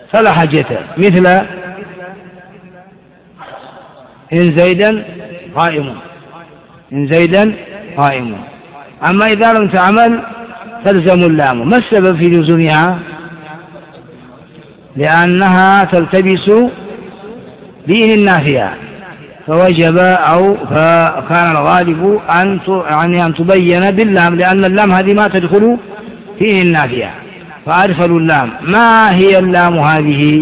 فلا حاجة، مثل إن زيدا قائم، إن زيدا قائم. أما إذا لم تعمل تلزم اللام. ما السبب في لزومها؟ لأنها تلتبس بإن النافية، فوجب أو فكان الغالب أن تبين باللام، لأن اللام هذه ما تدخل في النافية، فأدخلوا اللام. ما هي اللام هذه؟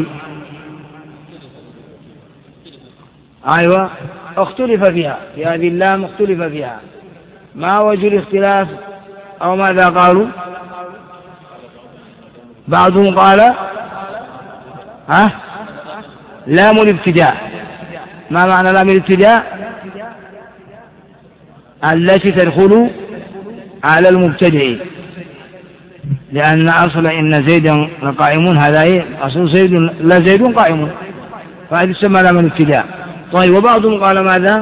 أيوة، اختلف فيها، في هذه اللام اختلف فيها. ما وجه الاختلاف أو ماذا قالوا؟ بعضهم قال لام الابتداء. ما معنى لام الابتداء؟ التي تدخل على المبتدئ، لأن أصل إن زيدا قائم هذا أصل زيد، لا زيد قائم، فهذه تسمى لام الابتداء. طيب، وبعضهم قال ماذا؟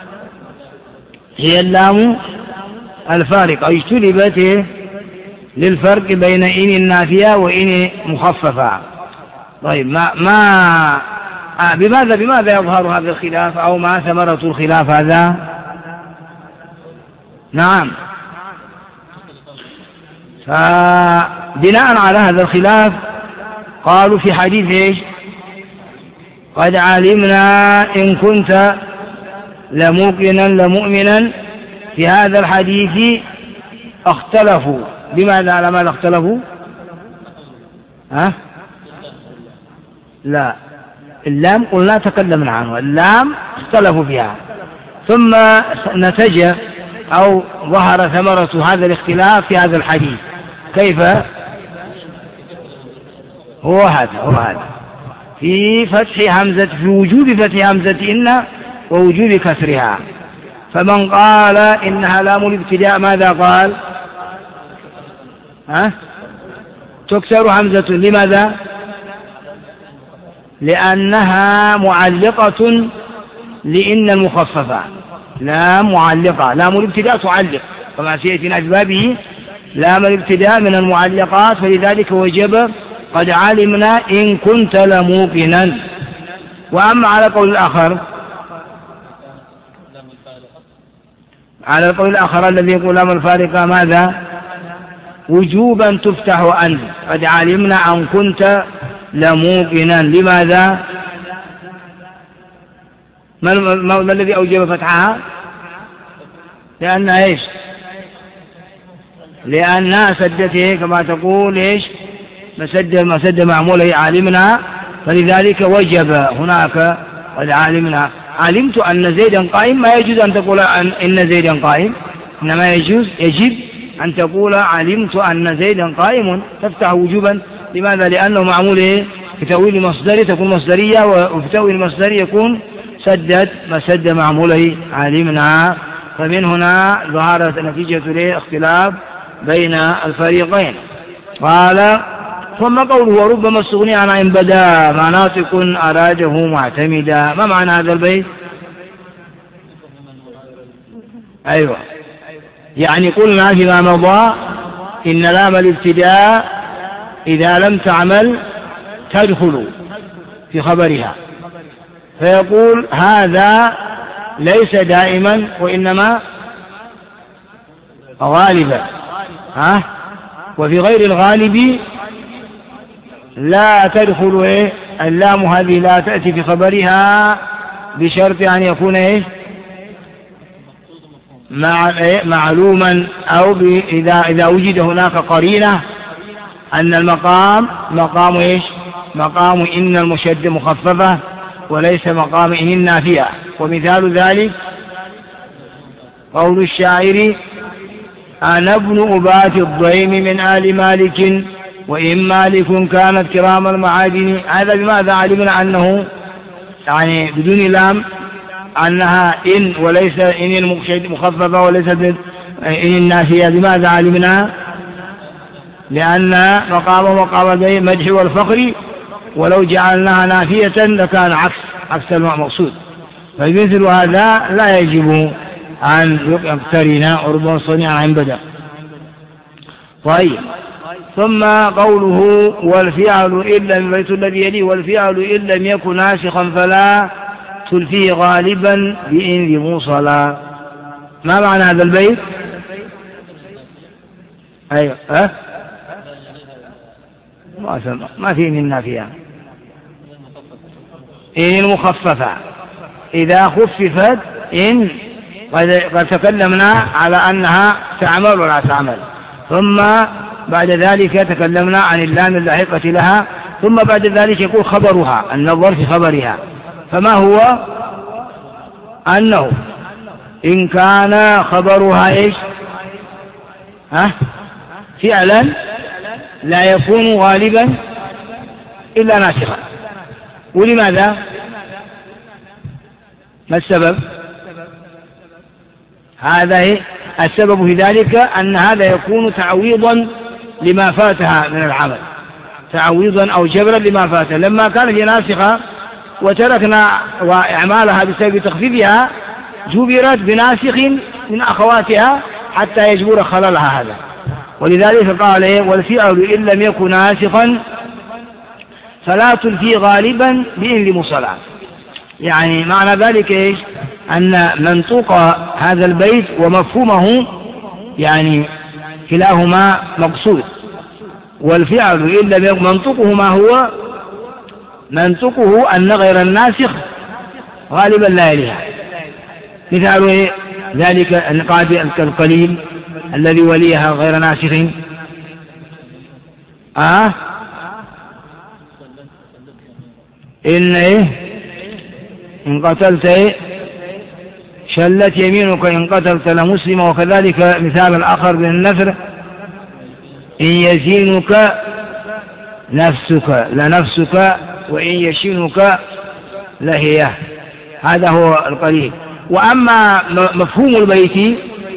هي اللام الفارقة، اجتلبت للفرق بين إن النافية وإن مخففة. طيب، بماذا يظهر هذا الخلاف، أو ما ثمرة الخلاف هذا؟ نعم، فبناء على هذا الخلاف قالوا في حديث إيش؟ قد علمنا إن كنت لموقنا لمؤمنا. في هذا الحديث اختلفوا. بماذا؟ على ماذا اختلفوا؟ لا، اللام قلنا تكلمنا عنه، اللام اختلفوا فيها، ثم نتج أو ظهر ثمرة هذا الاختلاف في هذا الحديث. كيف؟ هو هذا في فتح همزة، في وجوب فتح همزة إن ووجوب كسرها. فمن قال إنها لام الابتداء ماذا قال؟ تكسر همزة. لماذا؟ لأنها معلقة لإن المخففة، لام معلقة، لام الابتداء تعلق، كما سيأتينا في بابه لام الابتداء من المعلقات، فلذلك وجب قد علمنا إن كنت لموقنا. وأما على القول الآخر الذي يقول لام الفارقة ماذا؟ وجوبا تفتح أن، قد علمنا أن كنت لموقنا. لماذا؟ ما الذي أوجب فتحها؟ لأنها إيش؟ لأنها سدته، كما تقول إيش؟ مسد معموله علمنا، فلذلك وجب هناك قد علمنا. علمت أن زيدا قائم، ما يجوز أن تقول إن زيدا قائم، إنما يجب أن تقول علمت أن زيدا قائم، تفتح وجوبا. لماذا؟ لأنه معمول في تأويل مصدري تكون مصدرية، وفي تأويل مصدري يكون مسد معموله علمنا. فمن هنا ظهرت نتيجة اختلاف بين الفريقين. قال ثم قوله وربما استغني عن إن بدا مناطق أراده معتمدا. ما معنى هذا البيت؟ أيوة، يعني قلنا فيما مضى إن لام الابتداء إذا لم تعمل تدخل في خبرها، فيقول هذا ليس دائما وإنما غالبا، وفي غير الغالب لا تدخل اللام هذه، لا تأتي في خبرها بشرط أن يكون معلوما، أو إذا وجد هناك قرينة أن المقام مقام إن المشد مخففة وليس مقام إن النافية. ومثال ذلك قول الشاعر أنا ابن أبات الضيم من آل مالك وإن مالك كانت كرام المعادن. هذا بماذا علمنا أنه يعني بدون لام أنها إن وليس إن المخففة وليس إن النافية؟ بماذا علمنا؟ لأن مقام المدح والفخر، ولو جعلناها نافية لكان عكس المقصود. فمثل هذا لا يجب أن يقترن وربما صنع عن بدأ. طيب، ثم قوله والفعل إلا البيت الذي يليه والفعل إن لم يكن ناسخا فلا تلفيه غالبا بإن موصلا. ما معنى هذا البيت؟ أيوة ما فيه من نافية. إن المخففة إذا خففت إن قد تكلمنا على أنها تعمل ولا تعمل، ثم بعد ذلك تكلمنا عن اللام اللاحقة لها، ثم بعد ذلك يقول خبرها النظر في خبرها. فما هو؟ أنه إن كان خبرها إيش؟ فعلا لا يكون غالبا إلا ناسخا. ولماذا؟ ما السبب؟ هذا السبب في ذلك أن هذا يكون تعويضا لما فاتها من العمل، تعويضا أو جبرا لما فاتها. لما كانت هي ناسخة وتركنا وإعمالها بسبب تخفيفها جبرت بناسخ من أخواتها حتى يجبر خللها هذا. ولذلك قال والفعل إن لم يكن ناسخا فلا تلفي غالبا بإن لمصلى. يعني معنى ذلك إيش؟ أن منطوق هذا البيت ومفهومه يعني كلاهما مقصود. والفعل إن لم يكن منطوقه ما هو؟ منطوقه أن غير الناسخ غالبا لا يليها. مثال ذلك القاعدة القليل الذي وليها غير ناسخ. إن قتلت شلت يمينك إن قتلت لمسلم. وكذلك مثال الآخر بالنثر إن يزينك نفسك لنفسك وإن يشينك لهي. هذا هو القليل. وأما مفهوم البيت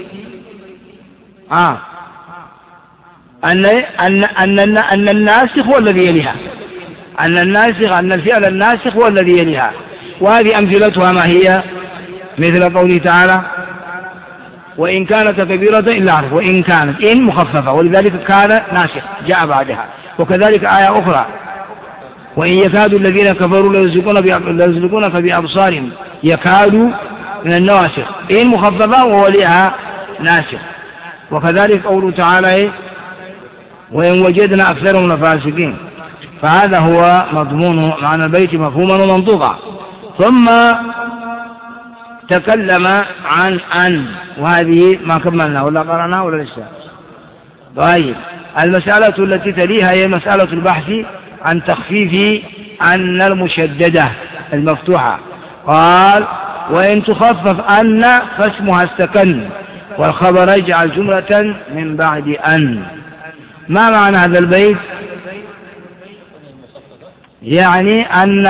أن الناسخ هو الذي يليها، أن الفعل الناسخ هو الذي يليها. وهذه أمثلتها ما هي؟ مثل قوله تعالى وإن كانت كبيرة إلا عرف. وإن كانت إن مخففة ولذلك كان ناسخ جاء بعدها. وكذلك آية أخرى وإن يكاد الذين كفروا ليزلقونك بأبصارهم يكادوا من النواسخ إن مخففة ووليها ناسخ. وكذلك قوله تعالى وإن وجدنا أكثرهم لفاسقين. فهذا هو مضمون معنى البيت مفهوما ومنطوقا. ثم تكلم عن أن، وهذه ما كملنا ولا قرأنا ولا لسه. طيب المسألة التي تليها هي مسألة البحث عن تخفيف أن المشددة المفتوحة. قال وإن تخفف أن فاسمها استكن والخبر يجعل جملة من بعد أن. ما معنى هذا البيت؟ يعني أن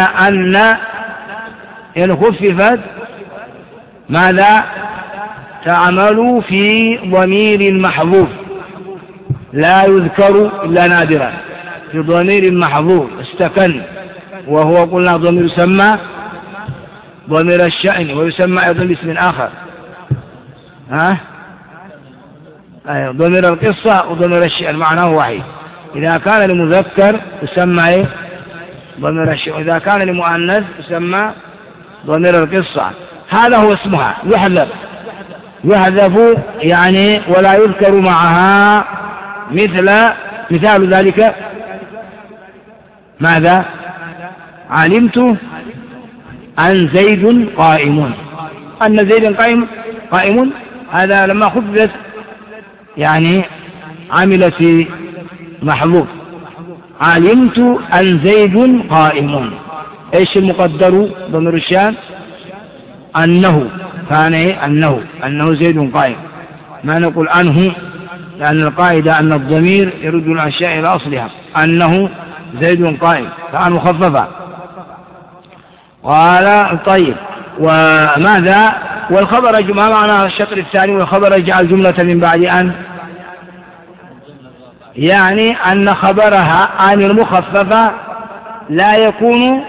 إن خففت ماذا؟ تعمل في ضمير محذوف لا يذكر إلا نادرا، في ضمير محذوف استكن، وهو قلنا ضمير يسمى ضمير الشأن ويسمى أيضا باسم آخر. ضمير القصة وضمير الشأن معناه واحد. إذا كان لمذكر يسمى ضمير الشأن، وإذا كان لمؤنث يسمى ضمير القصة. هذا هو اسمها يحذف يعني ولا يذكر معها. مثال ذلك ماذا؟ علمت أن زيد قائم. أن زيد قائم هذا لما خففت يعني عملت محذوف. علمت أن زيد قائم. ايش المقدر ضمير الشان؟ أنه كان أنه زيد قائم. ما نقول أنه، لأن القاعدة أن الضمير يرد الأشياء إلى أصلها. أنه زيد قائم كان مخففا. قال طيب وماذا؟ والخبر ما معنى الشطر الثاني؟ والخبر يجعل جملة من بعد أن، يعني أن خبرها عن المخففة لا يكون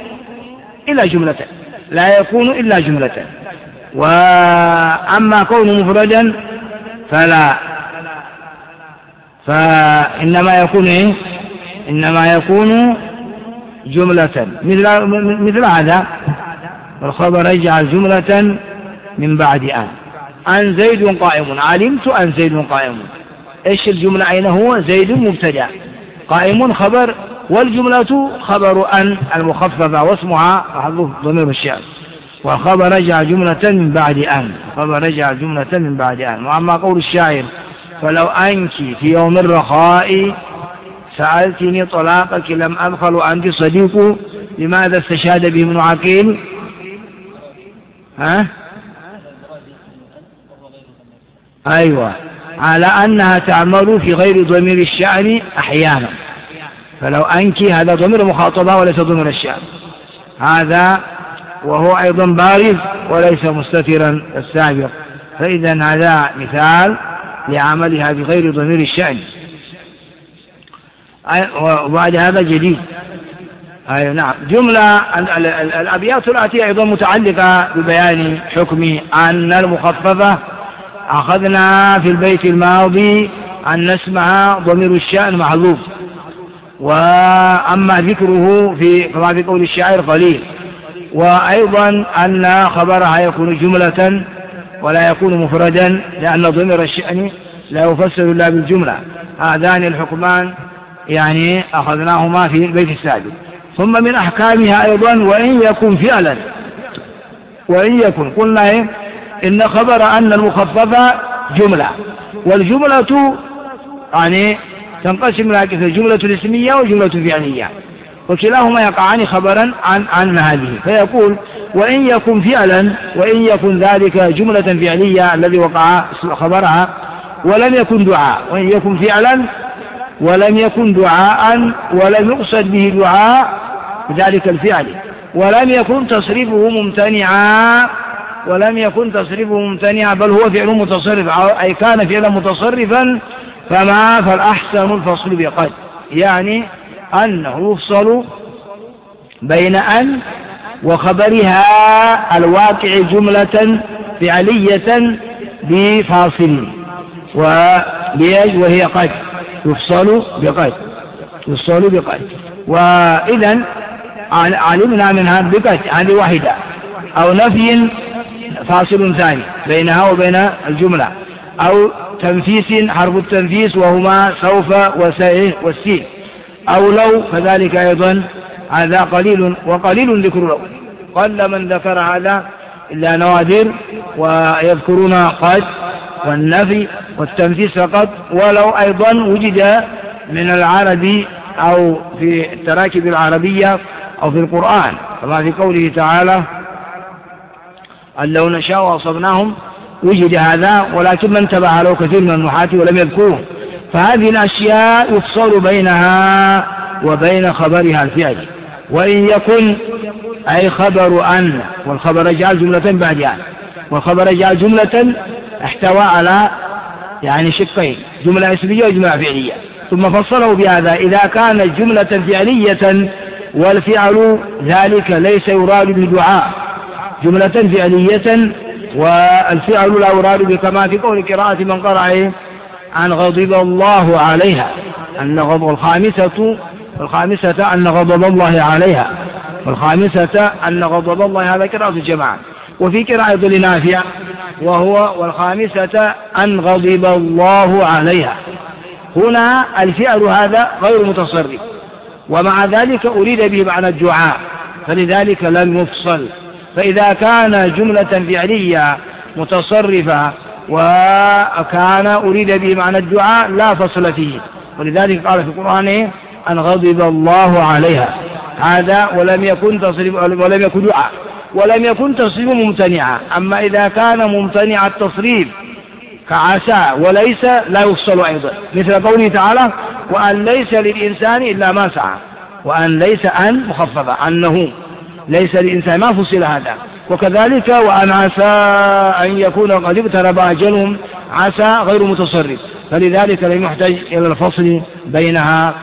إلا جملة. وأما كونه مفردا فلا. فإنما يكون إيه؟ إنما يكون جملة مثل هذا. والخبر يجعل جملة من بعد أن زيد قائم، علمت أن زيد قائم. إيش الجملة؟ أين هو؟ زيد مبتدأ، قائم خبر، والجملة خبر أن المخففة واسمها محذوف ضمير الشأن. والخبر يجعل جملة من بعد أن، خبر يجعل جملة من بعد أن. وأما قول الشاعر فلو أنك في يوم الرخاء سألتني طلاقك لم أبخل أنت صديق، لماذا استشهد به ابن عقيل؟ أيوة، على أنها تعمل في غير ضمير الشأن أحيانا. فلو أنك هذا ضمير مخاطبة وليس ضمير الشأن، هذا وهو أيضا بارز وليس مستترا السابق. فإذا هذا مثال لعملها بغير ضمير الشأن. وبعد هذا جديد. أي نعم. جملة الأبيات الآتية أيضا متعلقة ببيان حكم أن المخففة أخذنا في البيت الماضي أن اسمها ضمير الشأن محذوف، وأما ذكره كما في قول الشاعر قليل. وأيضا أن خبرها يكون جملة ولا يكون مفردا، لأن ضمير الشأن لا يفسر إلا بالجملة. هذان الحكمان يعني أخذناهما في البيت السابق. ثم من أحكامها أيضا وإن يكن فعلا، وإن يكن قلنا إن خبر أن المخففة جملة، والجملة يعني تنقسم إلى قسمين: جملة الاسمية وجملة الفعلية، وكلاهما يقعان خبرا عن هذه. فيقول وإن يكن فعلا، وإن يكن ذلك جملة فعلية الذي وقع خبرها ولم يكن دعاء، وإن يكن فعلا ولم يكن دعاء ولم يقصد به دعاء بذلك الفعل، ولم يكن تصريفه ممتنعا، ولم يكن تصريفه ممتنعا بل هو فعل متصرف، أي كان فعلا متصرفا، فالأحسن الفصل بقد، يعني أنه يفصل بين أن وخبرها الواقع جملة فعلية بفاصل، وهي قد يفصل بقد. وإذا علمنا منها بقد هذه واحدة، أو نفي فاصل ثاني بينها وبين الجملة، أو تنفيس حرف التنفيس وهما سوف وسائه والسين، أو لو كذلك أيضا. هذا قليل، وقليل ذكر لو، قل من ذكر هذا إلا نوادر، ويذكرون قد والنفي والتنفيس فقط. ولو أيضا وجد من العربي أو في التراكب العربية أو في القرآن، كما في قوله تعالى أن لو نشاء أصبناهم، وجد هذا، ولكن من تبع له كثير من النحاة ولم يذكروه. فهذه الأشياء يفصل بينها وبين خبرها الفعل. وإن يكن أي خبر أن، والخبر يجعل جملة بعد أن، والخبر يجعل جملة احتوى على يعني شقين: جملة اسمية وجملة فعلية. ثم فصله بهذا: إذا كانت جملة فعلية والفعل ذلك ليس يراد بدعاء، جملة فعلية والفعل لا يراد بكما في قول قراءة من قرأ عن غضب الله عليها، أن غضب الخامسة أن غضب الله عليها، والخامسة أن غضب الله، هذا قراءة الجماعة. وفي قراءة لنافع وهو والخامسة أن غضب الله عليها. هنا الفعل هذا غير متصرف، ومع ذلك أريد به معنى الدعاء، فلذلك لم يفصل. فإذا كان جملة فعلية متصرفة وكان أريد به معنى الدعاء لا فصل فيه، ولذلك قال في القرآن أن غضب الله عليها، هذا ولم يكن تصريف ولم يكن دعاء، ولم يكن تصريف ممتنعا. أما إذا كان ممتنع التصريف كعسى وليس لا يفصل أيضا، مثل قوله تعالى وأن ليس للإنسان إلا ما سعى، وأن ليس أن مخففة، أنه ليس للإنسان ما فصل هذا. وكذلك وأن عسى أن يكون قد اقترب أجلهم، عسى غير متصرف، فلذلك لم يحتاج إلى الفصل بينها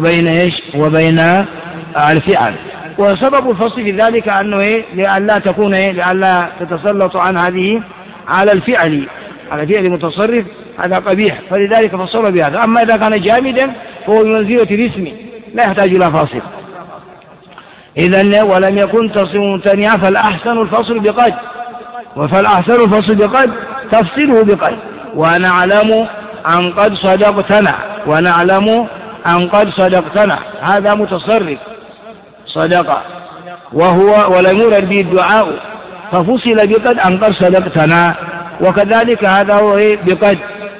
وبين الفعل. وسبب الفصل في ذلك أنه لئلا تتسلط عن هذه على الفعل متصرف، هذا قبيح، فلذلك فصل بهذا. أما إذا كان جامدا فهو بمنزلة الاسم لا يحتاج إلى فاصل. إذن ولم يكن تصم ممتنعا فالأحسن الفصل بقد، فالأحسن الفصل بقد تفصله بقد. ونعلم أن قد صدقتنا، ونعلم أن قد صدقتنا، هذا متصرف صدق وهو ولم يرد به الدعاء ففصل بقد أن قد صدقتنا. وكذلك هذا هو بقد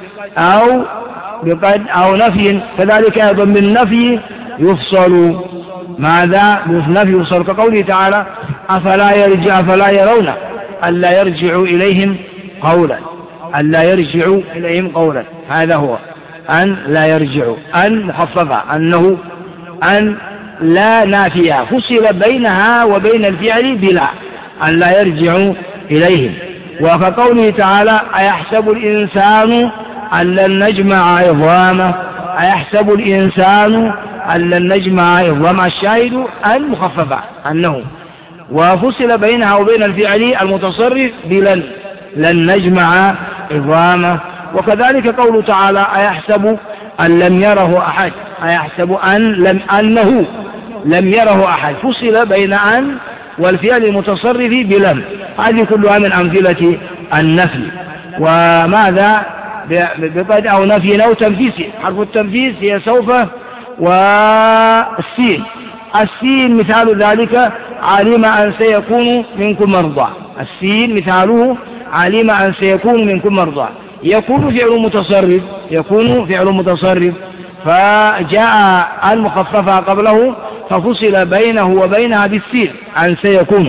أو نفي، كذلك أيضا بالنفي يفصل. ماذا بالنفي يفصل؟ كقوله تعالى أفلا يرون ألا يرجعوا إليهم قولا، ألا يرجعوا إليهم قولا، هذا هو أن لا يرجعوا، أن مخففة، أنه أن لا نافية فصل بينها وبين الفعل بلا، أن لا يرجعوا إليهم. وكقوله تعالى أيحسب الإنسان أن لن نجمع عظامه، أيحسب الإنسان أن لن نجمع عظامه، الشاهد أن مخففة أنه، وفصل بينها وبين الفعل المتصرف بلن، لن نجمع عظامه. وكذلك قوله تعالى أيحسب أن لم يره أحد، أيحسب أنه لم يره أحد، فصل بين أن والفعل المتصرف بلم. هذه كلها من أمثلة النفي. وماذا بقد أو نفي أو تنفيس، حرف التنفيس هي سوف والسين. السين مثال ذلك علم أن سيكون منكم مرضى، السين مثاله علم أن سيكون منكم مرضى. يكون فعل متصرف، يكون فعل متصرف فجاء المخففة قبله ففصل بينه وبينها بالسين عن سيكون.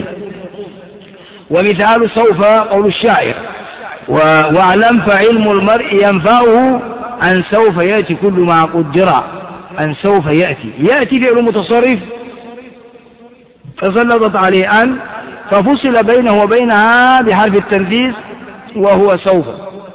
ومثال سوف قول الشاعر واعلم فعلم المرء ينفعه أن سوف يأتي كل ما قدر، أن سوف يأتي فعل متصرف فسلطت عليه أن ففصل بينه وبينها بحرف التنفيذ وهو سوف.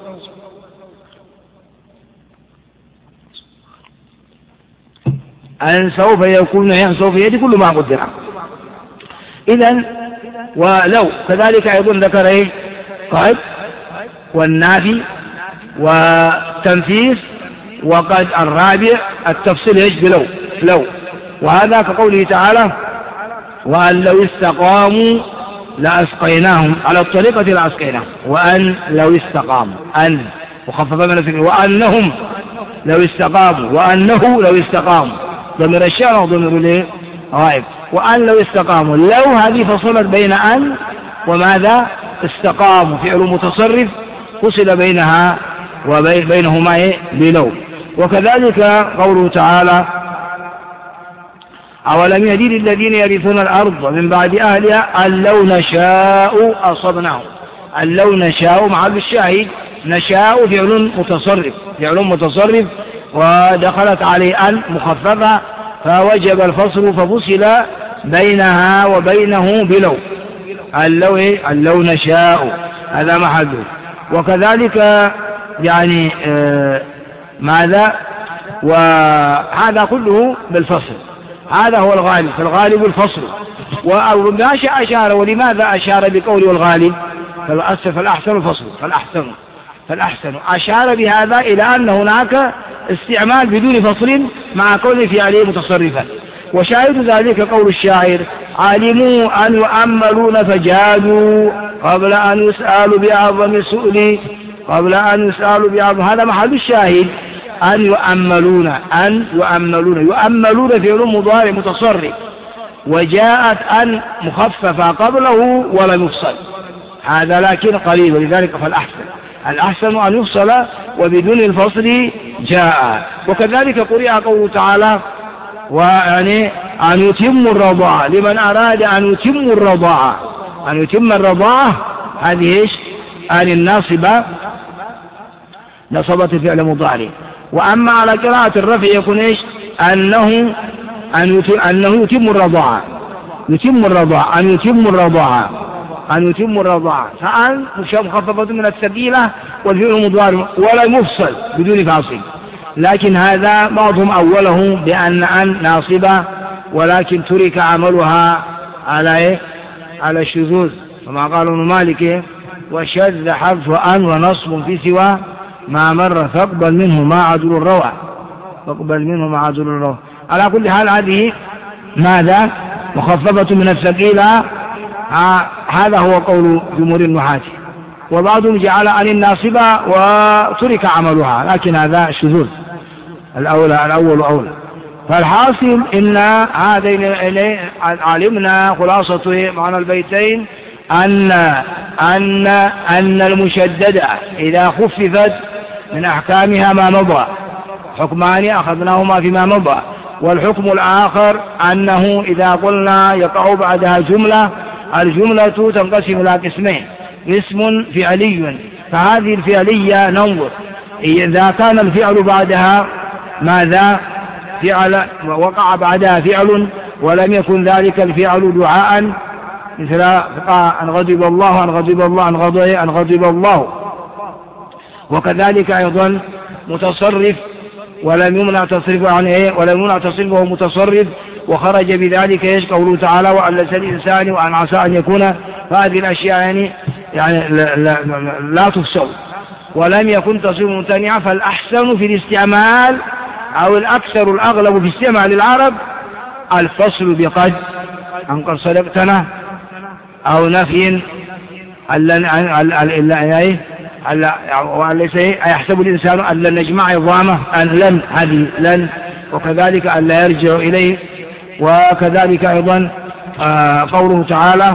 أن سوف يكون سوف يأتي كل ما قدر. إذن ولو كذلك أيضا ذكر قد والنافي والتنفيذ. وقد الرابع التفصيل بلو، لو، وهذا كقوله تعالى وأن لو استقاموا لأسقيناهم، على الطريقة لأسقيناهم، وأن لو استقاموا، أن مخففة من الفكر، وأنهم لو استقاموا، وأنه لو استقاموا، ضمير الشأن وضمير الغائب، وأن لو استقاموا، لو هذه فصلت بين أن وماذا استقاموا، فعل متصرف فصل بينها وبينهما بلو. وكذلك قوله تعالى أولم يهدي للذين يرثون الأرض من بعد أهلها أن لو نشاء أصبناهم، أن لو نشاء محل الشاهد، نشاء فعل متصرف، فعل متصرف ودخلت عليه أن مخففة فوجب الفصل ففصل بينها وبينه بلو، أن لو نشاء، هذا محله. وكذلك يعني ماذا، وهذا كله بالفصل، هذا هو الغالب، فالغالب الفصل. وما أشار، ولماذا أشار بقوله والغالب؟ فالأحسن الفصل، فالأحسن أشار بهذا إلى أن هناك استعمال بدون فصل مع كون فعله متصرفا. وشاهد ذلك قول الشاعر علموا أن يؤملون فجادوا قبل أن يسألوا بأعظم السؤل، قبل أن يسألوا بأعظم، هذا محل الشاهد، أن يؤملون، يؤملون فعل مضارع متصرف، وجاءت أن مخففة قبله ولم يفصل، هذا لكن قليل، ولذلك الأحسن أن يفصل وبدون الفصل جاء. وكذلك قرئ قوله تعالى ويعني أن يتم الرضاعة، لمن أراد أن يتم الرضاعة، أن يتم الرضاعة هذه إيش؟ أن الناصبة نصبت فعل مضارع. وأما على قراءة الرفع يكون إيش؟ أنه يتم الرضاعة، أن يتم الرضاعة، فأن مخففة من الثقيلة والفعل مضارع ولا يفصل بدون فاصل. لكن هذا بعضهم أوله بأن أن ناصبة، ولكن ترك عملها على الشذوذ، كما قال ابن مالك وشذ حذف أن ونصب في سوى ما مر فاقبل منه ما عدل الروع، فاقبل منه ما عدل الروع. على كل حال هذه ماذا؟ مخففة من الثقيلة. هذا هو قول جمهور النحاة، وبعضهم جعل عن الناصبة وترك عملها، لكن هذا شذوذ، الأول أولى. فالحاصل إن هذين علمنا خلاصة معنى البيتين أن المشددة إذا خففت من أحكامها ما مضى، حكمان أخذناهما فيما مضى. والحكم الآخر أنه إذا قلنا يقع بعدها جملة، الجملة تنقسم إلى قسمين: اسم فعلي، فهذه الفعلية ننظر إذا كان الفعل بعدها ماذا؟ فعل، وقع بعدها فعل ولم يكن ذلك الفعل دعاء، مثل أن غضب الله، أن غضب الله، أن غضب الله. وكذلك أيضا متصرف ولم يمنع تصرفه عن ولم يمنع تصرفه متصرف وخرج بذلك قوله تعالى: وأن ليس الإنسان وأن عسى أن يكون. فهذه الأشياء يعني لا تفسر، ولم يكن تصرف ممتنعا. فالأحسن في الاستعمال أو الأكثر الأغلب في استعمال العرب الفصل بقد، أن قد صدقتنا، أو نفي وأن ليس يحسب الإنسان أن لن نجمع عظامه، أن لن، هذه لن. وكذلك أن لا يرجع إليه. وكذلك أيضا قوله تعالى: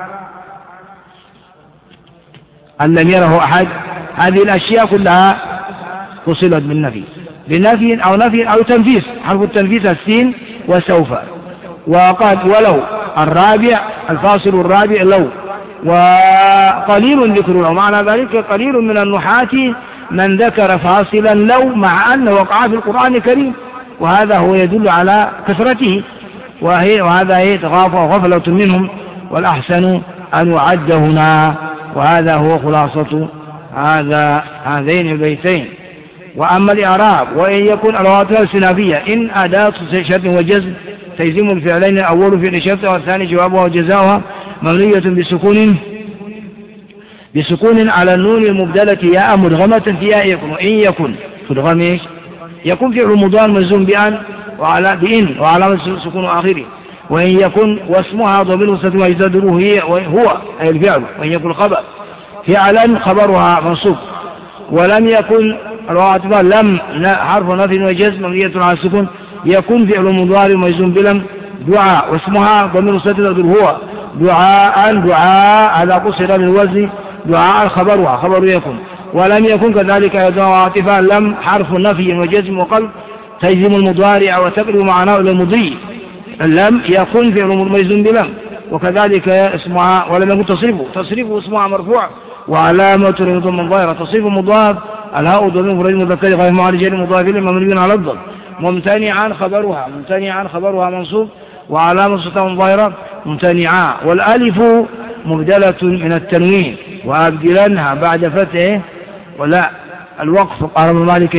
أن لم يره أحد. هذه الأشياء كلها فصلت بالنفي، بنفي أو نفي أو تنفيس، حرف التنفيس السين وسوف. وقد ولو الرابع، الفاصل الرابع لو، وقليل ذكر لو. معنى ذلك قليل من النحاة من ذكر فاصلا لو مع أنه وقع في القرآن الكريم، وهذا هو يدل على كثرته، وهذا غفلة منهم، والأحسن أن يعد هنا. وهذا هو خلاصة هذين البيتين. وأما الإعراب: وإن يكن العواطف السنافية إن أداة شرط وجزم تجزم الفعلين، الأول فعل شرط والثاني جوابها وجزاؤها، مبنية بسكون على النون المبدلة ياء مدغمة في ياء يكون. وإن يكن تدغم يكون فعل مضارع مجزوم بأن وعلامة سكون آخره. وإن يكن واسمها ضمير مستتر ويزدره هو أي الفعل. وإن يكن خبر فعلا خبرها منصوب. ولم يكن العاطفة لم حرف نفي وجزم مبنية على السكون. يكون فعل مضارع مجزوم بلم دعاء واسمها ضمير مستتر هو دعاء هذا قصر للوزن دعاء خبرها يكون. ولم يكن كذلك أيضا عاطفة لم حرف نفي وجزم وقلب تجزم المضارع وتقلب معناه إلى المضي. لم يكن فعل مجزوم بلم. وكذلك اسمها ولم يكن تصريفه اسمها مرفوع وعلامة من ظاهرة تصريف مضاف الهاء ضمير مفرد مذكر غير معرج مضاف إليه مبني على الضم. ممتنعا خبرها منصوب وعلامة صفة ظاهرة ممتنعا. والالف مبدلة من التنوين وأبدلنها بعد فتحه. ولا الوقف قال ابن مالك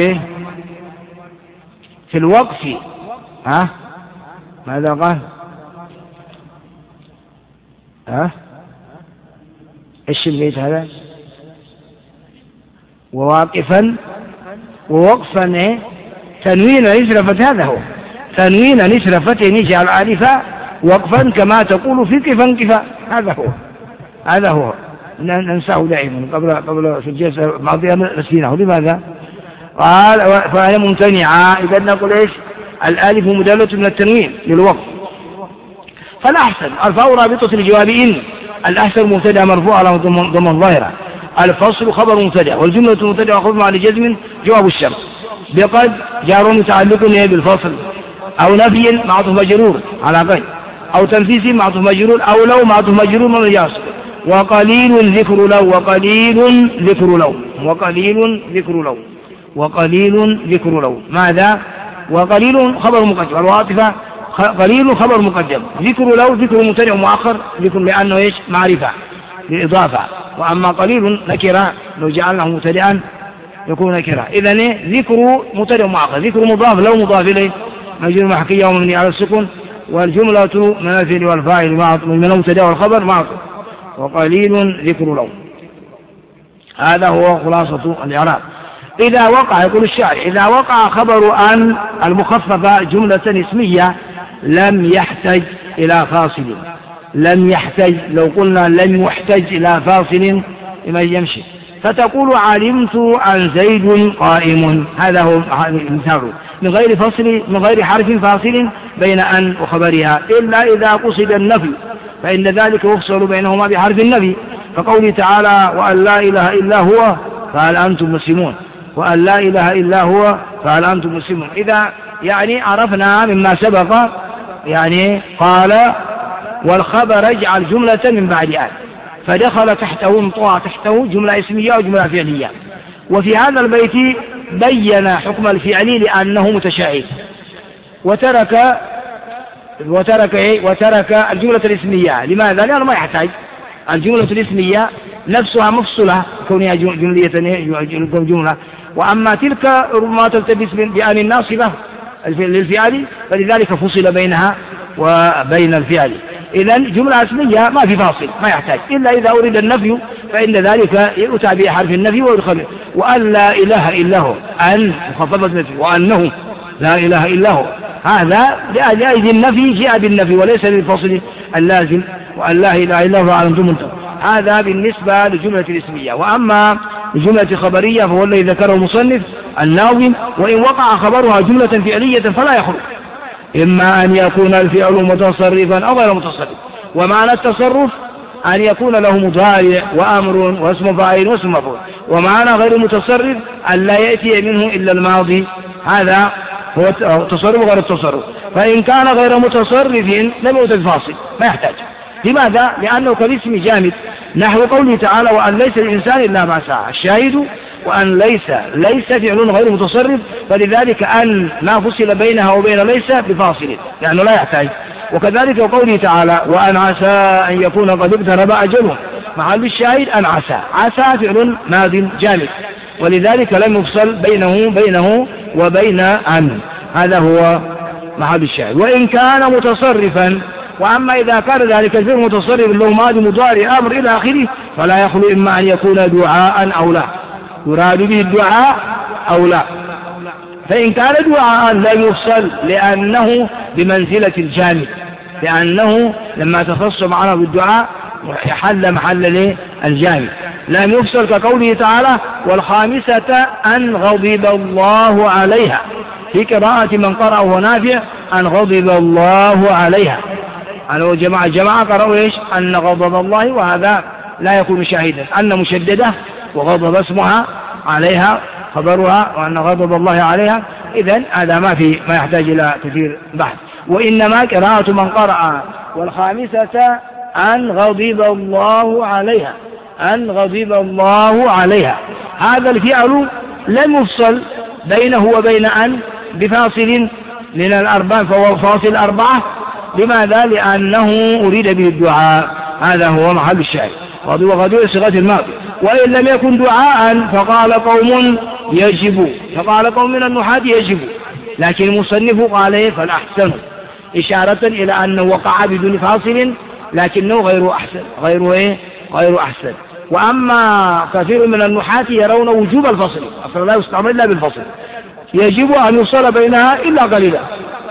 في الوقف ماذا قال؟ ايش البيت هذا؟ وواقفا ووقفا تنوين نسرفت. هذا هو تنوين نسرفت نجعل عارفة وقفا كما تقول في كفا. هذا هو ننساه دائما قبل في الجلسة بعضها نسيناه. لماذا؟ قال فهي ممتنعة. إذا نقول إيش؟ الالف مدلة من التنوين للوقف. فالأحسن الفاء رابطة لجواب إن. الأحسن مبتدأ مرفوع على ضمن الظاهرة. الفصل خبر مبتدأ والجملة مبتدأ وخبر مع لجزم جواب الشرط. بقد جار متعلق بالفصل أو نفي معطوف مجرور على قد أو تنفيذ معطوف مجرور أو لو معطوف مجرور من يصل. وقليل ذكر لو ماذا؟ وقليل خبر مقدم. العاطفة قليل خبر مقدم. ذكر لو ذكر مبتدأ مؤخر. ذكر لأنه ايش؟ معرفة للإضافة. وأما قليل نكرة لو جعلناه مبتدأ يكون نكرة. إذن ذكر مبتدأ مؤخر. ذكر مضاف لو مضاف إليه مجرور محكية ومبني على السكون. والجملة من الفعل والفاعل من المبتدأ والخبر معطوف. وقليل ذكر لو. هذا هو خلاصة الإعراب. إذا وقع، يقول الشاعر، إذا وقع خبر أن المخففة جملة اسمية لم يحتج إلى فاصل. لم يحتج، لو قلنا لم يحتج إلى فاصل ما يمشي. فتقول علمت عن زيد قائم، هذا هو مثاله، من غير فصل، من غير حرف فاصل بين أن وخبرها، إلا إذا قصد النفي فإن ذلك يفصل بينهما بحرف النفي، فقوله تعالى وأن لا إله إلا هو فهل أنتم مسلمون، وأن لا إله إلا هو فهل أنتم مسلمون. إذا يعني عرفنا مما سبق يعني قال والخبر اجعل جملة من بعد آل، فدخل تحته انطوى تحته جملة اسمية وجملة فعلية. وفي هذا البيت بين حكم الفعل لأنه متشابه، وترك الجملة الاسمية. لماذا؟ لأنه ما يحتاج. الجملة الاسمية نفسها مفصلة كونها جملة، وأما تلك ربما تلتبس بأن الناصبة للفعل، فلذلك فصل بينها وبين الفعل. إذن جملة اسمية ما في فاصل، ما يحتاج، إلا إذا أريد النفي فإن ذلك يؤتى بحرف النفي ويدخل. وأن لا إله إلا هو، أن مخففة النفي، وأنه لا إله إلا هو، هذا لأجل النفي جاء بالنفي وليس للفصل اللازم. وأن لا إله إلا هو أنتم منتهون. هذا بالنسبة للجملة الاسمية. وأما الجملة الخبرية فهو الذي ذكره المصنف الناظم، وإن وقع خبرها جملة فعلية فلا يخرج، إما أن يكون الفعل متصرفا أو غير متصرف. ومعنى التصرف أن يكون له مضارع وأمر واسم فاعل واسم مفعول. ومعنى غير متصرف أن لا يأتي منه إلا الماضي، هذا هو التصرف غير التصرف. فإن كان غير متصرف لم يوجد فاصل، ما يحتاج. لماذا؟ لأنه كالاسم جامد، نحو قوله تعالى وأن ليس الإنسان إلا ما سعى. الشاهد وأن ليس فعل غير متصرف، فلذلك أن لا فصل بينها وبين ليس بفاصل لأنه لا يحتاج. وكذلك قوله تعالى وأن عسى أن يكون قد اقترب أجله، محل الشاهد أن عسى فعل ماض جامد، ولذلك لم يفصل بينه وبين أن، هذا هو محل الشاهد. وإن كان متصرفا، وأما إذا كان ذلك الفعل متصرف له ماضي مضارع أمر إلى آخره فلا يخلو إما أن يكون دعاء أو لا، يراد به الدعاء أو لا. فإن كان دعاء لا يفصل لأنه بمنزلة الجامد، لأنه لما تخص معنا بالدعاء حل محل الجامد، لم يفصل كقوله تعالى والخامسة أن غضب الله عليها، في قراءة من قرأه نافع أن غضب الله عليها. أنا جماعة قرأوا إيش؟ أن غضب الله، وهذا لا يكون شاهدا، أن مشددة وغضب اسمها عليها خبرها وأن غضب الله عليها. إذن هذا ما يحتاج إلى كثير بحث. وإنما قراءة من قرأ والخامسة أن غضب الله عليها، أن غضب الله عليها، هذا الفعل لم يفصل بينه وبين أن بفاصل من الأربعة، فهو فاصل أربعة. لماذا؟ لأنه أريد به الدعاء، هذا هو محل الشاهد. وغدوء صيغة الماضي. وإن لم يكن دعاء فقال قوم يجب، فقال قوم من النحاة يجب، لكن المصنف قال فالأحسن، إشارة إلى أنه وقع بدون فاصل لكنه غير أحسن. وأما كثير من النحاة يرون وجوب الفصل، أصلا لا يستعمل إلا بالفصل، يجب أن يوصل بينها إلا قليلا.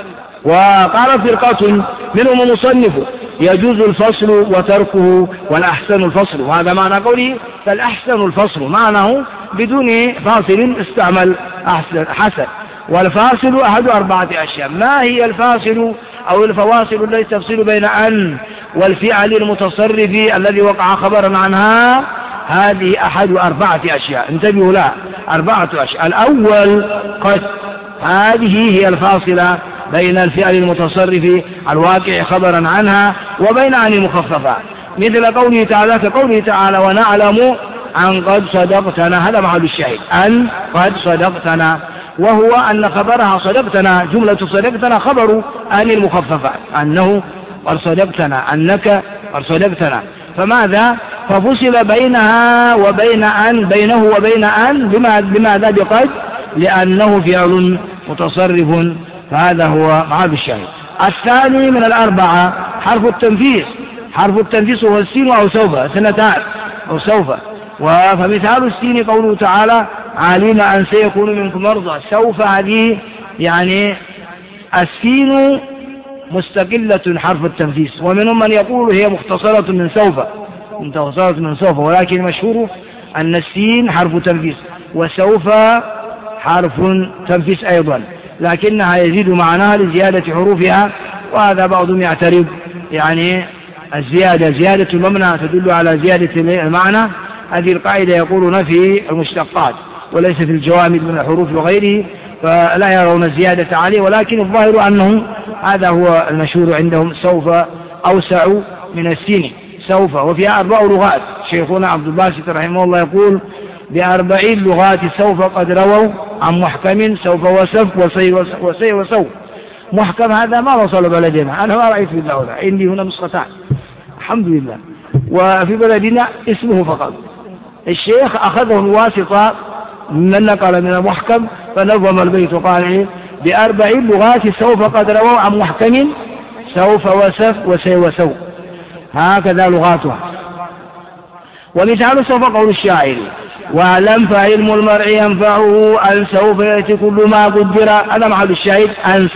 وقال فرقة منهم المصنف يجوز الفصل وتركه والأحسن الفصل، وهذا معنى قوله فالأحسن الفصل، معناه بدون فاصل استعمل حسن. والفاصل أحد أربعة أشياء. ما هي الفاصل أو الفواصل التي تفصل بين أن والفعل المتصرف الذي وقع خبرا عنها؟ هذه أحد أربعة أشياء، انتبهوا لها، 4 أشياء. الأول قد، هذه هي الفاصلة بين الفعل المتصرف الواقع خبرا عنها وبين أن المخففة، مثل قوله تعالى كقوله تعالى ونعلم أن قد صدقتنا، هذا محل الشاهد، أن قد صدقتنا، وهو أن خبرها صدقتنا، جملة صدقتنا خبر أن المخففة، أنه قد صدقتنا، أنك قد صدقتنا. فماذا؟ ففصل بينها وبين أن، بينه وبين أن، لماذا بقد؟ لأنه فعل متصرف، فهذا هو محل الشاهد. الثاني من الأربعة حرف التنفيس. حرف التنفيس هو السين أو سوف، سنتان أو سوف. فمثال السين قوله تعالى علم أن سيكون منكم مرضى. سوف هذه يعني السين مستقلة حرف التنفيس، ومنهم من يقول هي مختصرة من سوف، ولكن مشهور أن السين حرف تنفيس وسوف حرف تنفيس أيضا، لكنها يزيد معناها لزيادة حروفها، وهذا بعضهم يعترض يعني زيادة المبنى تدل على زيادة المعنى. هذه القاعدة يقولون في المشتقات وليس في الجوامد من الحروف وغيره، فلا يرون الزيادة عليه، ولكن الظاهر أنه هذا هو المشهور عندهم. سوف أوسع من السين سوف، وفيها 4 لغات. شيخنا عبد الباسط رحمه الله يقول ب40 لغات سوف قد رووا عن محكم سوف وسف وسي وسوف. محكم هذا ما وصل بلدنا، أنا ما رأيت في الدولة، عندي هنا نسختان الحمد لله، وفي بلدنا اسمه فقط. الشيخ أخذه الواسطة من نقل من المحكم فنظم البيت وقال ب40 لغات سوف قد رووا عن محكم سوف وسف وسي وسوف، هكذا لغاتها. ومثال سوف قول الشاعر واعلم فعلم المرء ينفعه أن سوف يأتي كل ما قدر. هذا محل الشاهد،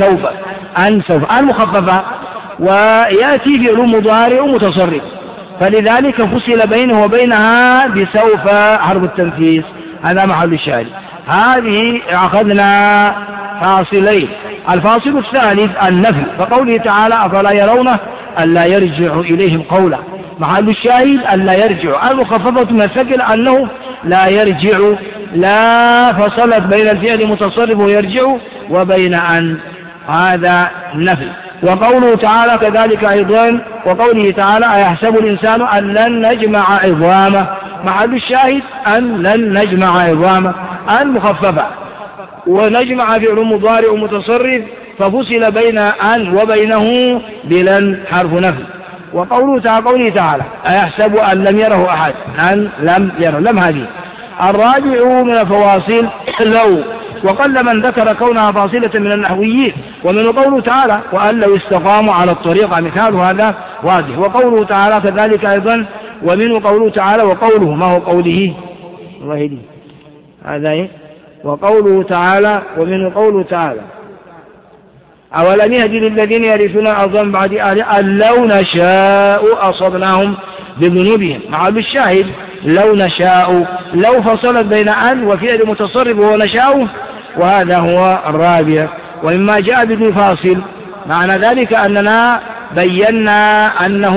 أن سوف المخففة، ويأتي فعل مضارع متصرف، فلذلك فصل بينه وبينها بسوف حرف التنفيس. هذا محل الشاهد. هذه أخذنا فاصلين. الفاصل الثالث النفي، فقوله تعالى أفلا يرونه ألا يرجع إليهم قولا. محل الشاهد ألا يرجع، المخففة من الثقل أنه لا يرجع، لا فصلت بين الفعل متصرف ويرجع وبين أن، هذا النفي. وقوله تعالى كذلك أيضا، وقوله تعالى أيحسب الإنسان أن لن نجمع عظامه. محل الشاهد أن لن نجمع عظامه، المخففة، ونجمع فعل مضارع متصرف ففصل بين أن وبينه بلن حرف نفي. وقوله تعالى أيحسب أن لم يره أحد، أن لم يره، لم هذه. الراجع من الفواصل لو، وقل من ذكر كونها فاصلة من النحويين. ومن قوله تعالى وأن لو استقاموا على الطريقة، مثال هذا واضح. وقوله تعالى كذلك أيضا. ومن قوله تعالى، وقوله ما هو قوله الله يهديه هذا وقوله تعالى. ومن قوله تعالى أولم يهدي للذين يرثون الأرض من بعد أهلها أن لو نشاء أصبناهم بذنوبهم. مع الشاهد لو نشاء، لو فصلت بين أن وفعل متصرف وهو نشاء، وهذا هو الرابع. ومما جاء بدون فاصل معنى ذلك أننا بينا أنه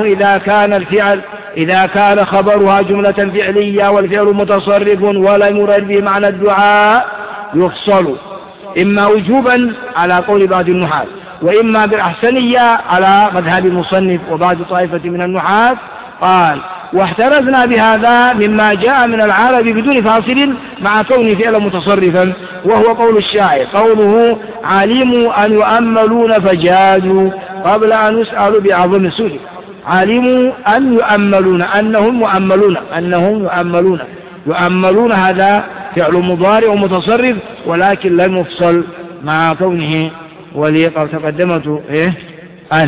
إذا كان خبرها جملة فعلية والفعل متصرف ولم يرد به معنى الدعاء يفصل، إما وجوبا على قول بعض النحاة، وإما بالأحسنية على مذهب المصنف وبعض طائفة من النحاة. قال واحترزنا بهذا مما جاء من العرب بدون فاصل مع كونه فعلا متصرفا، وهو قول الشاعر قوله علموا أن يؤملون فجادوا قبل أن يسألوا بعظم السؤال. علموا أن يؤملون، أنهم يؤملون هذا فعل مضارع ومتصرف، ولكن لم يفصل مع كونه ولي قد تقدمته أن.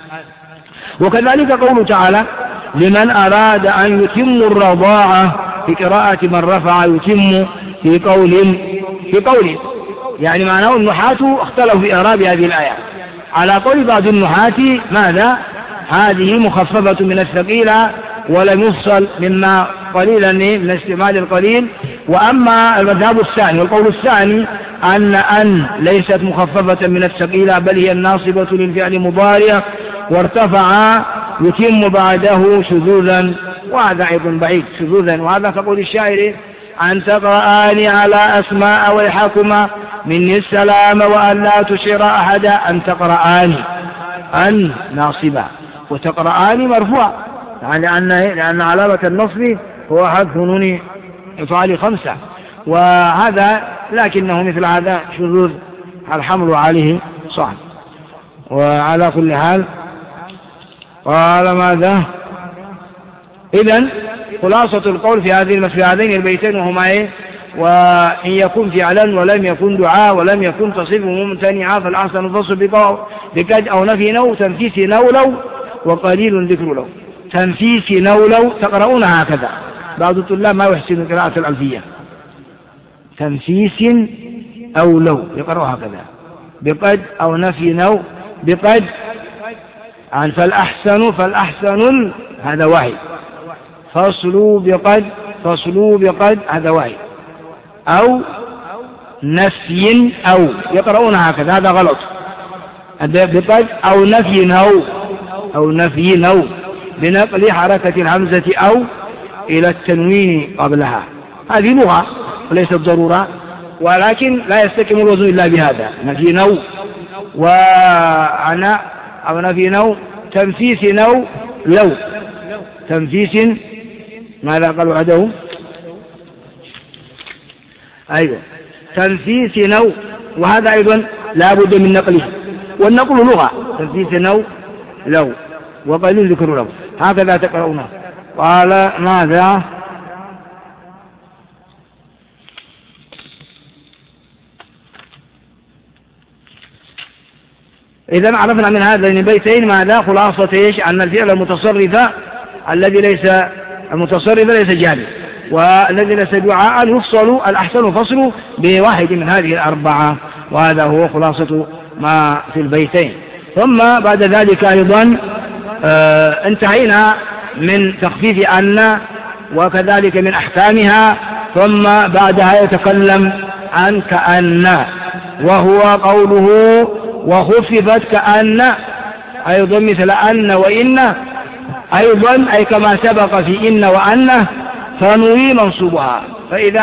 وكذلك قوله تعالى لمن أراد أن يتم الرضاعة، في قراءة من رفع يتم في قول يعني معناه النحاة اختلفوا في إعراب هذه الآية. على قول بعض النحاة ماذا؟ هذه مخففة من الثقيلة ولم يفصل مما قليلا من استعمال القليل. وأما المذهب الثاني والقول الثاني أن ليست مخففة من الثقيلة بل هي الناصبة للفعل مضارع وارتفع يتم بعده شذوذا، وهذا أيضا بعيد شذوذا. وهذا كقول الشاعر أن تقرآن على أسماء ويحكما مني السلام وأن لا تشير أحدا. أن تقرآن أن ناصبة وتقرآن مرفوع، لأن علامة النصب هو حذف نون إفعال 5، وهذا لكنه مثل هذا شذوذ الحمل عليه صعب. وعلى كل حال قال ماذا؟ إذن خلاصة القول في هذين البيتين وهما وإن يكن فعلا ولم يكن دعاء ولم يكن تصريفه ممتنعا فالأحسن الفصل بقد أو نفي نو تنفيس نولو وقليل ذكر لو. تنفيس نولو تقرؤون هكذا، بعض الطلاب ما يحسن قراءة الألفية تنفيس أو لو، يقرأ هكذا بقد أو نفي نو بقد عن فالأحسن هذا واحد، فصلوا بقد هذا واحد، أو نفي أو، يقرؤون هكذا هذا غلط، بقد أو نفي نو بنقل حركة الهمزة أو إلى التنوين قبلها. هذه لغة وليست ضرورة، ولكن لا يستكمل الوزن إلا بهذا، نفي نو وأنا أو نفي نو تنفيس نو لو، تنفيس ماذا قالوا عدو؟ أيوة تنفيس نو، وهذا أيضا لا بد من نقله، والنقل لغة، تنفيس نو لو وقليل ذكر له، هكذا تقرؤونه. قال ماذا؟ إذا عرفنا من هذين البيتين ماذا؟ خلاصة إيش؟ أن الفعل المتصرف الذي ليس جاري، والذي ليس دعاء يفصل، الأحسن فصل بواحد من هذه الأربعة، وهذا هو خلاصة ما في البيتين. ثم بعد ذلك أيضا انتهينا من تخفيف أن وكذلك من أحكامها، ثم بعدها يتكلم عن كأن، وهو قوله وخففت كأن، أيضا مثل أن وإن، أيضا أي كما سبق في إن وأن، فنوي منصوبها. فإذا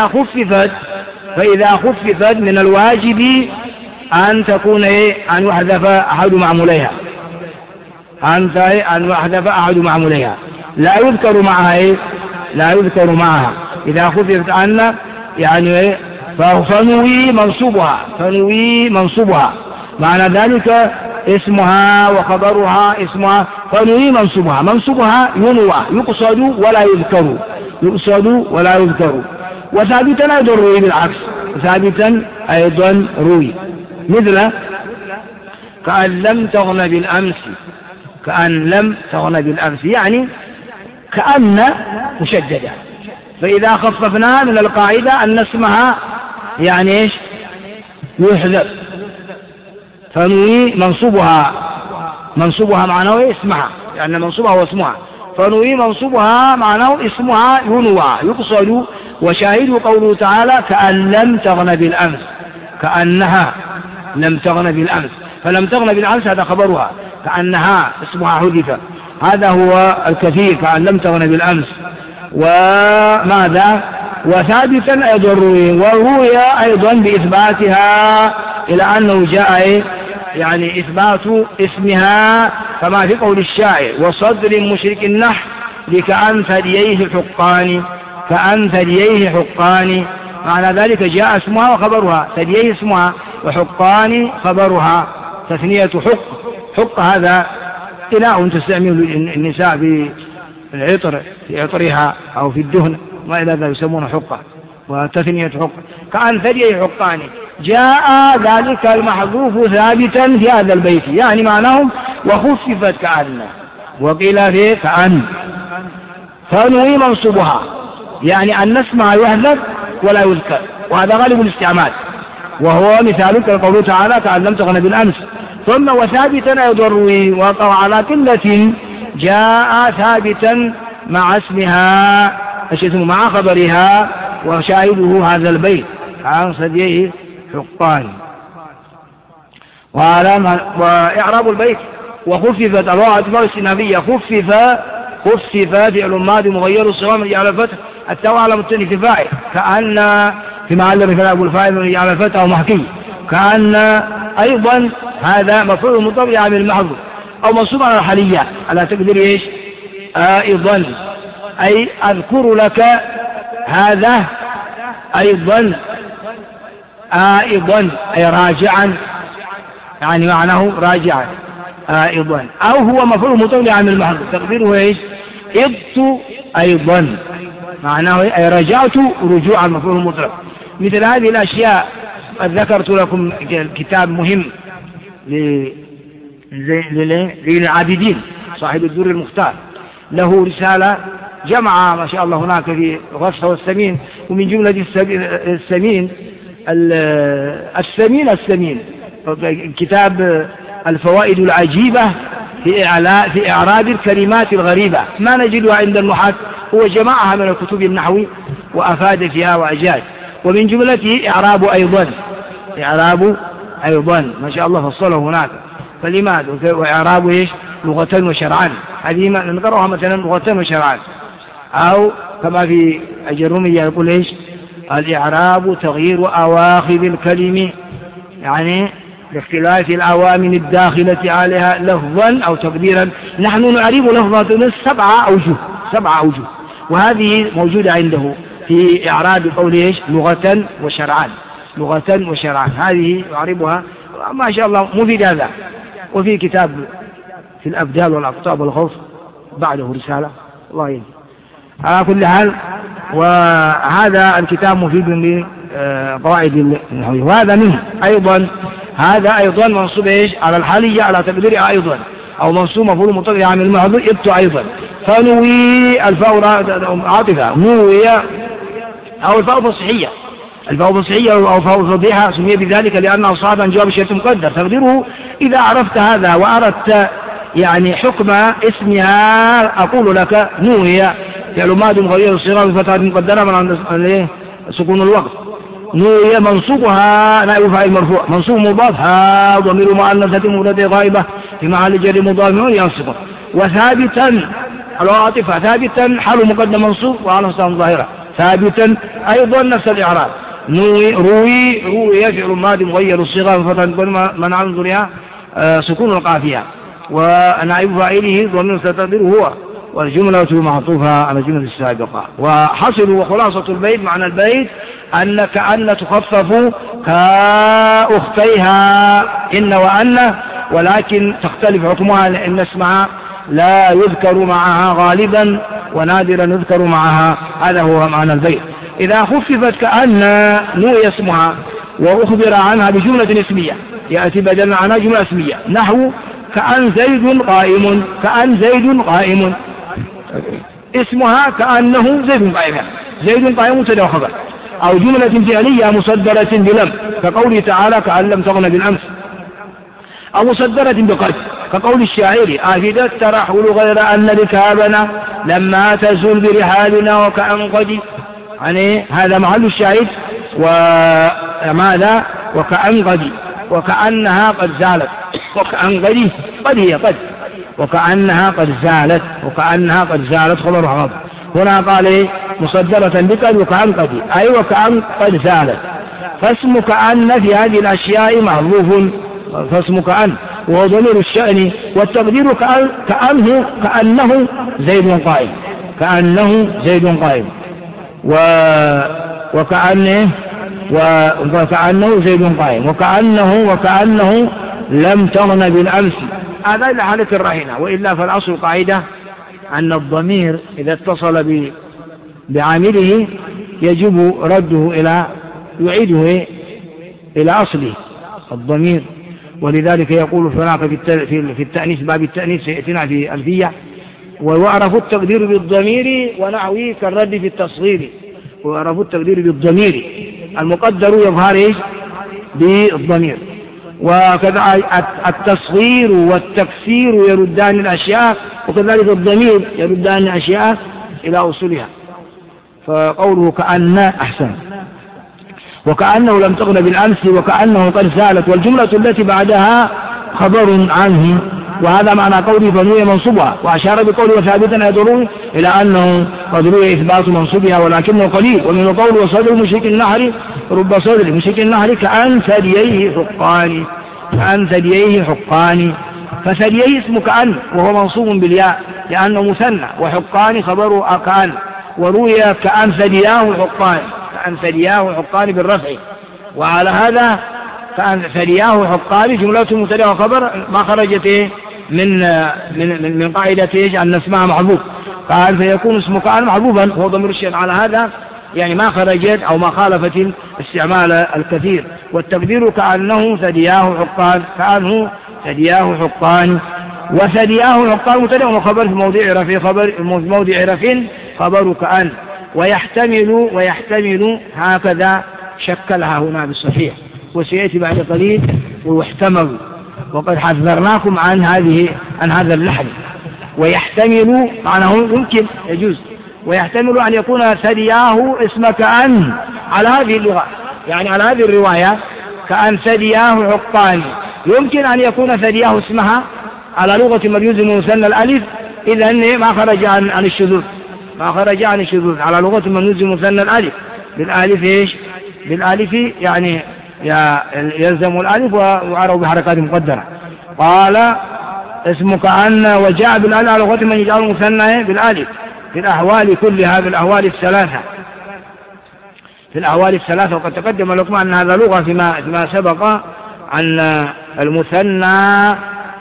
خففت من الواجب أن تكون أن يحذف أحد معموليها، أن يحذف أحد معموليها، لا يذكر معها إذا خففت أن يعني فنوي منصوبها، معنى ذلك اسمها وخبرها اسمها، فنوي منصوبها ينوى، يقصد ولا يذكر، وثابتا أيضا روي بالعكس، مثل كأن لم تغن بالأمس، يعني كأن مشددة، فإذا خففناها من القاعدة أن اسمها يعني إيش؟ يحذف، فنوي منصوبها معناه اسمها، لأن منصوبها هو اسمها، فنوي منصوبها معناه اسمها ينوى يقصد. وشاهد قوله تعالى كأن لم تغن بالأمس، كأنها لم تغن بالأمس، فلم تغن بالأمس هذا خبرها، كأنها اسمها حذف، هذا هو الكثير، كأن لم تغن بالأمس. وماذا؟ وثابتا أيضا وروي أيضا بإثباتها، إلى أنه جاء يعني إثبات اسمها كما في قول الشاعر وصدر مشرك النحل لكأن ثدييه حقان، معنى ذلك جاء اسمها وخبرها، ثدييه اسمها وحقان خبرها، تثنية حق هذا إناء تستعمل النساء في العطر، في عطرها أو في الدهن ما إلى ذلك يسمونه حقة، وتثنية حق، كأن ثدييه حقان، جاء ذلك المحذوف ثابتا في هذا البيت، يعني معناه وخففت كأن، وقيل في كأن فنوي منصوبها، يعني أن اسمها يحذف ولا يذكر، وهذا غالب الاستعمال، وهو مثال كقوله تعالى كأن لم تغن بالأمس. ثم وثابتا يضروي وقع على قلة، جاء ثابتا مع اسمها مع خبرها، وشاهده هذا البيت عن ثدييه حقان. وإعراب البيت وخففت الله أكبر السنابية، خفف فعل ماضي مغير الصوام يجعل الفتح التاء على متن في فاعل، كأن في معلم فعل الفاعل يجعل الفتح أو محكي، كأن أيضا هذا مفعول مطابق عن المحذوف أو منصوب على الحالية على تقدير إيش؟ أيضا أي أذكر لك هذا أيضا أي راجعا، يعني معناه راجعا أيضا، أو هو مفعول مطابق عن المحذوف تقديره إيش؟ إضت أيضا، معناه أي رجعت رجوعا مفعول مطلق. مثل هذه الأشياء قد ذكرت لكم كتاب مهم للعابدين صاحب الدر المختار، له رسالة جمع ما شاء الله هناك في الغصة والسمين. ومن جملة السمين السمين كتاب الفوائد العجيبة في إعراب الكلمات الغريبة ما نجدها عند النحاة، هو جمعها من الكتب النحوي وأفاد فيها وأجاد. ومن جملته إعراب أيضا ما شاء الله فصله هناك كلمات وإعراب إيش لغة وشرعا. هذه ما نقرأها مثلا لغة وشرعا. أو كما في الجرمية يقول إيش الإعراب تغيير أواخذ الكلمة، يعني باختلاف العوامل الداخلة عليها لفظا أو تقديرا. نحن نعرب لفظة 7 أوجه، وهذه موجودة عنده في إعراب قول إيش لغة وشرعا. هذه يعربها ما شاء الله مفيد هذا. وفي كتاب في الأبدال والأقطاب والخوف بعده رسالة الله يهدي. على كل حال وهذا الكتاب مفيد لقواعد النحوية. وهذا منه أيضا، هذا أيضا منصوب إيش على الحالية على تقديرها أيضا، أو منصوب مفعول مطلق عن المحذوف ابتو أيضا. فنوي الفاء عاطفة نوي أو الفاء فصحية، أو فاء فضيحة سمي بذلك لأنه صعب عن جواب شيء مقدر. تقديره إذا عرفت هذا وأردت يعني حكم اسمها أقول لك نوي فعل ماض غير الصيغة بفتحة مقدرة من عند سكون الوقت. نوي منصوبها نائب فاعل مرفوع، منصوب مضاف ها ضمير مؤنثة مفردة غائبة في محل جر مضاف ينصب. وثابتا العاطفة ثابتا حال مقدم منصوب وعلى صفة ظاهرة ثابتا أيضا نفس الإعراب. روي فعل ماض مغير الصيغة بفتحة من عن ظهورها سكون القافية، ونائب فاعله ضمير ستقديره هو، والجملة معطوفة على الجملة السابقة. وحصل وخلاصة البيت معنى البيت أن كأن تخفف كأختيها إن وأن، ولكن تختلف حكمها لأن اسمها لا يذكر معها غالبا ونادرا يذكر معها. هذا هو معنى البيت. إذا خففت كأن نوي اسمها وأخبر عنها بجملة اسمية يأتي بدلا عنها جملة اسمية نحو كأن زيد قائم، اسمها كأنه زيد قائم مبتدأ وخبر. أو جملة فعلية مصدرة بلم كقوله تعالى كأن لم تغن بالأمس، أو مصدرة بقد كقول الشاعر آفدت ترحل غير أن ركابنا لما تزول برحالنا وكأن قد، يعني هذا محل الشاهد. وماذا وكأن قد وكأنها قد زالت، وكأن قد هي قد وكأنها قد زالت خبر غض. هنا قال مصدرة بقد وكأن قد أي وكأن قد زالت. فاسم كأن في هذه الأشياء محذوف، فاسم كأن وهو ضمير الشأن، والتقدير كأنه زيد قائم، وكأنه زيد قائم، وكأنه لم تغن بالأمس. هذا إلى حالة الرهينة. وإلا فالأصل قاعدة أن الضمير إذا اتصل بعامله يجب رده يعيده إلى أصله الضمير. ولذلك يقول في التأنيث باب التأنيث سيأتينا في ألفية ويعرف التقدير بالضمير ونحوه كالرد في التصغير. ويعرف التقدير بالضمير المقدر يظهر بالضمير. وكذا التصغير والتكسير يردان الأشياء، وكذلك الضمير يردان الأشياء إلى أصولها. فقوله كأن أحسن. وكأنه لم تغن بالأمس وكأنه قد زالت، والجملة التي بعدها خبر عنه. وهذا معنى قوله فنوي منصوبها، وأشار بقوله وثابتا يدعو إلى أنه قد روي إثبات منصوبها ولكنه قليل. ومن قوله وصدر مشرك النحر رب صدر مشرك النحر كأن ثدييه حقان. فثدييه اسم كأن وهو منصوب بالياء لأنه مثنى، وحقان خبر كأن. وروي كأن ثدياه حقان بالرفع. وعلى هذا كأن ثدياه حقان جملة مبتدأ وخبر ما خرجت من قاعدة أن اسمها محذوف، قال فيكون اسم كأن محذوفا وهو ضمير الشيء. على هذا يعني ما خرجت أو ما خالفت الاستعمال الكثير. والتقدير كأنه ثدياه حقان، كأنه ثدياه حقان. وثدياه حقان مبتدأ وخبر في موضع رفع خبر كأن، ويحتمل هكذا شكلها هنا بالصحيح، وسيأتي بعد قليل ويحتمل، وقد حذرناكم عن هذا اللحن. ويحتمل معناه يمكن يجوز، ويحتمل أن يكون ثدياه اسم كأن على هذه اللغة، يعني على هذه الرواية كأن ثدياه عقان، يمكن أن يكون ثدياه اسمها على لغة من يلزم مثنى الألف، إذن ما خرج عن الشذوذ، على لغة من يلزم مثنى الألف بالألف إيش؟ بالألف يعني يلزم الألف وعرب بحركات مقدرة. قال اسم كأن وجاء بالألف على لغة من يجعل مثنى بالألف في الأحوال كلها، في الأحوال الثلاثة، وقد تقدم لكم أن هذا لغة فيما سبق أن المثنى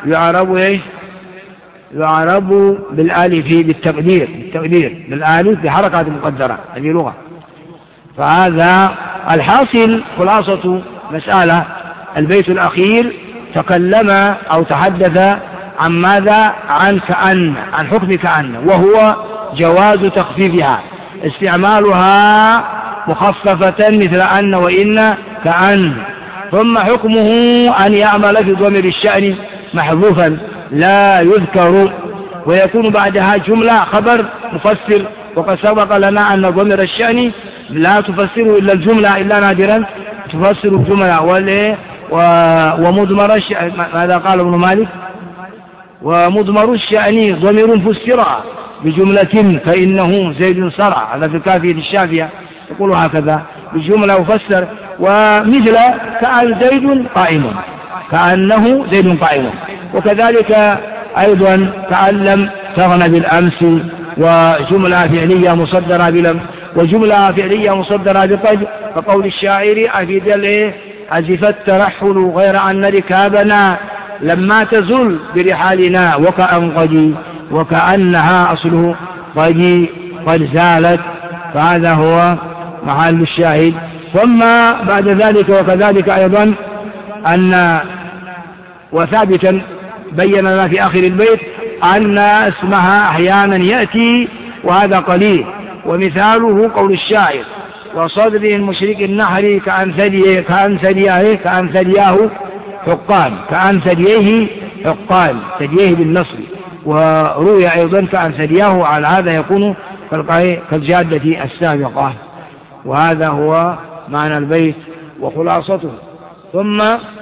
يعرب بالألف بالتقدير بالألف بحركات مقدرة، هذه لغة. فهذا الحاصل خلاصة مسألة البيت الأخير تكلم أو تحدث عن ماذا؟ عن كأن، عن حكم كأن، وهو جواز تخفيفها، استعمالها مخففة مثل أن وإن كأن. ثم حكمه أن يعمل في ضمير الشأن محذوفا لا يذكر، ويكون بعدها جملة خبر مفسر، وقد سبق لنا أن ضمير الشأن لا تفسره إلا الجملة، إلا نادرا تفسر الجملة. ومضمر الشأن ماذا قال ابن مالك؟ ومضمر الشأن ضمير فسر بجملة فإنه زيد صرع، هذا في الكافية الشافية يقول هكذا بجملة مفسر. ومثل كأن زيد قائم، كأنه زيد قائم. وكذلك أيضا كأن لم تغن بالأمس، وجملة فعلية مصدرة بلم، وجملة فعلية مصدرة بقد، فقول الشاعر أفيد أزف الترحل غير أن ركابنا لما تزل برحالنا وكأن قد، وكأنها أصله قد زالت. فهذا هو محل الشاهد. ثم بعد ذلك وكذلك أيضا أن وثابتا بين لنا في آخر البيت أن اسمها أحيانا يأتي وهذا قليل، ومثاله قول الشاعر وصدره المشرك النحر كأن ثدياه حقان، كأن ثديه حقان، ثديه بالنصر. وروي أيضا كأن ثدياه، على هذا يكون كالجادة السابقة. وهذا هو معنى البيت وخلاصته. ثم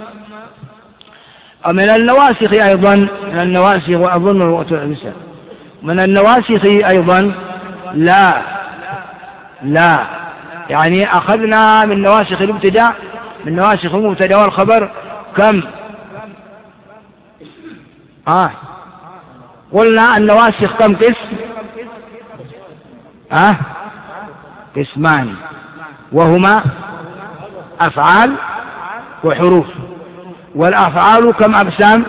من النواسخ أيضا، من النواسخ وأظن من النواسخ أيضا لا يعني أخذنا من نواسخ الابتداء، من نواسخ المبتدا والخبر كم؟ قلنا النواسخ كم قسم؟ قسمان، وهما أفعال وحروف. والأفعال كم أقسام؟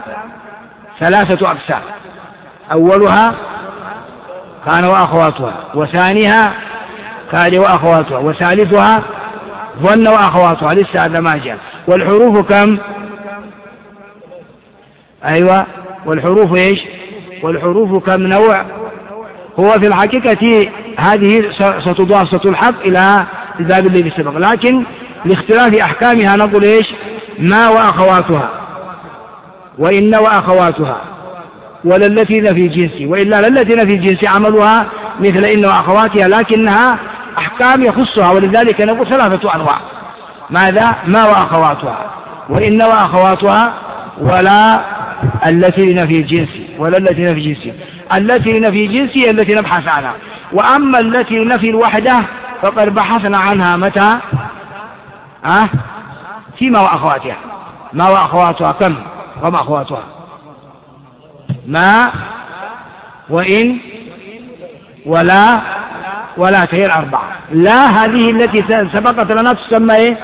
3 أقسام، أولها كان وأخواتها، وثانيها كاد وأخواتها، وثالثها ظن وأخواتها، لسه هذا ما جاء. والحروف كم؟ أيوة، والحروف إيش؟ والحروف كم نوع؟ هو في الحقيقة هذه ستضاف ستلحق إلى الباب الذي سبق، لكن لاختلاف أحكامها نقول إيش؟ ما وأخواتها، وإن وأخواتها، وللتين في جنسي، وإلا للتين في جنسي عملها مثل إن وأخواتها، لكنها أحكام يخصها، ولذلك نقول 3 أنواع. ماذا؟ ما وأخواتها، وإن وأخواتها، ولا التين في جنسي، ولا التين في جنسي. التين في جنسي التي نبحث عنها، وأما التي في الوحدة فقد بحثنا عنها متى؟ في ما وأخواتها. ما وأخواتها كم؟ وما أخواتها؟ ما وإن ولا تهي 4. لا هذه التي سبقت لنا تسمى إيه؟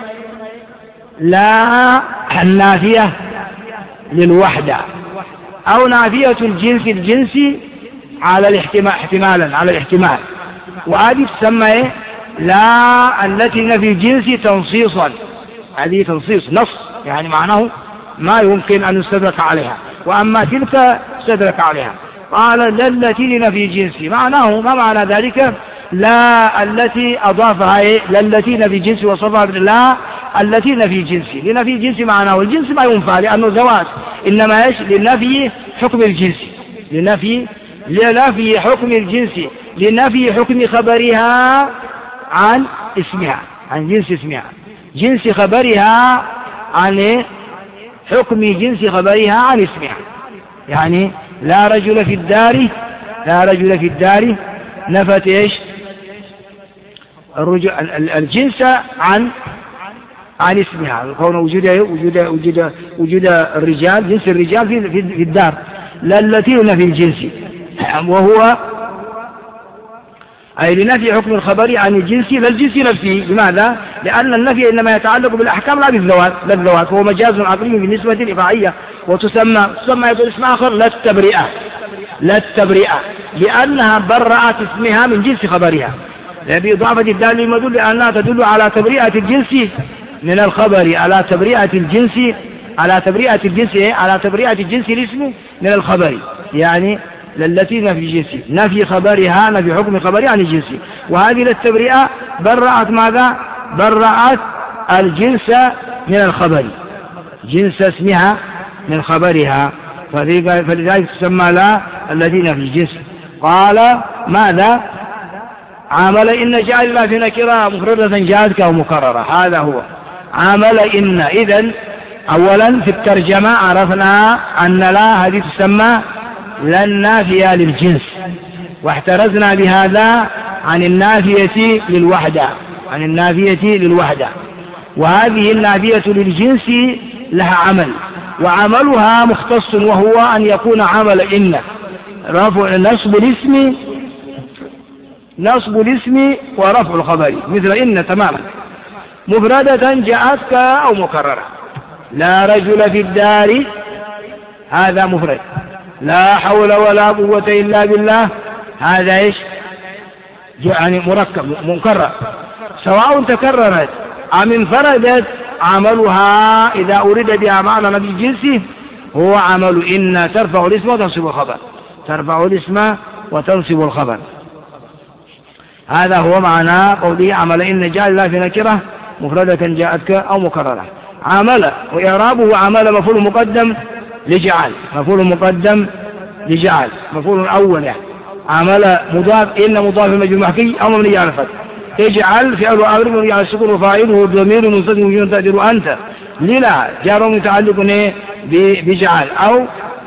لا النافية للوحدة، أو نافية الجنسي على الاحتمال، احتمالا على الاحتمال. وهذه تسمى إيه؟ لا التي نفي الجنس تنصيصا، هذه تنصيص نص، يعني معناه ما يمكن أن يستدرك عليها، وأما تلك استدرك عليها. قال لا التي لنفي جنسي. معناه ما معنى ذلك؟ لا التي أضافها لا التي نفي جنسي وصفها لا التي نفي جنسي. لنفي جنسي معناه الجنس ما ينفع لأنه زواج، إنما ايش؟ لنفي حكم الجنس، لنفي حكم الجنس، لنفي حكم خبرها عن اسمها، عن جنس اسمها، جنس خبرها عن حكم جنس خبرها عن اسمها. يعني لا رجل في الدار، لا رجل في الدار نفت ايش؟ الجنس عن اسمها، كون وجود الرجال، جنس الرجال في الدار، لا التي نفي الجنس، وهو أي لنفي حكم الخبر عن الجنس لا الجنس نفسه. لماذا؟ لأن النفي إنما يتعلق بالأحكام لا بالذوات، لا الذوات، هو مجاز عقلي بالنسبة للإفاعية، وتسمى يقول اسم آخر لا التبرئة، لا التبرئة، لأنها برأت اسمها من جنس خبرها، بإضافة الدال للمدل لأنها تدل على تبرئة الجنس من الخبر، على تبرئة الجنس، على تبرئة الجنس، على تبرئة الجنس الاسم من الخبر. يعني التي نفي جنسي، نفي خبرها، نفي حكم خبرها عن الجنس. وهذه التبرئة برأت ماذا؟ برأت الجنس من الخبر، جنس اسمها من خبرها، فلذلك تسمى لا التي نفي الجنس. قال ماذا؟ عامل إن جعل الله في نكرة مفردة جاءتك أو مكررة. هذا هو عامل إن. إذن أولا في الترجمة عرفنا أن لا هذه تسمى لا النافية للجنس، واحترزنا بهذا عن النافية للوحدة، عن النافية للوحدة. وهذه النافية للجنس لها عمل، وعملها مختص، وهو أن يكون عمل إن رفع نصب الاسم ورفع الخبر، مثل إن تماما. مفردة جاءتك أو مكررة. لا رجل في الدار، هذا مفرد. لا حول ولا قوة إلا بالله، هذا إيش؟ يعني مركب مكرر، سواء تكررت أم انفردت، عملها إذا أريد بها معنى نفي الجنس هو عمل إن، ترفع الاسم وتنصب الخبر، ترفع الاسم وتنصب الخبر. هذا هو معنى قوله عمل إن جعل الله في نكرة مفردة جاءتك أو مكررة. عمل وإعرابه عمل مفعول مقدم لجعل، مفعول مقدم لجعل، مفعول أول يعني. عمل مضاف، إن مضاف مجرور محكي أو مبني على الفتح. اجعل فعل أمر مبني على السكون وفاعله ضمير مستتر وجوه تقدير أنت. للا جار متعلق بجعل، أو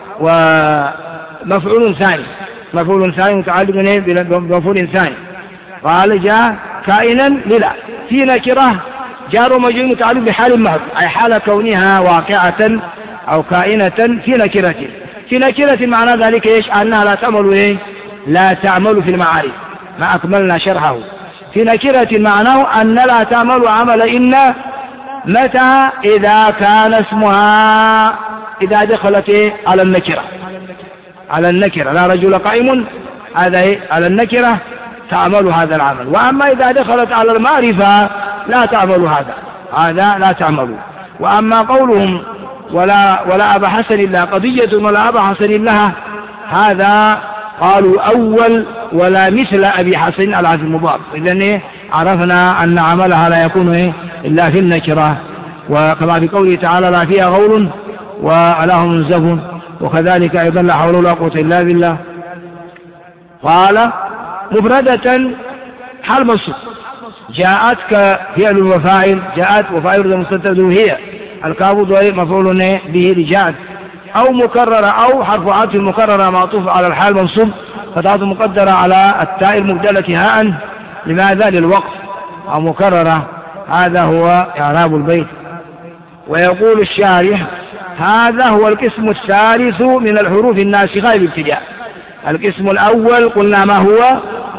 ومفعول ثاني، مفعول ثاني متعلق بمفعول ثاني. قال جاء كائنا للا. في نكرة جار مجرور متعلق بحال محذوف، أي حال كونها واقعة أو كائنة في نكرة. في نكرة معنى ذلك إيش؟ أنها لا تعمل إيه؟ لا تعمل في المعارف، ما أكملنا شرحه. في نكرة معناه أن لا تعمل عمل إن متى؟ إذا كان اسمها، إذا دخلت إيه؟ على النكرة، على النكرة. لا رجل قائم، هذا إيه؟ على النكرة تعمل هذا العمل. وأما إذا دخلت على المعرفة لا تعمل هذا لا تعمل. وأما قولهم ولا أبا حسن لها قضية ولا أبا حسن لها، هذا قالوا أول ولا مثل أبي حسن على المضاف. إذن إيه؟ عرفنا أن عملها لا يكون إيه؟ إلا في النكرة. وكما في قوله تعالى لا فيها غول ولا هم منزفون، وكذلك أيضا لا حول ولا قوة إلا بالله. قال مفردة حال منصوب، جاءتك فعل وفاعل، جاءت وفاعل مستتر هي، الكاف ضمير مفعول به لجاءت. أو مكررة، أو حرف عطف مكررة معطوف على الحال منصوب، فتعطف مقدرة على التاء المبدلة هاء، لماذا؟ للوقف. أو مكررة، هذا هو إعراب البيت. ويقول الشارح هذا هو القسم الثالث من الحروف الناسخة للابتداء. القسم الأول قلنا ما هو؟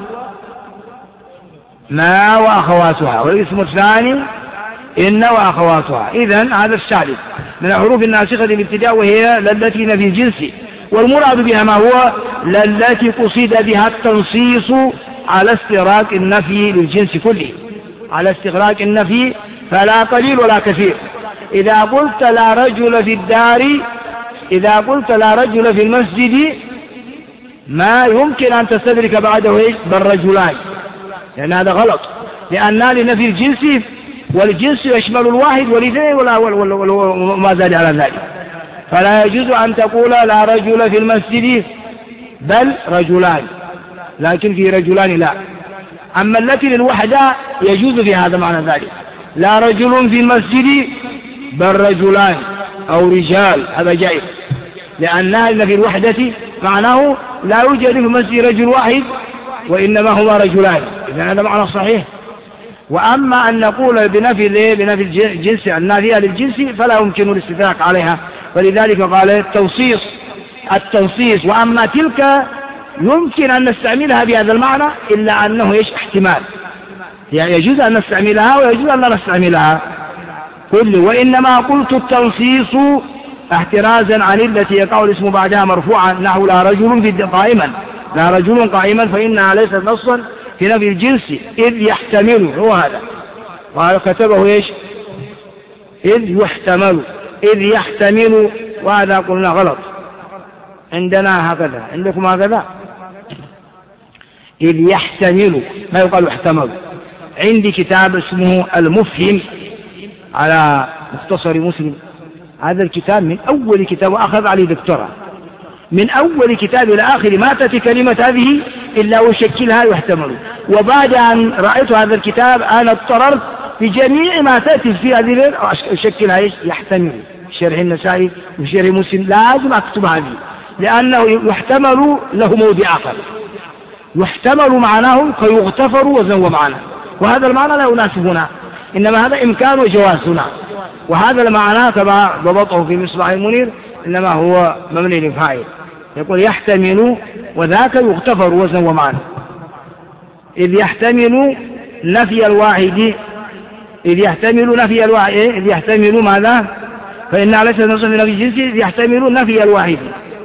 ما وأخواتها. والقسم الثاني إن وأخواتها. إذن هذا الثالث من الحروف الناسخة للابتداء، وهي التي نفي الجنس. والمراد بها ما هو؟ التي قصد بها التنصيص على استغراق النفي للجنس كله، على استغراق النفي، فلا قليل ولا كثير. إذا قلت لا رجل في الدار، إذا قلت لا رجل في المسجد، ما يمكن أن تستدرك بعده إيش؟ بل رجلان، لأن هذا غلط، لأننا لنفي الجنس، والجنس يشمل الواحد والاثنين وما زاد على ذلك. فلا يجوز أن تقول لا رجل في المسجد بل رجلان، لكن في رجلان لا. أما التي للوحدة يجوز في هذا معنى ذلك، لا رجل في المسجد بل رجلان أو رجال، هذا جائز، لأنها في الوحدة معناه لا يوجد في المسجد رجل واحد وإنما هما رجلان، إذن هذا معنى صحيح. وأما أن نقول بنفي الجنس النافية للجنس فلا يمكن الاستدراك عليها، ولذلك قال التنصيص. وأما تلك يمكن أن نستعملها بهذا المعنى، إلا أنه احتمال، يعني يجوز أن نستعملها ويجوز أن لا نستعملها كل. وإنما قلت التنصيص احترازا عن التي يقع الاسم بعدها مرفوعا، نحو لا رجل قائما، فإنها ليست نصا في نفي الجنس، إذ يحتمل، هو هذا، وهذا كتبه إذ يحتمل، وهذا قلنا غلط، عندنا هكذا، عندكم هكذا، إذ يحتمل، ما يقال يحتمل. عندي كتاب اسمه المفهم على مختصر مسلم، هذا الكتاب من أول كتاب، وأخذ عليه دكتوراه، من أول كتاب إلى آخر ما تأتي كلمة هذه إلا وشكلها يحتمل. وبعد أن رأيت هذا الكتاب أنا اضطررت بجميع ما تأتي في هذه أشكلها يحتمل، شرح النسائي وشرح مسلم لازم أكتب هذه، لأنه يحتمل له موضع آخر، يحتمل معناه كيغتفر وزن معنى، وهذا المعنى لا يناسبنا، إنما هذا إمكان وجوازنا، وهذا المعنى كما ضبطه في مصباح المنير إنما هو مبني للفاعل، يقول يحتمل وذاك يغتفر وزن ومعنى. إذ يحتمل نفي الواحد، إذ يحتمل ماذا؟ فإن ليس نصف نفي الجنس، إذ يحتمل نفي الواحد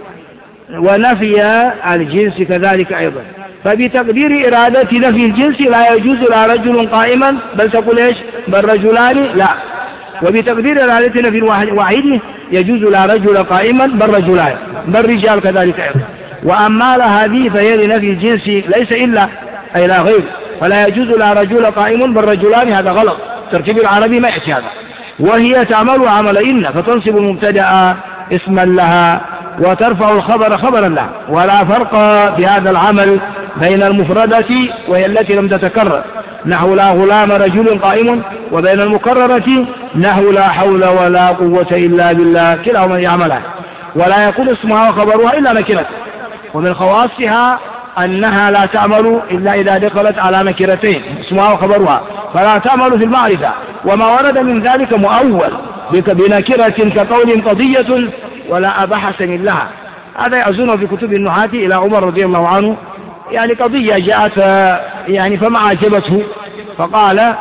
ونفي الجنس كذلك أيضا. فبتقدير إرادة نفي الجنس لا يجوز لا رجل قائما بل تقول بل رجلان، لا. وبتقدير إرادة نفي الواحد يجوز لا رجل قائما بل رجلان بل رجال كذلك أيضا. وأما هذه فهي لنفي الجنس ليس إلا أي لا غير، فلا يجوز لا رجل قائم بل رجلان، هذا غلط، ترتيب العربي ما يأتي هذا. وهي تعمل عمل إن، فتنصب المبتدأ اسما لها وترفع الخبر خبرا له، ولا فرق في هذا العمل بين المفردة وهي التي لم تتكرر، نحو لا غلام رجل قائم، وبين المكررة نحو لا حول ولا قوة إلا بالله، كلاهما يعملها، ولا يكون اسمها وخبرها إلا نكرة. ومن خواصها أنها لا تعمل إلا إذا دخلت على نكرتين اسمها وخبرها، فلا تعمل في المعرفة، وما ورد من ذلك مؤول بنكرة كقول قضية ولا أبا حسن لها. هذا يأذنه في كتب النحاة إلى عمر رضي الله عنه، يعني قضية جاءت يعني فما عجبته فقال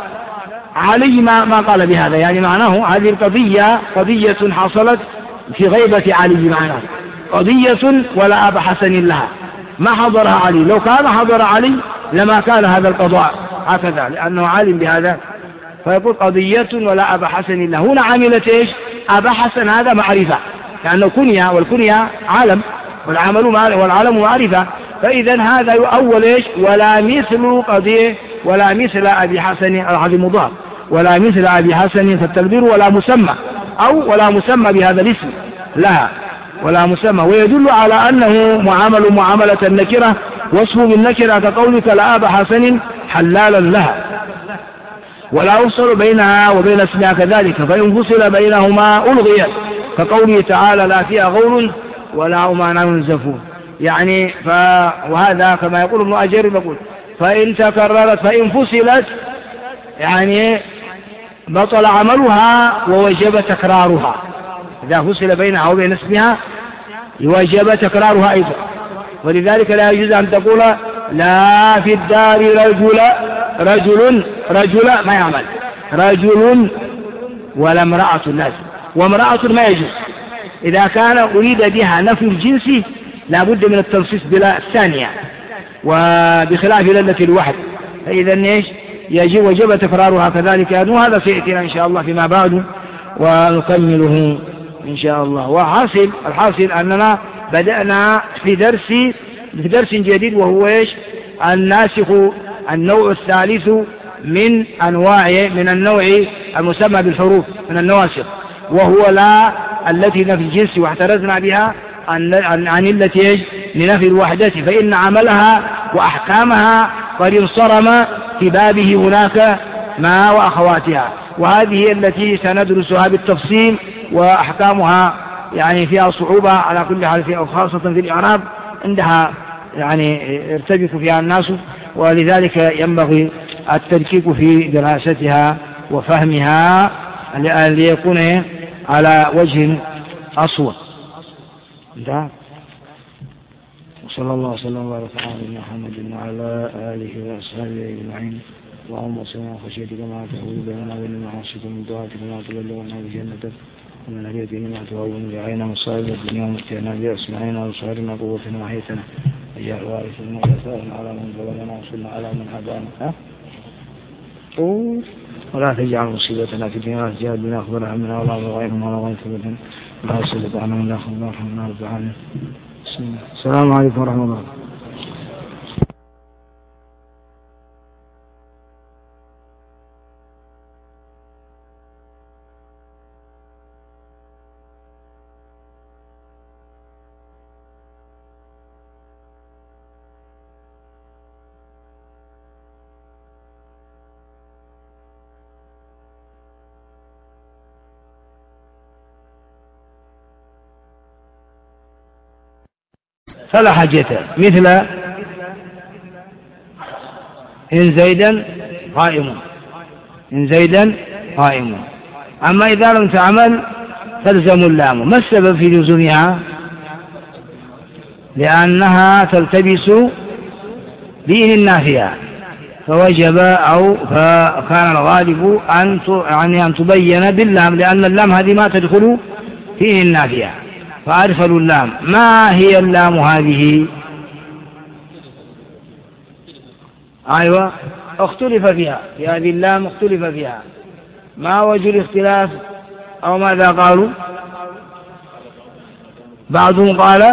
علي ما قال بهذا، يعني معناه هذه القضية قضية حصلت في غيبة علي، معناه قضية ولا أبا حسن لها، ما حضرها علي، لو كان حضر علي لما كان هذا القضاء هكذا، لأنه عالم بهذا، فيقول قضية ولا أبا حسن لها. هنا عملت أبا حسن، هذا معرفة، لأنه كنية، والكنية عالم، والعالم معرفة، فإذا هذا يؤول ولا مثل قضية ولا مثل أبي حسن، هذا مضاف، ولا مثل أبي حسن فالتقدير ولا مسمى، أو ولا مسمى بهذا الاسم لها ولا مسمى. ويدل على أنه معاملة النكرة، وصف بالنكرة كقولك لا أبا حسن حلالا لها، ولا يفصل بينها وبين اسمها كذلك، فإن فصل بينهما ألغيت، كقوله تعالى لا فيها غول ولا هم عنها ينزفون، يعني وهذا كما يقول ابن أجر يقول فإن تكررت فإن فصلت يعني بطل عملها ووجب تكرارها، إذا فصل بينها وبين اسمها يوجب تكرارها أيضا. ولذلك لا يجوز أن تقول لا في الدار رجل ما يعمل، رجل ولا امرأة لازم، وامرأة ما يجوز. إذا كان أريد بها نفي الجنس لا بد من التنصيص بلا الثانية، وبخلاف للة الوحد، فإذا يجب وجب تكرارها كذلك، وهذا سيأتينا إن شاء الله فيما بعد ونكمله إن شاء الله. الحاصل أننا بدأنا في درس في درس جديد، وهو إيش؟ الناسخ، النوع الثالث من النوع المسمى بالحروف من النواسخ، وهو لا التي نفي الجنس، واحترزنا بها عن التي لنفي الوحدة، فإن عملها وأحكامها قد انصرم في بابه هناك ما وأخواتها، وهذه التي سندرسها بالتفصيل، وأحكامها يعني فيها صعوبة على كل حال، خاصة في الإعراب عندها يعني يرتبك فيها الناس، ولذلك ينبغي التدقيق في دراستها وفهمها ليكون على وجه أصوب. انتهى. وصلى الله وسلم وبارك على محمد وعلى آله وأصحابه أجمعين. اللهم صل على خشيتك ما تحول بيننا وبين معاصيك، من طاعتك ما تبلغنا بجنتك، ومن اليقين ما تهون بعيننا مصائب الدنيا، ومتعنا بأسماعنا وأبصارنا قوتنا وحيتنا، واجعل وارثنا وثارنا على من ظلمنا، وانصرنا على من عادانا، ولا تجعل مصيبتنا في ديننا، ولا تجعل الدنيا أكبر همنا ولا غيرنا ولا غير فتن، ولا سلط عنا من لا خبر رحمنا رب العالمين. السلام عليكم ورحمة الله. فلا حاجة، مثل إن زيدا قائم، إن زيدا قائم. أما إذا لم تعمل تلزم اللام. ما السبب في لزومها؟ لأنها تلتبس بإن النافية، فوجب أو فكان الغالب أن تبين باللام، لأن اللام هذه ما تدخل في النافية، فأدخلوا اللام. ما هي اللام هذه؟ أيوة، اختلف فيها، في هذه اللام اختلف فيها. ما وجه الاختلاف أو ماذا قالوا؟ بعضهم قال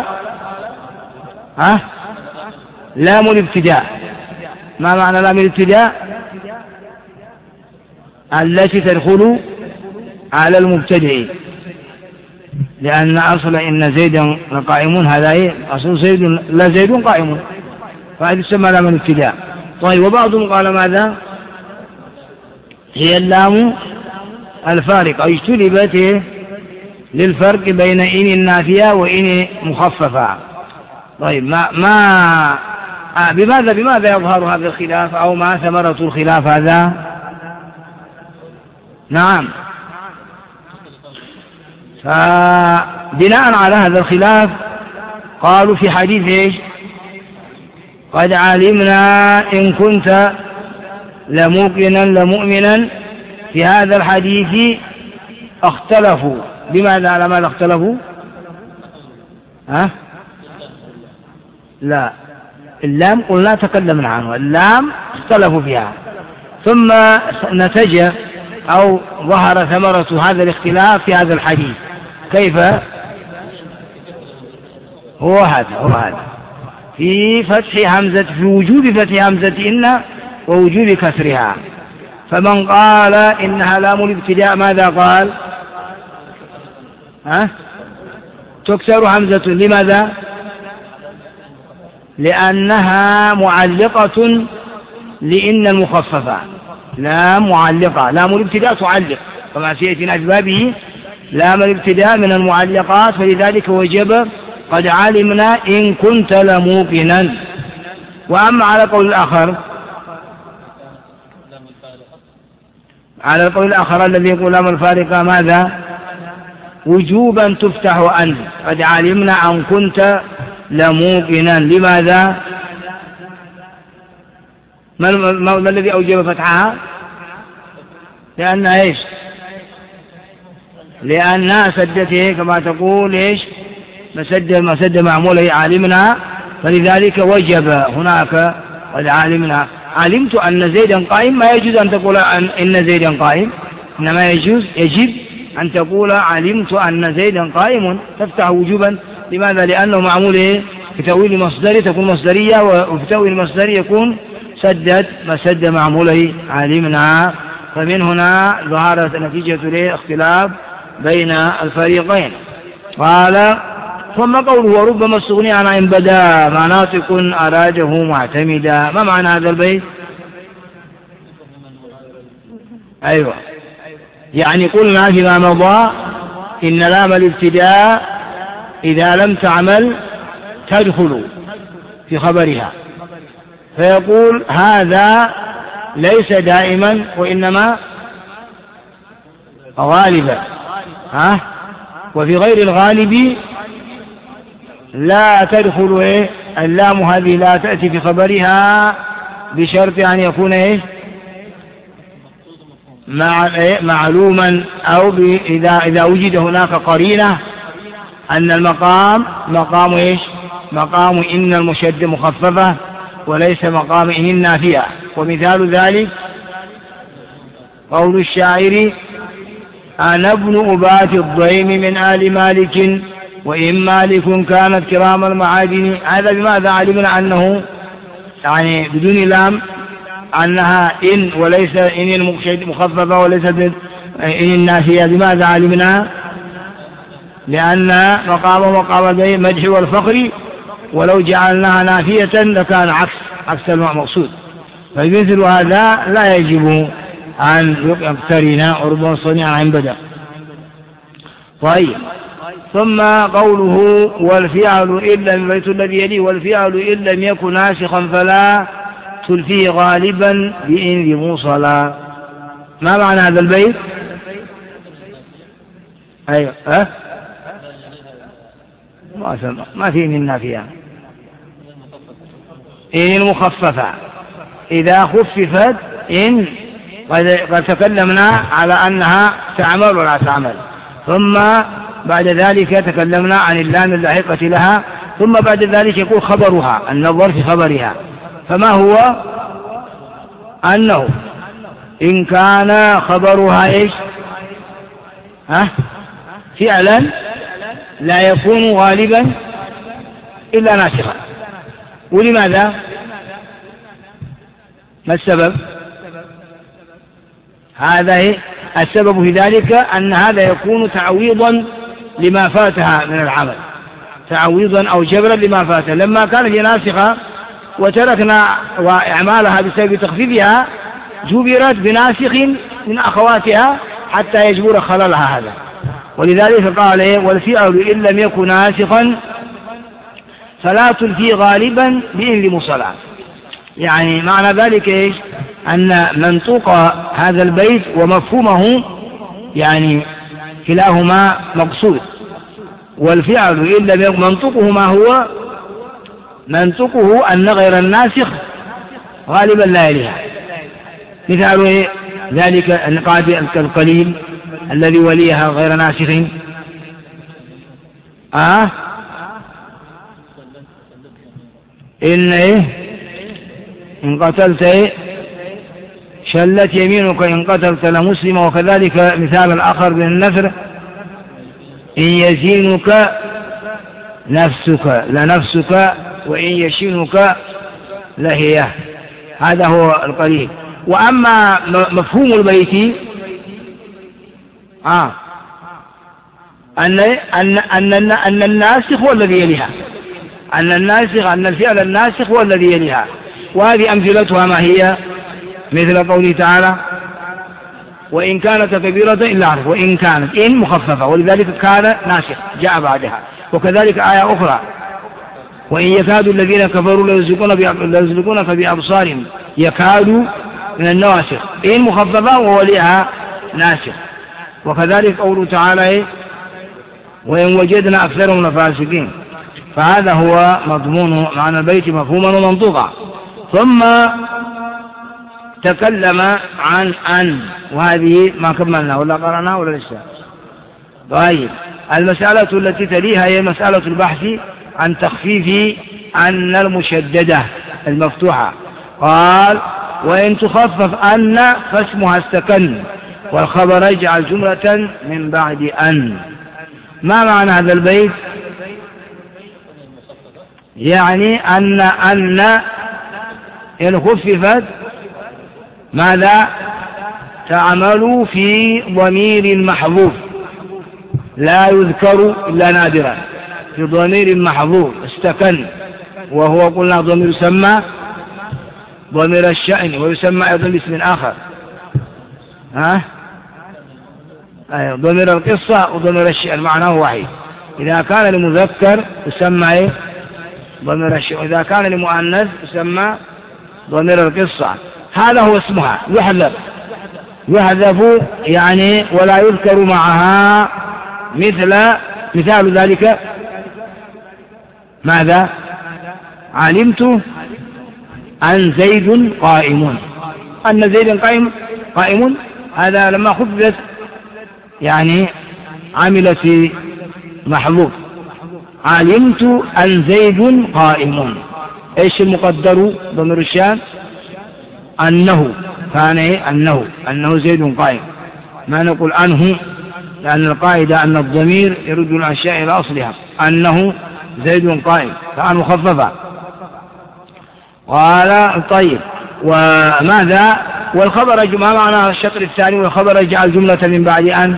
لام الابتداء. ما معنى لام الابتداء؟ التي تدخل على المبتدئ، لأن أصل إن زيدا قائمون هذا أصل زيد، لا زيد قائمون، فهذه تسمى لام الابتداء. طيب، وبعضهم قال ماذا؟ هي اللام الفارقة، اجتلبت للفرق بين إن النافية وإن مخففة. طيب، بماذا يظهر هذا الخلاف، أو ما ثمرة الخلاف هذا؟ نعم، فبناء على هذا الخلاف قالوا في حديث ايش؟ قد علمنا إن كنت لموقنا لمؤمنا. في هذا الحديث اختلفوا. بماذا؟ على ماذا اختلفوا؟ لا، اللام قلنا تكلمنا عنه، اللام اختلفوا فيها، ثم نتج أو ظهر ثمرة هذا الاختلاف في هذا الحديث. كيف؟ هو هذا في وجوب فتح همزة إن ووجوب كسرها. فمن قال إنها لام الابتداء ماذا قال؟ تكسر همزة. لماذا؟ لأنها معلقة لإن المخففة، لام معلقة، لام الابتداء تعلق، كما سيأتينا في بابه لام الابتداء من المعلقات، فلذلك وجب قد علمنا إن كنت لموقنا. وأما على القول الآخر الذي يقول لام الفارقة ماذا؟ وجوبا تفتح أن، قد علمنا أن كنت لموقنا. لماذا؟ ما الذي أوجب فتحها؟ لأنها إيش؟ لأنها سدته كما تقول إيش؟ مسد معموله علمنا، فلذلك وجب هناك قد علمنا. علمت أن زيدا قائم، ما يجوز أن تقول إن زيدا قائم، إنما يجب أن تقول علمت أن زيدا قائم، تفتح وجوبا. لماذا؟ لأنه معمول في تأويل مصدري تكون مصدرية، وفي تأويل مصدري يكون مسد معموله علمنا. فمن هنا ظهرت نتيجة لاختلاف بين الفريقين. قال ثم قوله وربما استغني عن إن بدا مع ناطق أراده معتمدا. ما معنى هذا البيت؟ أيوة، يعني قلنا فيما مضى إن لام الابتداء إذا لم تعمل تدخل في خبرها، فيقول هذا ليس دائما وإنما غالبا، وفي غير الغالب لا تدخل اللام هذه لا تأتي في خبرها بشرط أن يكون معلوما، أو إذا وجد هناك قرينة أن المقام مقام إن المشد مخففة وليس مقام إن النافية. ومثال ذلك قول الشاعر أنا ابن أبات الضيم من آل مالك وإن مالك كانت كرام المعادن. هذا بماذا علمنا أنه يعني بدون لام أنها إن وليس إن المشد مخففة وليس إن النافية؟ بماذا علمنا؟ لأن مقام المدح والفقر، ولو جعلناها نافية لكان عكس المقصود. فمثل هذا لا يجب أن يقترن وربما صنيعا عن بدأ. طيب، ثم قوله والفعل إلا من بيت الذي يليه والفعل إن لم يكن ناسخا فلا تلفيه غالبا بإن موصلا. ما معنى هذا البيت؟ أيوة، ما في إن النافية، إن المخففة إذا خففت إن قد تكلمنا على أنها تعمل ولا تعمل، ثم بعد ذلك تكلمنا عن اللام اللاحقة لها، ثم بعد ذلك يكون خبرها النظر في خبرها. فما هو؟ أنه إن كان خبرها فعلا لا يكون غالبا إلا ناسخا. ولماذا؟ ما السبب؟ هذا السبب في ذلك أن هذا يكون تعويضا لما فاتها من العمل، تعويضا أو جبرا لما فاتها. لما كانت هي ناسخة وتركنا وإعمالها بسبب تخفيفها جبرت بناسخ من أخواتها حتى يجبر خللها هذا. ولذلك قال والفعل إن لم يكن ناسخا فلا تلفي غالبا بإن لمصلى. يعني معنى ذلك أن منطوق هذا البيت ومفهومه يعني كلاهما مقصود. والفعل إن لم يكن منطوقه ما هو؟ منطوقه أن غير الناسخ غالبا لا يليها. مثال ذلك القاعدة القليل الذي وليها غير ناسخ إن قتلت شلت يمينك إن قتلت لمسلم. وكذلك مثال الآخر من النثر إن يزينك نفسك لنفسك وإن يشينك لهي. هذا هو القليل. وأما مفهوم البيت أن الناسخ هو الذي يليها، أن الفعل الناسخ هو الذي يليها. وهذه أمثلتها ما هي؟ مثل قوله تعالى وإن كانت كبيرة إلا عرف، وإن كانت إن مخففة ولذلك كان ناسخ جاء بعدها. وكذلك آية أخرى وإن يكاد الذين كفروا ليزلقونك بأبصارهم يكادوا من النواسخ إن مخففة ووليها ناسخ. وكذلك قوله تعالى وإن وجدنا أكثرهم لفاسقين. فهذا هو مضمون معنى البيت مفهوما ومنطوقا. ثم تكلم عن أن، وهذه ما كملنا ولا قرأنا ولا لسه. طيب، المسألة التي تليها هي مسألة البحث عن تخفيف أن المشددة المفتوحة. قال وإن تخفف أن فاسمها استكن والخبر يجعل جملة من بعد أن. ما معنى هذا البيت؟ يعني أن إن خففت ماذا تعمل في ضمير محذوف لا يذكر إلا نادرا، في ضمير محذوف استكن، وهو قلنا ضمير يسمى ضمير الشأن، ويسمى أيضا باسم آخر، ضمير القصة وضمير الشأن معناه واحد. إذا كان لمذكر يسمى ضمير الشأن، وإذا كان لمؤنث يسمى ضمير القصة. هذا هو اسمها، يحذف يعني ولا يذكر معها، مثال ذلك ماذا؟ علمت أن زيد قائم، أن زيد قائم، هذا لما خففت يعني عملت محذوف. علمت أن زيد قائم، ايش المقدر ضمير الشان؟ أنه، كان أنه زيد قائم، ما نقول أنه، لأن القاعدة أن الضمير يرد الأشياء إلى أصلها، أنه زيد قائم، كان مخففا. قال طيب وماذا؟ والخبر ما معنى الشطر الثاني؟ والخبر يجعل جملة من بعد أن،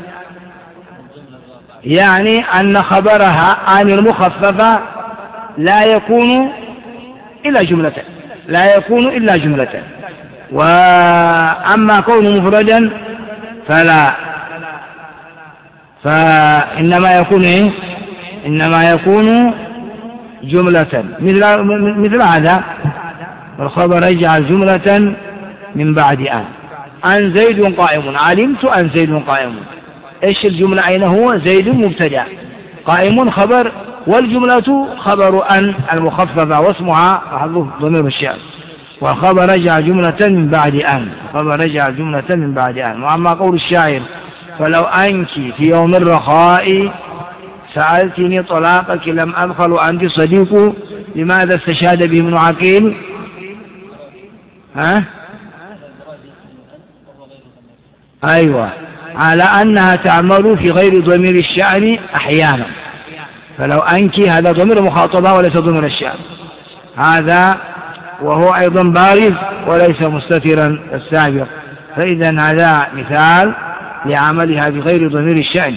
يعني أن خبرها عن المخففة لا يكون إلا جملة، وأما كونه مفردا فلا، فإنما يكون إنما يكون جملة مثل هذا. والخبر يجعل جملة من بعد أن زيد قائم، علمت أن زيد قائم. إيش الجملة؟ أين هو؟ زيد مبتدأ، قائم خبر، والجملة خبر أن المخففة واسمها محذوف ضمير الشأن. والخبر يجعل جملة من بعد أن. وأما قول الشاعر فلو أنك في يوم الرخاء سألتني طلاقك لم أبخل أنت صديق، لماذا استشهد به ابن عقيل؟ أيوة، على أنها تعمل في غير ضمير الشأن أحيانا. فلو أنك هذا ضمير مخاطبة وليس ضمير الشأن، هذا وهو أيضا بارز وليس مستترا السابق. فإذا هذا مثال لعملها بغير ضمير الشأن.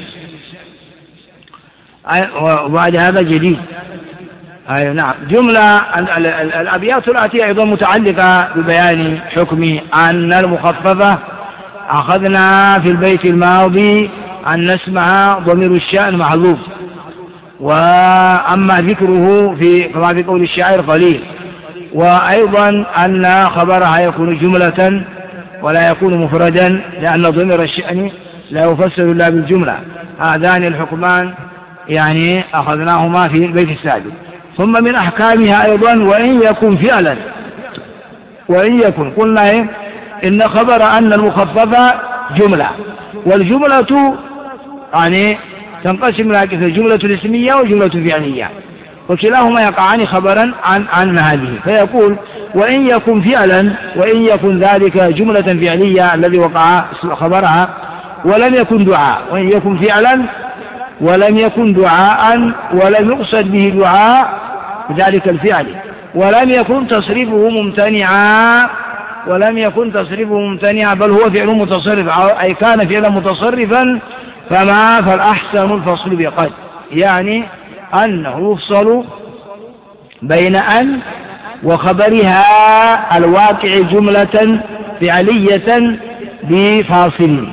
وبعد هذا جديد. نعم. جملة الأبيات الآتية أيضا متعلقة ببيان حكم أن المخففة أخذنا في البيت الماضي أن نسمع ضمير الشأن محذوف، وأما ذكره كما في قول الشاعر قليل. وأيضا أن خبرها يكون جملة ولا يكون مفردا، لأن ضمير الشأن لا يفسر إلا بالجملة. هذان الحكمان يعني أخذناهما في البيت السابق. ثم من أحكامها أيضا وإن يكن فعلا، قلنا إن خبر أن المخففة جملة، والجملة يعني تنقسم إلى قسمين: جملة الاسمية وجملة الفعلية، وكلاهما يقعان خبرا عن هذه. فيقول وإن يكن فعلا، وإن يكن ذلك جملة فعلية الذي وقع خبرها ولم يكن دعاء، وإن يكن فعلا ولم يكن دعاء ولم يقصد به دعاء بذلك الفعل، ولم يكن تصريفه ممتنعا، بل هو فعل متصرف، أي كان فعلا متصرفا، فالأحسن الفصل بقد، يعني أنه يفصل بين أن وخبرها الواقع جملة فعلية بفاصل،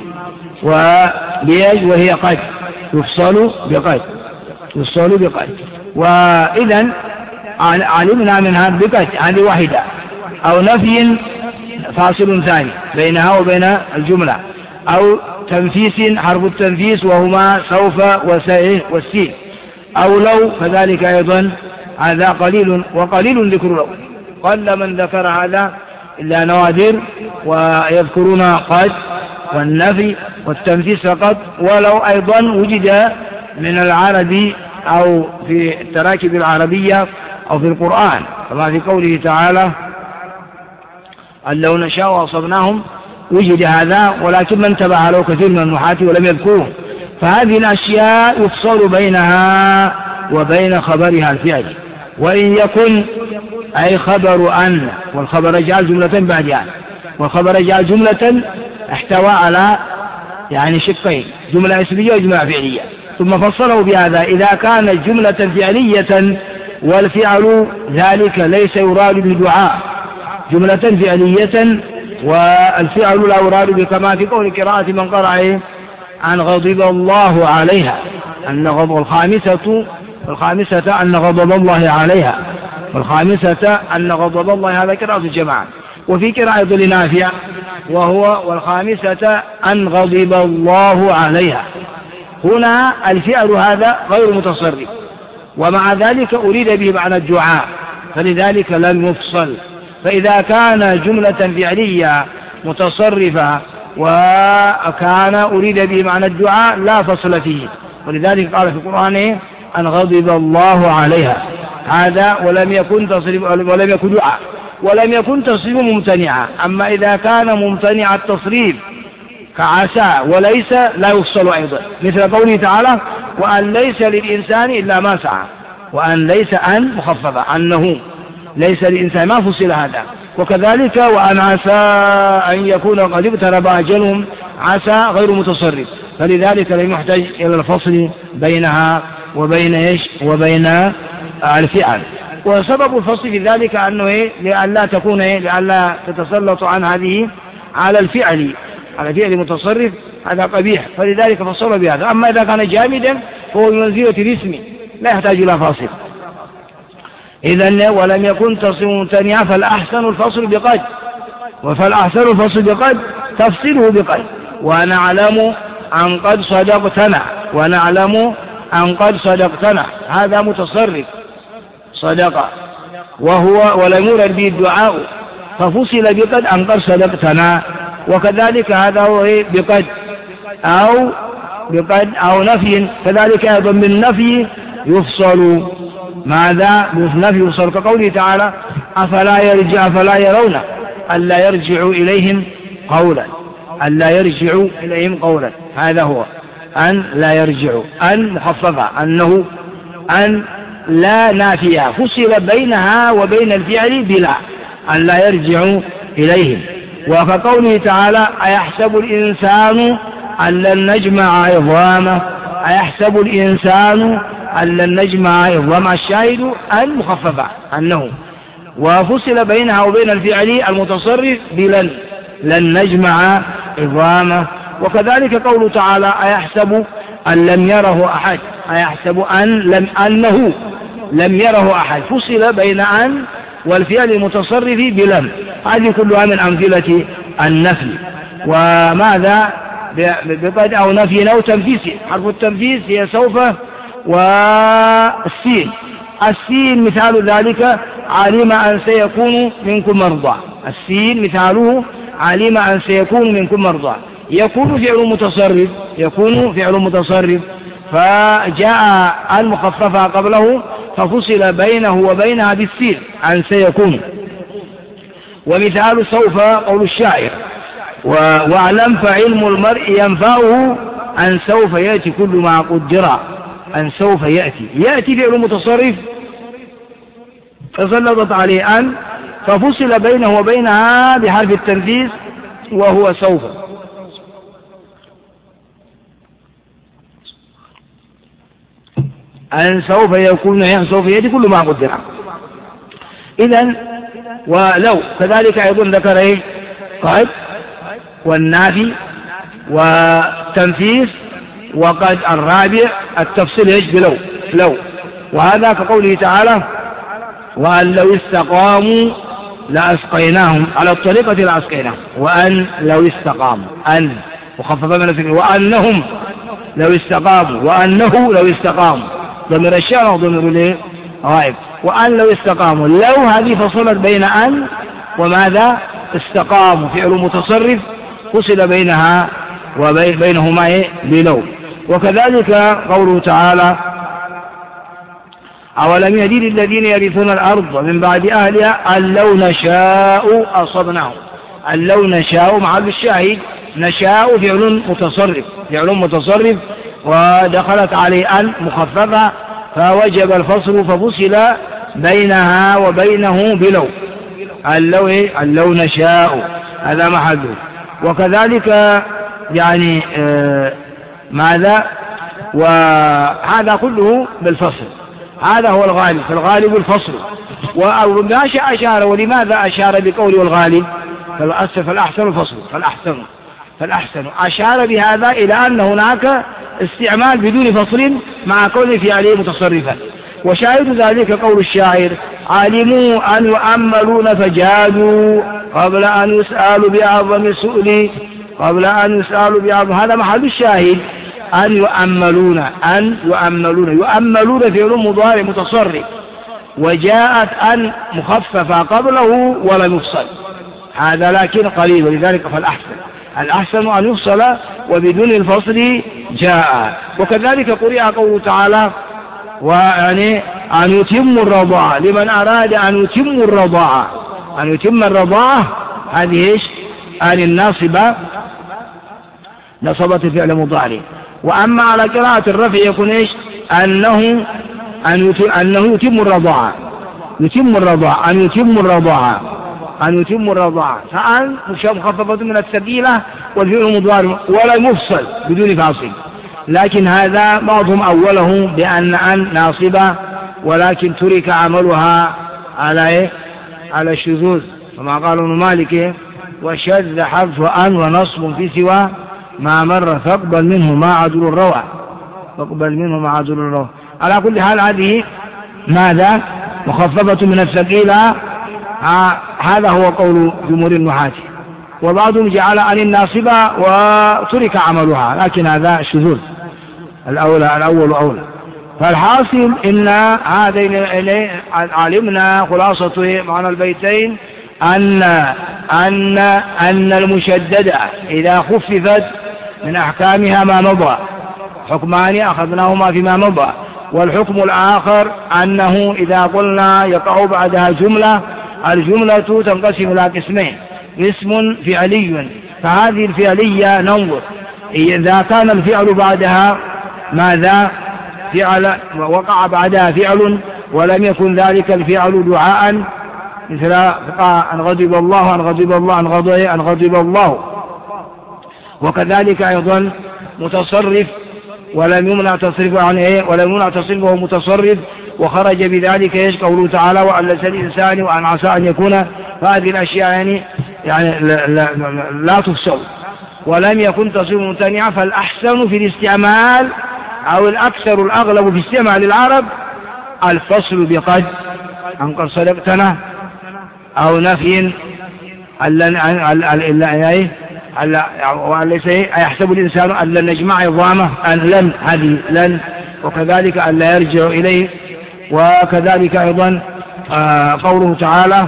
وهي قد يفصل بقد. وإذا علمنا منها بقد هذه واحدة، أو نفي فاصل ثاني بينها وبين الجملة، أو تنفيس حرف التنفيس وهما سوف وسيء والسين، أو لو فذلك أيضا هذا قليل، وقليل ذكر له، قل من ذكر هذا إلا نوادر، ويذكرون قد والنفي والتنفيس فقط، ولو أيضا وجد من العربي أو في التراكب العربية أو في القرآن، كما في قوله تعالى أن لو نشاء أصبناهم، وجد هذا، ولكن من تبع له كثير من النحاة ولم يذكروه. فهذه الأشياء يفصل بينها وبين خبرها الفعل، وإن يكن أي خبر أن، والخبر جعل جملة بعد يعني، والخبر جعل جملة احتوى على يعني شقين، جملة اسمية وجملة فعلية، ثم فصله بهذا: إذا كانت جملة فعلية والفعل ذلك ليس يراد بدعاء، جملة فعلية والفعل لا يراد بكما في قول قراءة من قرأ عن غضب الله عليها، أن غضب الخامسة أن غضب الله عليها، والخامسة أن غضب الله، هذا قراءة الجماعة. وفي قراءة لنافع وهو والخامسة أن غضب الله عليها. هنا الفعل هذا غير متصرف، ومع ذلك أريد به معنى الدعاء، فلذلك لم يفصل. فإذا كان جملة فعلية متصرفة وكان أريد به معنى الدعاء لا فصل فيه، ولذلك قال في القرآن أن غضب الله عليها، هذا ولم يكن تصريف ولم يكن دعاء، ولم يكن تصريف ممتنعا. أما إذا كان ممتنع التصريف كعسى وليس لا يفصل أيضا، مثل قوله تعالى: وأن ليس للإنسان إلا ما سعى، وأن ليس أن مخففة، أنه ليس للإنسان ما فصل هذا. وكذلك وأن عسى أن يكون قد اقترب أجلهم، عسى غير متصرف، فلذلك لم يحتاج إلى الفصل بينها وبين الفعل. وسبب الفصل في ذلك أنه لئلا تكون لئلا تتسلط عن هذه على الفعل متصرف، هذا قبيح، فلذلك فصل بهذا. أما إذا كان جامدا فهو بمنزلة الاسم لا يحتاج إلى فاصل. إذن ولم يكن تصريف ممتنعا فالأحسن الفصل بقد، فالأحسن الفصل بقد تفصيله بقد. ونعلم أن قد صدقتنا، ونعلم أن قد صدقتنا، هذا متصرف صدق، وهو ولم يرد به الدعاء ففصل بقد أن قد صدقتنا. وكذلك هذا هو بقد أو نفي، كذلك أيضا من نفي يفصل. ماذا بالنفي يفصل؟ كقوله تعالى: أفلا يرون ألا يرجعوا إليهم قولا، ألا يرجعوا إليهم قولا، هذا هو أن لا يرجعوا، أن مخففة، أنه أن لا نافية، فصل بينها وبين الفعل بلا، أن لا يرجعوا إليهم. وكقوله تعالى: أيحسب الإنسان أن لن نجمع عظامه، أيحسب الإنسان أن لن نجمع عظامه، الشاهد أن مخففة أنه، وفصل بينها وبين الفعل المتصرف بلن، لن نجمع عظامه. وكذلك قوله تعالى: أيحسب أن لم يره أحد، أيحسب أنه لم يره أحد، فصل بين أن والفعل المتصرف بلم. هذه كلها من أمثلة النفي. وماذا بقد أو نفي أو تنفيس، حرف التنفيس هي سوف والسين. السين مثال ذلك: علم أن سيكون منكم مرضى، السين مثاله علم أن سيكون منكم مرضى. يكون فعل متصرف، فجاء المخففة قبله ففصل بينه وبينها بالسين عن سيكون. ومثال سوف قول الشاعر: واعلم فعلم المرء ينفعه أن سوف يأتي كل ما قدر، أن سوف يأتي فعل متصرف فسلطت عليه أن، ففصل بينه وبينها بحرف التنفيذ وهو سوف. أن سوف يكون سوف يأتي كل ما قدر. إذن ولو كذلك أيضا ذكر قد والنافي والتنفيذ، وقد الرابع التفصيل بلو. وهذا كقوله تعالى: وأن لو استقاموا لأسقيناهم، على الطريقة لأسقيناهم. وأن لو استقاموا، أن مخففة من الفكر، وأنهم لو استقاموا، وأنه لو استقاموا، ضمير الشأن وضمير الغائب. وأن لو استقاموا، لو هذه فصلت بين أن وماذا استقاموا، فعل متصرف فصل بينها وبينهما بلو. وكذلك قوله تعالى: أولم يهدي للذين يرثون الأرض من بعد أهلها أن لو نشاء أصبناهم. أن لو نشاء مع الشاهد، نشاء فعل متصرف ودخلت عليه أن مخففة، فوجب الفصل ففصل بينها وبينه بلو، اللو نشاء، هذا محله. وكذلك يعني ماذا، وهذا كله بالفصل، هذا هو الغالب، فالغالب الفصل. وما أشار، ولماذا أشار بقوله والغالب؟ فالأحسن الفصل، فالأحسن أشار بهذا إلى أن هناك استعمال بدون فصل مع كون فعله متصرفا. وشاهد ذلك قول الشاعر: علموا أن يؤملون فجادوا قبل أن يسألوا بأعظم السؤل، قبل أن يسألوا بأعظم، هذا محل الشاهد. أن يؤملون، يؤملون فعل مضارع متصرف، وجاءت أن مخففة قبله ولم يفصل، هذا لكن قليل، ولذلك الأحسن أن يفصل وبدون الفصل جاء. وكذلك قرئ قوله تعالى: ويعني أن يتم الرضاعة، لمن أراد أن يتم الرضاعة، أن يتم الرضاعة، هذه إيش؟ أن الناصبة نصبت فعل مضارع. وأما على قراءة الرفع يكون إيش؟ أنه يتم الرضاعة، أن يتم الرضاعة، فأن مخففة من الثقيلة والفعل مضارع ولا يفصل بدون فاصل. لكن هذا بعضهم أوله بأن ناصبة، ولكن ترك عملها على الشذوذ، كما قال ابن مالك: وشذ حذف أن ونصب في سوى ما مر فاقبل منه ما عدل الروع، على كل حال هذه ماذا؟ مخففة من الثقيلة، هذا هو قول جمهور النحاة. وبعضهم جعل أن الناصبة وترك عملها، لكن هذا شذوذ، الأول أولى. فالحاصل إن هذين علمنا خلاصة معنى البيتين أن المشددة إذا خففت من أحكامها ما مضى، حكمان أخذناهما فيما مضى. والحكم الآخر أنه إذا قلنا يقع بعدها جملة، الجملة تنقسم إلى قسمين: اسم فعلي، فهذه الفعلية ننظر إذا كان الفعل بعدها ماذا؟ فعل، وقع بعدها فعل ولم يكن ذلك الفعل دعاء، مثل أن غضب الله، أن غضب الله. وكذلك أيضا متصرف ولم يمنع تصرفه عن ولم يمنع تصرفه متصرف، وخرج بذلك قوله تعالى: وأن ليس الإنسان وأن عسى أن يكون. فهذه الأشياء يعني لا تفصل، ولم يكن تصرف ممتنعا. فالأحسن في الاستعمال أو الأكثر الأغلب في استعمال العرب الفصل بقد، أن قد صدقتنا، أو نفي وليس يحسب الإنسان أن لن نجمع عظامه، أن لن، هذه لن. وكذلك أن لا يرجع إليه. وكذلك أيضا قوله تعالى: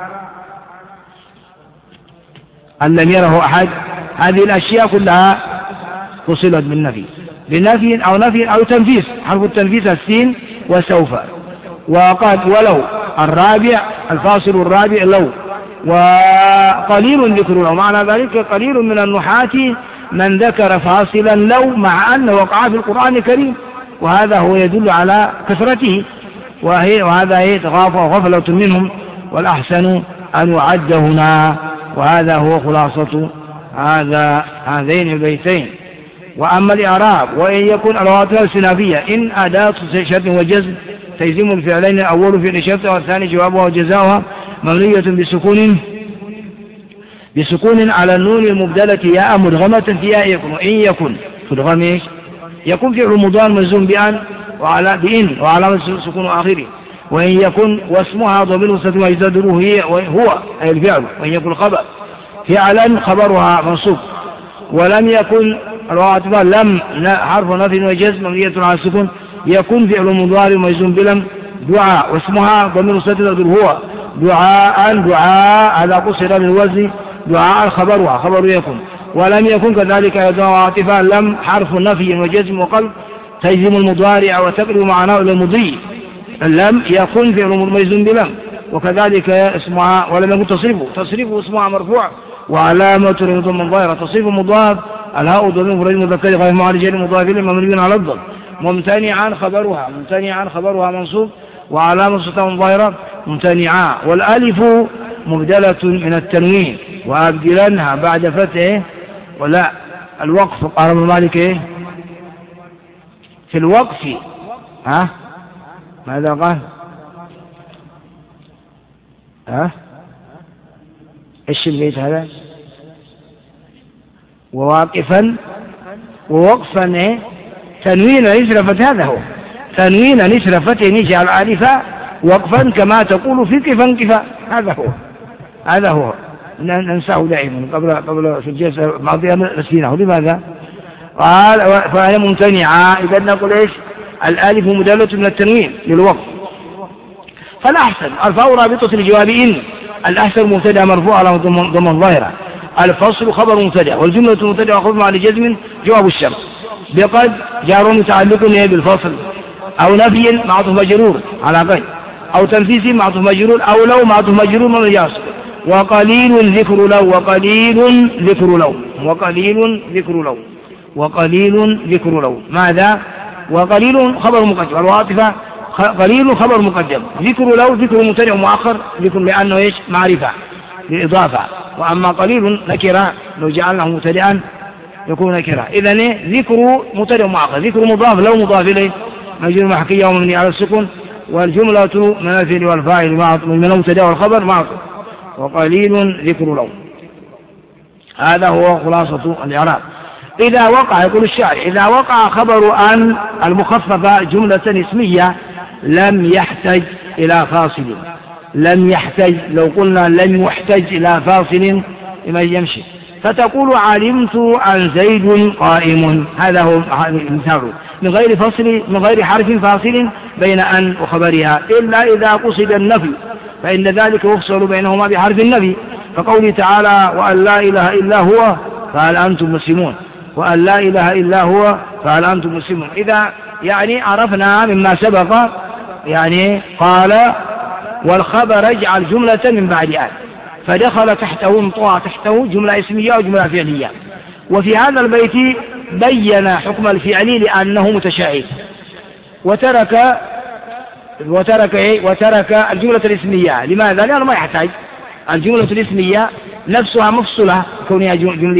أن لم يره أحد. هذه الأشياء كلها فصلت بنفي أو تنفيس، حرف التنفيس السين وسوف. وقد ولو الرابع، الفاصل الرابع لو، وقليل ذكر له، معنى ذلك قليل من النحاة من ذكر فاصلا لو مع أنه وقع في القرآن الكريم، وهذا هو يدل على كثرته، وهذا غفلة منهم، والأحسن أن يعد هنا. وهذا هو خلاصة هذين البيتين. وأما الإعراب: وإن يكن الرواتب السنافية إن أداة شرط وجزم تجزم الفعلين، الأول فعل شرط والثاني جوابها وجزاؤها، مبنية بسكون على النون المبدلة ياء مدغمة في ياء يكون. وإن يكن تدغم يكون فعل مضارع مجزوم بأن وعلامة سكون آخره. وإن يكن واسمها ضمير مستتر ويزدره هو أي الفعل. وإن يكن خبر فعلا خبرها منصوب. ولم يكن الرواتب لم حرف نفي وجزم مبنية على السكون. يكون فعل مضارع مجزوم بلم دعاء، واسمها ضمير مستتر هو دعاء هذا قصر من وزن دعاء خبرها خبر يكون. ولم يكن كذلك أيضا عاطفة لم حرف نفي وجزم وقلب تجزم المضارع وتقلب معناه إلى المضي. لم يكن فعل مجزوم بلم. وكذلك اسمها ولم يكن تصريفه اسمها مرفوع وعلامة ضم ظاهرة. تصريف مضاف الهاء ضمير مفرد مذكر غير معرج مضاف إليه مبني على الضم. ممتنعا خبرها منصوب وعلامة صوتها ظاهرة ممتنعة. والألف مبدلة من التنوين وأبدلنها بعد فتحه ولا الوقف. قال ابن مالك إيه في الوقف؟ ماذا قال؟ إيش البيت هذا؟ وواقفا ووقفا إيه؟ تنوين نسرفت، هذا هو تنوين نسرفت نجعل ألفا وقفا كما تقول في كفا كفا، هذا هو ننساه دائما قبل في الجلسة الماضية نسيناه. لماذا؟ قال فهي ممتنعة. إذا نقول إيش؟ الألف مدلة من التنوين للوقف. فالأحسن الفاء رابطة لجواب إن، الأحسن مبتدأ مرفوع على ضمن ظاهرة، الفصل خبر مبتدأ، والجملة مبتدأ وخبر مع لجزم جواب الشرط، بقد جار متعلق بالفصل، أو نفي معطوف مجرور على قد، أو تنفيذ معطوف مجرور، أو لو معطوف مجرور من الجاس. وقليل ذكر لو، وقليل ذكر لو، وقليل ذكر لو، وقليل ذكر لو. ماذا؟ وقليل خبر مقدم، الواطفة قليل خبر مقدم، ذكر لو ذكر مبتدأ مؤخر، ذكر لأنه إيش؟ معرفة للإضافة. وأما قليل نكرة لو جعلناه مبتدأ يكون نكرة. إذن ذكر مبتدأ مؤخر، ذكر مضاف لو مضاف إليه مجرور محكية ومبني على السكون، والجملة من الفعل والفاعل من المبتدأ والخبر معطوف. وقليل ذكر لو، هذا هو خلاصة الإعراب. إذا وقع، يقول الشاعر، إذا وقع خبر أن المخففة جملة اسمية لم يحتج إلى فاصل، لم يحتج، لو قلنا لم يحتج إلى فاصل لما يمشي، فتقول علمت عن زيد قائم، هذا هو مثاله، من غير فصل، من غير حرف فاصل بين أن وخبرها، إلا إذا قصد النفي فإن ذلك يفصل بينهما بحرف النفي، فقوله تعالى وأن لا إله إلا هو فهل أنتم مسلمون، وأن لا إله إلا هو فهل أنتم مسلمون. إذا يعني عرفنا مما سبق، يعني قال والخبر اجعل جملة من بعد آن، فدخل تحته انطوى تحته جملة اسمية وجملة فعلية. وفي هذا البيت بين حكم الفعل لأنه متشابه، وترك الجملة الاسمية. لماذا؟ لأنه ما يحتاج الجملة الاسمية نفسها مفصلة كونها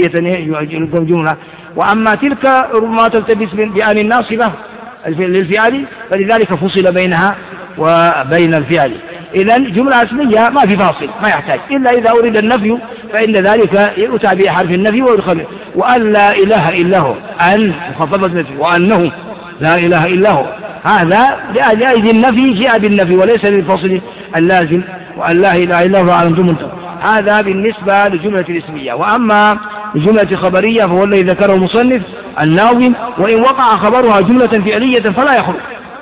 جملة، وأما تلك ربما تلتبس بأن الناصبة للفعل، فلذلك فصل بينها وبين الفعل. إذن جملة اسمية ما في فاصل، ما يحتاج، إلا إذا أريد النفي فإن ذلك يؤتى بحرف النفي ويدخل. وأن لا إله إلا هو، أن مخففة النفي، وأنه لا إله إلا هو، هذا لأجل النفي جاء بالنفي وليس للفصل اللازم. وأن لا إله إلا هو أنتم منتهون، هذا بالنسبة للجملة الاسمية. وأما الجملة الخبرية فهو الذي ذكره المصنف الناظم، وإن وقع خبرها جملة فعلية فلا يخرج،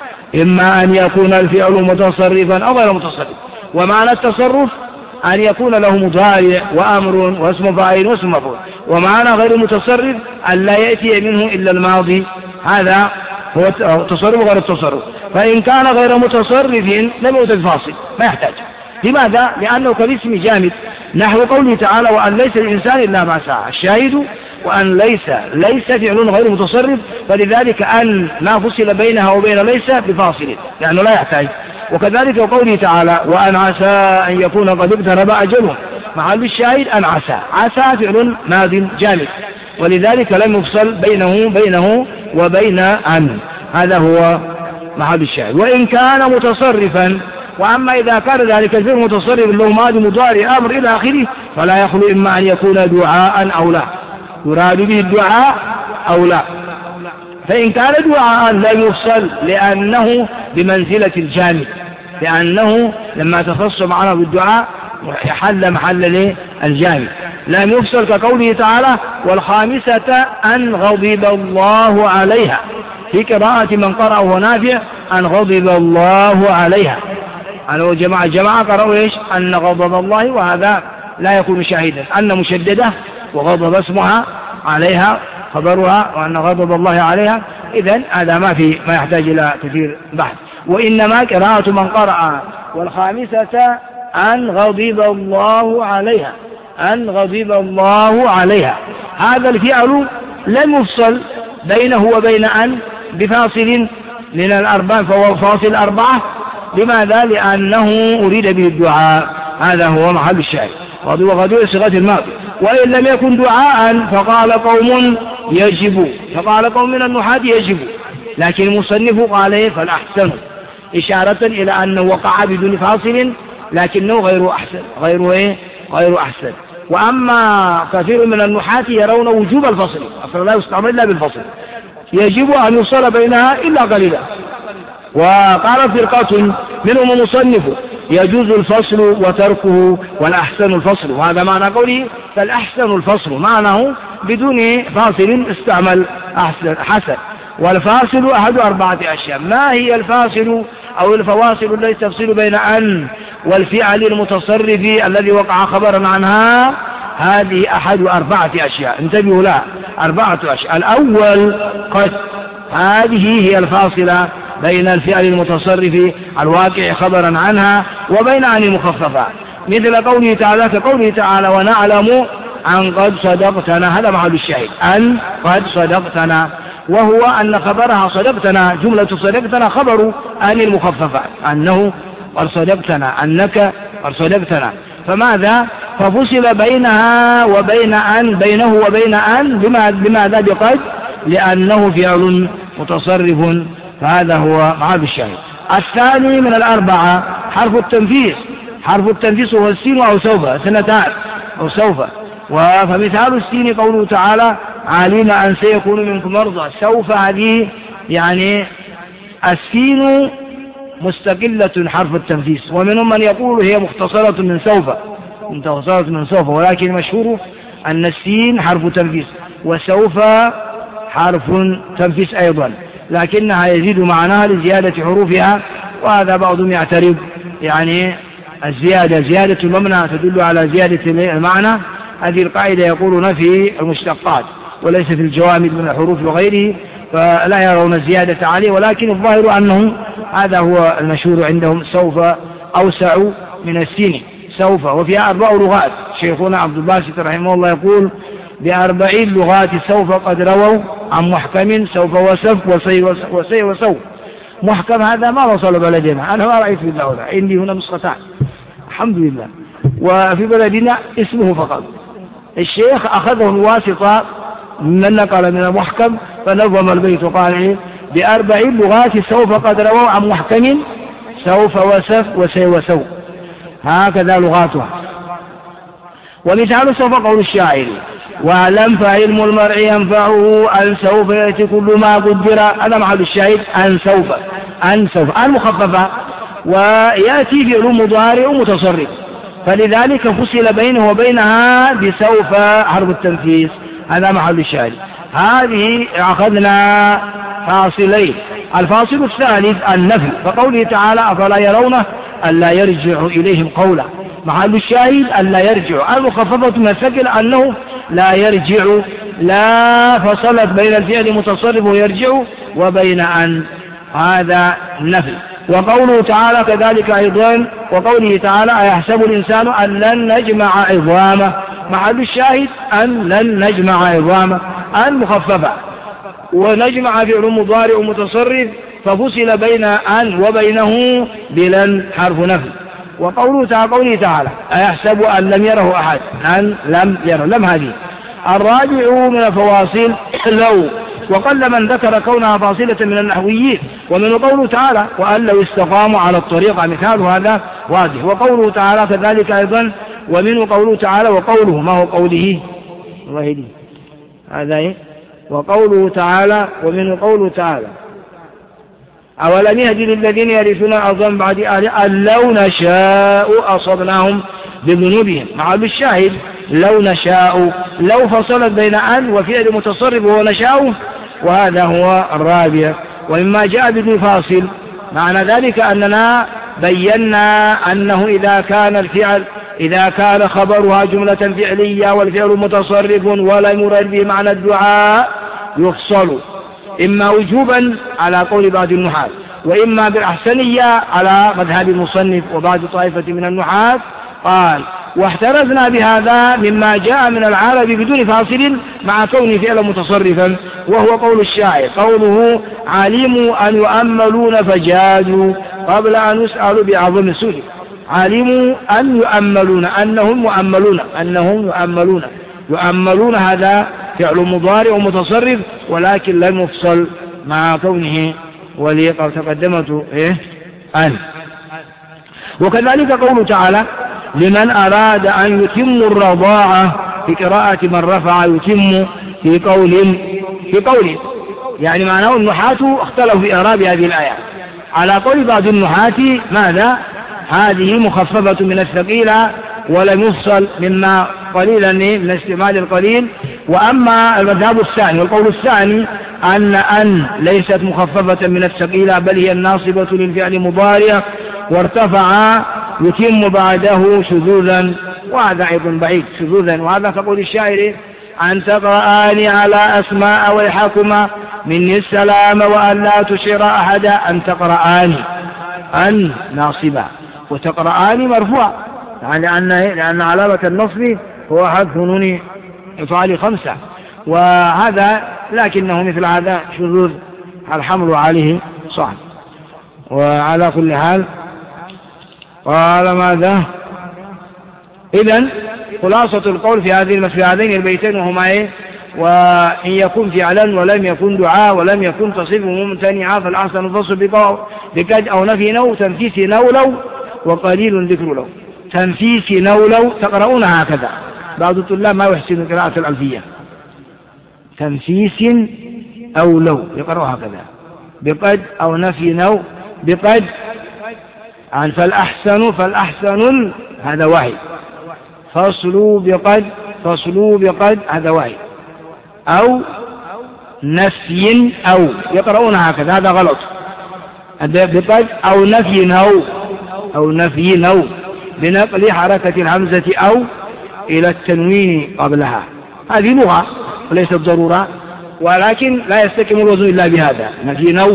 إما أن يكون الفعل متصرفا أو غير متصرف. ومعنى التصرف أن يكون له مضارع وأمر واسم فاعل واسم مفعول، ومعنى غير متصرف أن لا يأتي منه إلا الماضي، هذا هو التصرف غير التصرف. فإن كان غير متصرف لم يوجد فاصل، ما يحتاج. لماذا؟ لأنه كالاسم جامد، نحو قوله تعالى وأن ليس للإنسان إلا ما سعى، الشاهد وأن ليس فعل غير متصرف، فلذلك أن لا فصل بينها وبين ليس بفاصل لأنه لا يحتاج. وكذلك قوله تعالى وأن عسى أن يكون قد اقترب أجله، محل الشاهد أن عسى، عسى فعل ماض جامد، ولذلك لم يفصل بينه وبين أن، هذا هو محل الشاهد. وإن كان متصرفا، وأما إذا كان ذلك الفعل متصرف له ماضي مضارع أمر إلى آخره فلا يخلو إما أن يكون دعاء أو لا، يراد به الدعاء أو لا. فإن كان دعاء لا يفصل لأنه بمنزلة الجامد، لأنه لما تخص معنا بالدعاء حل محل الجامد، لم يفصل كقوله تعالى والخامسة أن غضب الله عليها، في قراءة من قرأه نافع أن غضب الله عليها، أنا جماعة قرأوا إيش؟ أن غضب الله، وهذا لا يكون شاهدا، أن مشددة وغضب اسمها عليها خبرها وأن غضب الله عليها، إذن هذا ما يحتاج إلى كثير بحث. وإنما قراءة من قرأ والخامسة أن غضب الله عليها، أن غضب الله عليها، هذا الفعل لم يفصل بينه وبين أن بفاصل من الأربعة، فهو فاصل 4 لماذا؟ لأنه أريد به الدعاء، هذا هو محل الشاهد. وغدو صيغة الماضي. وإن لم يكن دعاء فقال قوم يجب، فقال قوم من النحاة يجب، لكن المصنف قال إيه؟ فالأحسن، إشارة إلى أنه وقع بدون فاصل لكنه غير أحسن، غير أحسن. وأما كثير من النحاة يرون وجوب الفصل، لا يستعمل إلا بالفصل، يجب أن يصل بينها إلا قليلا. وقال فرقة منهم المصنف يجوز الفصل وتركه والأحسن الفصل، وهذا معنى قوله فالأحسن الفصل، معناه بدون فاصل استعمل حسن. والفاصل أحد 4 أشياء. ما هي الفاصل أو الفواصل التي تفصل بين أن والفعل المتصرف الذي وقع خبرا عنها؟ هذه أحد 4 أشياء، انتبهوا لها، 4 أشياء. الأول قد، هذه هي الفاصلة بين الفعل المتصرف الواقع خبرا عنها وبين أن المخففة، مثل قوله تعالى، كقوله تعالى ونعلم أن قد صدقتنا، هذا محل الشاهد، أن قد صدقتنا، وهو أن خبرها صدقتنا، جملة صدقتنا خبر أن المخففة، أنه قد صدقتنا، أنك قد صدقتنا. فماذا؟ ففصل بينها وبين أن، بينه وبين أن، بماذا؟ بقد، لأنه فعل متصرف، فهذا هو محل الشاهد. الثاني من 4 حرف التنفيس. حرف التنفيس هو السين أو سوف، سنتان أو سوف. فمثال السين قوله تعالى علم أن سيكون منكم مرضى. سوف هذه يعني السين مستقلة حرف التنفيس، ومنهم من يقول هي مختصرة من سوف، ولكن مشهور أن السين حرف تنفيس وسوف حرف تنفيس أيضا، لكنها يزيد معناها لزيادة حروفها، وهذا بعضهم يعترض، يعني زيادة المبنى تدل على زيادة المعنى. هذه القاعدة يقولون في المشتقات وليس في الجوامد من الحروف وغيره، فلا يرون الزيادة عليه، ولكن الظاهر أنه هذا هو المشهور عندهم، سوف أوسع من السين، سوف. وفيها 4 لغات. شيخنا عبد الباسط رحمه الله يقول ب40 لغات سوف قد رووا عن محكم، سوف وسف وسي وسوف. محكم هذا ما وصل بلدنا، أنا ما رأيت في الدولة، عندي هنا نسختان الحمد لله، وفي بلدنا اسمه فقط. الشيخ أخذه الواسطة من نقل من المحكم فنظم البيت وقال إيه؟ ب40 لغات سوف قد رووا عن محكم، سوف وسف وسي وسوف، هكذا لغاتها. ومثال سوف قول الشاعر واعلم فعلم المرء ينفعه أن سوف يأتي كل ما قدر، هذا محل الشاهد، أن سوف أن مخففة، ويأتي فعل مضارع متصرف، فلذلك فصل بينه وبينها بسوف حرف التنفيس، هذا محل الشاهد. هذه أخذنا فاصلين. الفاصل الثالث النفي، فقوله تعالى أفلا يرونه ألا يرجع إليهم قولا، محل الشاهد ألا يرجع، المخففة من الثقل أنه لا يرجع، لا فصلت بين الفعل المتصرف ويرجع وبين أن، هذا النفي. وقوله تعالى كذلك أيضا، وقوله تعالى أيحسب الإنسان أن لن نجمع عظامه، محل الشاهد أن لن نجمع عظامه، أن مخففة، ونجمع فعل مضارع متصرف، ففصل بين أن وبينه بلن حرف نفي. وقوله تعالى أيحسب أن لم يره أحد، أن لم يره، لم هذه. الرابع من الفواصل لو، وقل من ذكر كونها فاصلة من النحويين، ومن قوله تعالى وأن لو استقاموا على الطريقة، مثال هذا واضح. وقوله تعالى كذلك أيضا، ومن قوله تعالى، وقوله ما هو قوله الله يهديه هذا إيه؟ وقوله تعالى، ومن قوله تعالى أولم يهدي للذين يرثون الأرض من بعد أهلها أن لو نشاء أصبناهم بذنوبهم، مع الشاهد لو نشاء، لو فصلت بين أن وفعل متصرف وهو نشاء، وهذا هو الرابع. ومما جاء بدون فاصل معنى ذلك أننا بينا أنه إذا كان خبرها جملة فعلية والفعل متصرف ولم يرد به معنى الدعاء يفصل، إما وجوبا على قول بعض النحاة، وإما بالأحسنية على مذهب المصنف وبعض طائفة من النحاة. قال واحترزنا بهذا مما جاء من العرب بدون فاصل مع كونه فعلا متصرفا، وهو قول الشاعر قوله علموا أن يؤملون فجادوا، قبل أن يسألوا بأعظم السؤال. علموا أن يؤملون، أنهم يؤملون هذا فعل مضارع ومتصرف، ولكن لم يفصل مع كونه ولي قد تقدمته أن. وكذلك قوله تعالى لمن أراد أن يتم الرضاعة في قراءة من رفع يتم في قول يعني معناه النحاة اختلفوا في إعراب هذه الآية. على قول بعض النحاة ماذا؟ هذه مخففة من الثقيلة ولم يفصل مما قليلا من استعمال القليل. وأما المذهب الثاني والقول الثاني أن ليست مخففة من الثقيلة بل هي الناصبة للفعل مضارع وارتفع يتم بعده شذوذا، وهذا أيضا بعيد شذوذا. وهذا كقول الشاعر أن تقرآن على أسماء ويحكما مني السلام وأن لا تشير أحدا. أن تقرآن أن ناصبة وتقرآن مرفوع، يعني لأن علامة النصب هو حذف نون إفعال 5، وهذا لكنه مثل هذا شذوذ الحمل عليه صعب. وعلى كل حال قال ماذا؟ إذن خلاصة القول في هذين البيتين وهما وإن يكن فعلا ولم يكن دعاء ولم يكن تصريف ممتنعا فالأحسن الفصل بقد أو نفي نو تنفيس نولو وقليل ذكر لو. تنفيس نولو تقرؤون هكذا، بعض الطلاب ما يحسن قراءة الألفية. تنفيس أو لو يقرأ هكذا، بقد أو نفي نو بقد عن فالأحسن هذا واحد، فصلوا بقد هذا واحد، أو نفي أو يقرؤون هكذا هذا غلط. بقد أو نفي نو بنقل حركة الهمزة أو إلى التنوين قبلها. هذه لغة وليست ضرورة، ولكن لا يستكمل الوزن إلا بهذا. نفي نو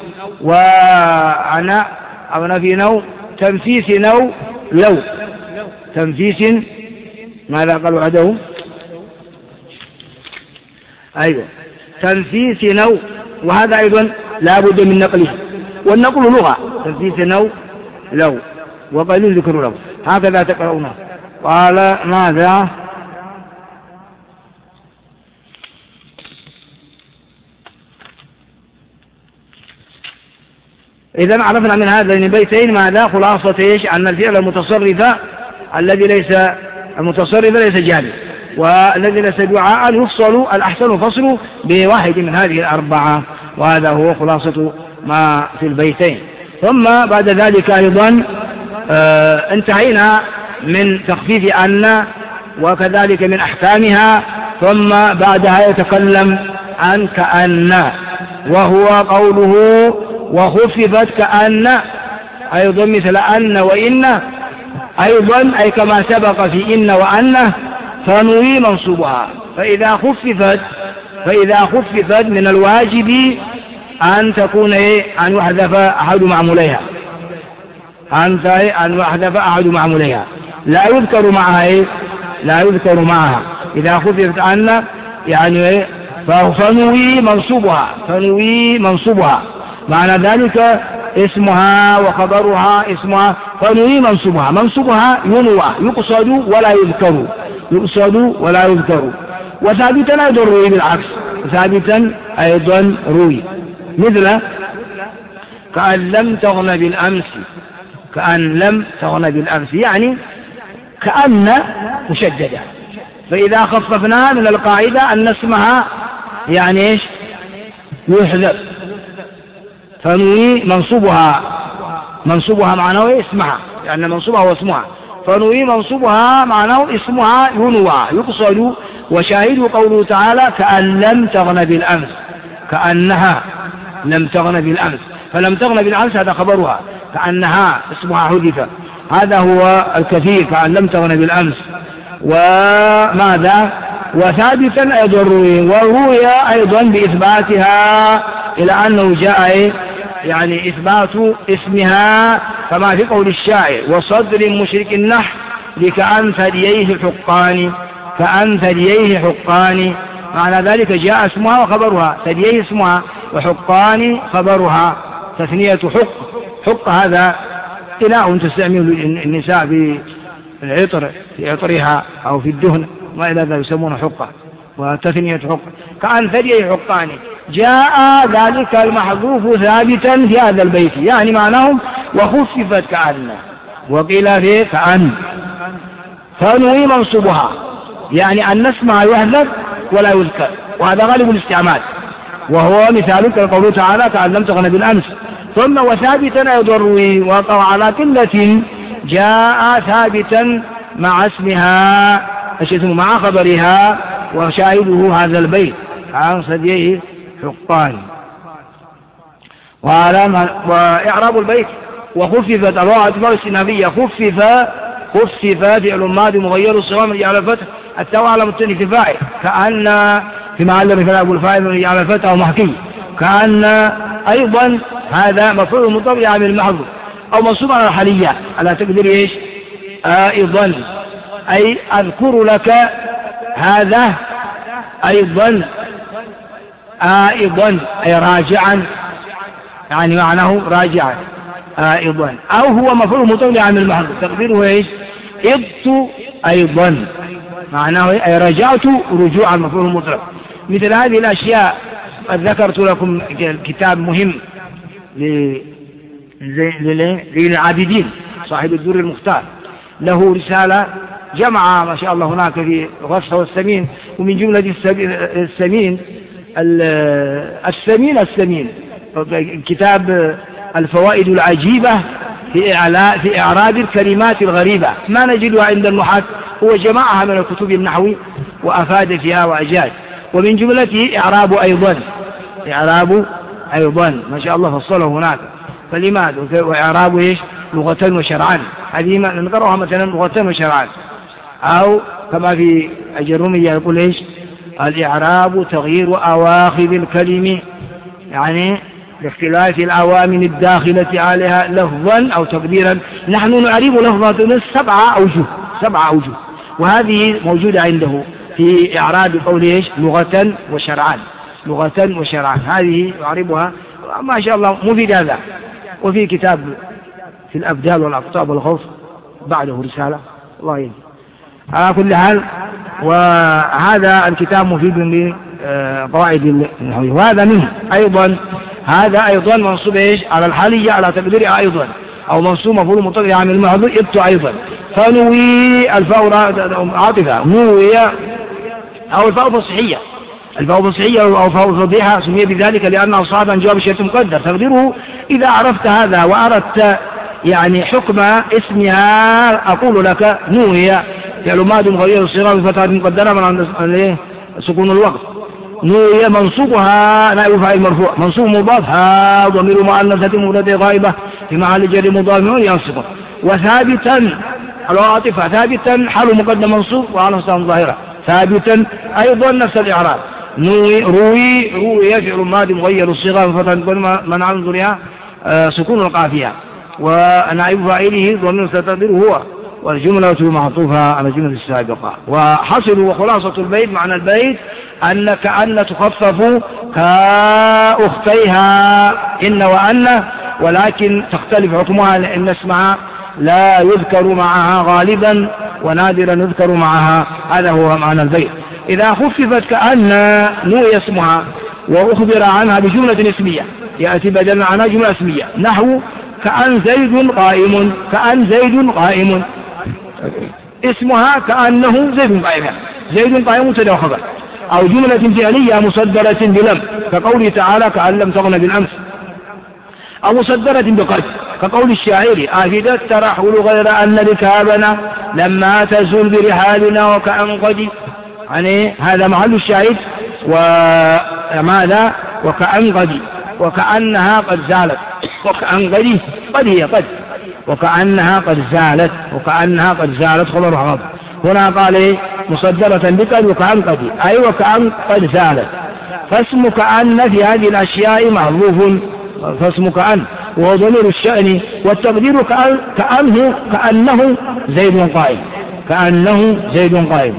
وأنا أو نفي نو تنفيس نو لو تنفيس ماذا قالوا عدو؟ أيوة تنفيس نو، وهذا أيضا لا بد من نقله، والنقل لغة. تنفيس نو لو وقليل ذكر له هكذا تقرؤونه. قال ماذا؟ إذا عرفنا من هذين البيتين ماذا؟ خلاصة أن الفعل الذي ليس جاري والذي ليس دعاء يفصل الأحسن فصل بواحد من هذه الأربعة، وهذا هو خلاصة ما في البيتين. ثم بعد ذلك أيضا انتهينا من تخفيف أن وكذلك من أحكامها، ثم بعدها يتكلم عن كأن، وهو قوله وخففت كأن أيضا مثل أن وإن أيضا أي كما سبق في إن وأن فنوي منصوبها. فإذا خففت من الواجب أن تكون أن يحذف أحد معموليها لا يذكر معها إذا خففت أن يعني فنوي منصوبها معنى ذلك اسمها وخبرها اسمها فنوي منصوبها ينوى يقصد ولا يذكر. وثابتا أيضا روي بالعكس، مثل كأن لم تغن بالأمس يعني كأن مشددة. فإذا خففناها من القاعدة أن اسمها يعني إيش يحذف، فنوي منصوبها معناه اسمها، لأن منصوبها هو اسمها، فنوي منصوبها معناه اسمها ينوى يقصد. وشاهد قوله تعالى كأن لم تغن بالأمس، كأنها لم تغن بالأمس، فلم تغن بالأمس هذا خبرها، كأنها اسمها حذف، هذا هو الكثير كأن لم تغن بالأمس. وماذا؟ وثابتا أيضا وروي أيضا بإثباتها إلى أنه جاء يعني إثبات اسمها كما في قول الشاعر وصدر مشرك النحو لكأن ثدييه حقان، معنى ذلك جاء اسمها وخبرها، ثدييه اسمها وحقان خبرها، تثنية حقة هذا إناء تستعمل النساء في العطر، في عطرها أو في الدهن ما إلى ذلك يسمونه حقة، وتثنية حقة. كأن ثدي حقان. جاء ذلك المحذوف ثابتا في هذا البيت، يعني معناه وخففت كأن، وقيل فيه كأن، فنوي منصوبها، يعني أن نسمع يهذب ولا يذكر، وهذا غالب الاستعمال، وهو مثال كقوله تعالى كأن لم تغن بالأمس. ثم وثابتا أيضا روي وقع على قلة، جاء ثابتا مع اسمها مع خبرها، وشاهده هذا البيت عن صديه حقان. وإعراب البيت وخففت الواو اعتبار استنافية، خفف فعل ماضي مغير الصغام على الفتح، التاء على متن في فاعل، كأن في محل رفع الفاعل على الفتح أو محكي، كأن أيضا هذا مفعول مطابق عامل المحذوف أو منصوب على الحالية على تقدير إيش؟ أيضا، أي أذكر لك هذا أيضا، أي راجعا، يعني معناه راجعا أيضا، أو هو مفعول مطابق عامل المحذوف تقديره إيش؟ إضت أيضا، معناه أي رجعت رجوعا مفعول مطلق. مثل هذه الأشياء قد ذكرت لكم كتاب مهم للعابدين صاحب الدر المختار، له رسالة جمع ما شاء الله هناك في غصة والسمين، ومن جملة السمين كتاب الفوائد العجيبة في إعراب الكلمات الغريبة ما نجدها عند النحاة، هو جمعها من الكتب النحوي وأفاد فيها وأجاد. ومن جملته إعراب أيضا ما شاء الله فصله هناك كلمات، وإعراب إيش؟ لغة وشرعا، هذه نقرأها مثلا لغة وشرعا، أو كما في الجرومية يقول إيش؟ الإعراب تغيير أواخذ الكلم، يعني لاختلاف العوامل الداخلة عليها لفظا أو تقديرا. نحن نعرب لفظة 7 أوجه، وهذه موجودة عنده في إعراب قول إيش؟ لغة وشرعا، هذه يعربها ما شاء الله مفيد هذا. وفي كتاب في الأبدال والأقطاب والخوف بعده رسالة، الله يهدي. على كل حال، وهذا الكتاب مفيد لقواعد النحوية، وهذا منه أيضا. هذا أيضا منصوب إيش؟ على الحالية على تقدير أيضا، أو منصوب مفعول مطلق عامل المحذوف إبت أيضا. فنوي الفاء عاطفة، نوي أو الفاء فصحية، أو فاء فضيحة سمي بذلك لأنه صعب عن جواب شيء مقدر تقديره. إذا عرفت هذا وأردت يعني حكم اسمها أقول لك نوي فعل ماضي مغير الصيغة بفتحة مقدرة من عند سكون الوقت. نوي منصوبها نائب فاعل مرفوع، منصوب مضاف ها ضمير مؤنثة مفردة غائبة في محل جر مضاف ينصب. وثابتا العاطفة ثابتا حال مقدم منصوب وعلى صفة ظاهرة، ثابتا أيضا نفس الإعراب. روي فعل ماضي مغير الصيغة بفتحة من عن ظهورها سكون القافية، ونائب فاعله ضمير تقديره هو، والجملة معطوفة على الجملة السابقة. وحصل وخلاصة البيت معنى البيت أن كأن تخفف كأختيها إن وأن، ولكن تختلف حكمها لأن اسمها لا يذكر معها غالبا ونادرا يذكر معها، هذا هو معنى البيت. إذا خففت كأن نوي اسمها وأخبر عنها بجملة اسمية يأتي بدل عنها جملة اسمية، نحو كأن زيد قائم، اسمها كأنه زيد قائم مبتدأ وخبر، أو جملة فعلية مصدرة بلم كقوله تعالى كأن لم تغن بالأمس، أو مصدرة بقد كقول الشاعر آفدت ترحل غير أن ركابنا لما تزول برحالنا وكأن قد، يعني هذا محل الشاهد. وماذا؟ وكأن قد، وكأنها قد زالت، وكأن قد هي قد، وكأنها قد زالت خبر غض. هنا قال مصدرة بقد وكأن قد، أي وكأن قد زالت. فاسم كأن في هذه الأشياء محذوف، فاسم كأن وهو ضمير الشأن، والتقدير كأنه زيد قائم،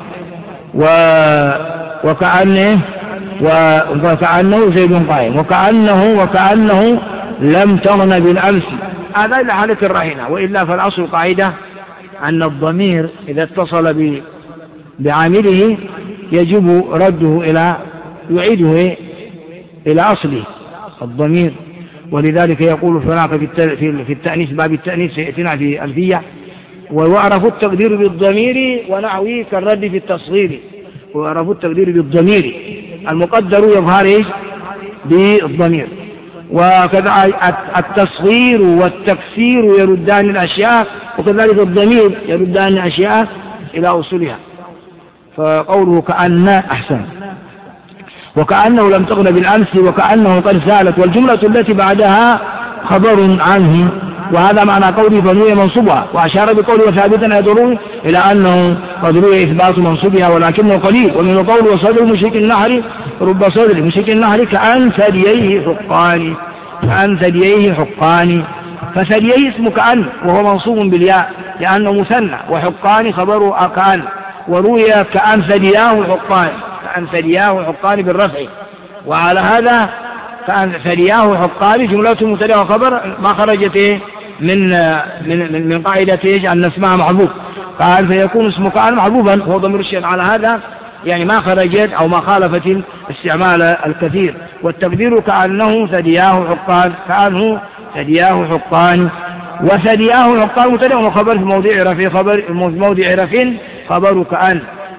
وكأنه زيد قائم، وكأنه لم تغن بالأمس، هذا إلى حالة الرهينة، وإلا فالأصل قاعدة أن الضمير إذا اتصل بعامله يجب رده يعيده إلى أصله الضمير. ولذلك يقول فراق في التأنيث، باب التأنيث سيأتينا في ألفية، ويعرف التقدير بالضمير ونحوه كالرد في التصغير. ويعرف التقدير بالضمير، المقدر يظهر بالضمير. وكذا التصغير والتكسير يردان الأشياء، وكذلك الضمير يردان الأشياء إلى أصولها. فقوله كأن أحسن، وكأنه لم تغن بالأمس وكأنه قد زالت، والجملة التي بعدها خبر عنه، وهذا معنى قوله فنوي منصوبها. وأشار بقوله ثابتا يدعو إلى أنه قد روي إثبات منصوبها ولكنه قليل. ومن قوله وصدر مشرك النحر رب صدر مشرك النحر كأن ثدييه حقان، كأن ثدييه حقان. فثدييه اسم كأن وهو منصوب بالياء لأنه مثنى، وحقان خبر كأن. وروي كأن ثدياه حقان، كأن ثدياه حقان بالرفع. وعلى هذا كأن ثدياه حقان جملة مبتدأ وخبر ما خرجت من قاعدة أن اسمها محذوف، قال فيكون اسم كأن محذوفا هو ضمير الشيء. على هذا يعني ما خرجت أو ما خالفت الاستعمال الكثير. والتقدير كأنه ثدياه حقان، كأنه ثدياه حقان. وثدياه حقان مبتدأ وخبر في موضع رفع، خبر في موضع رفع خبر كأن.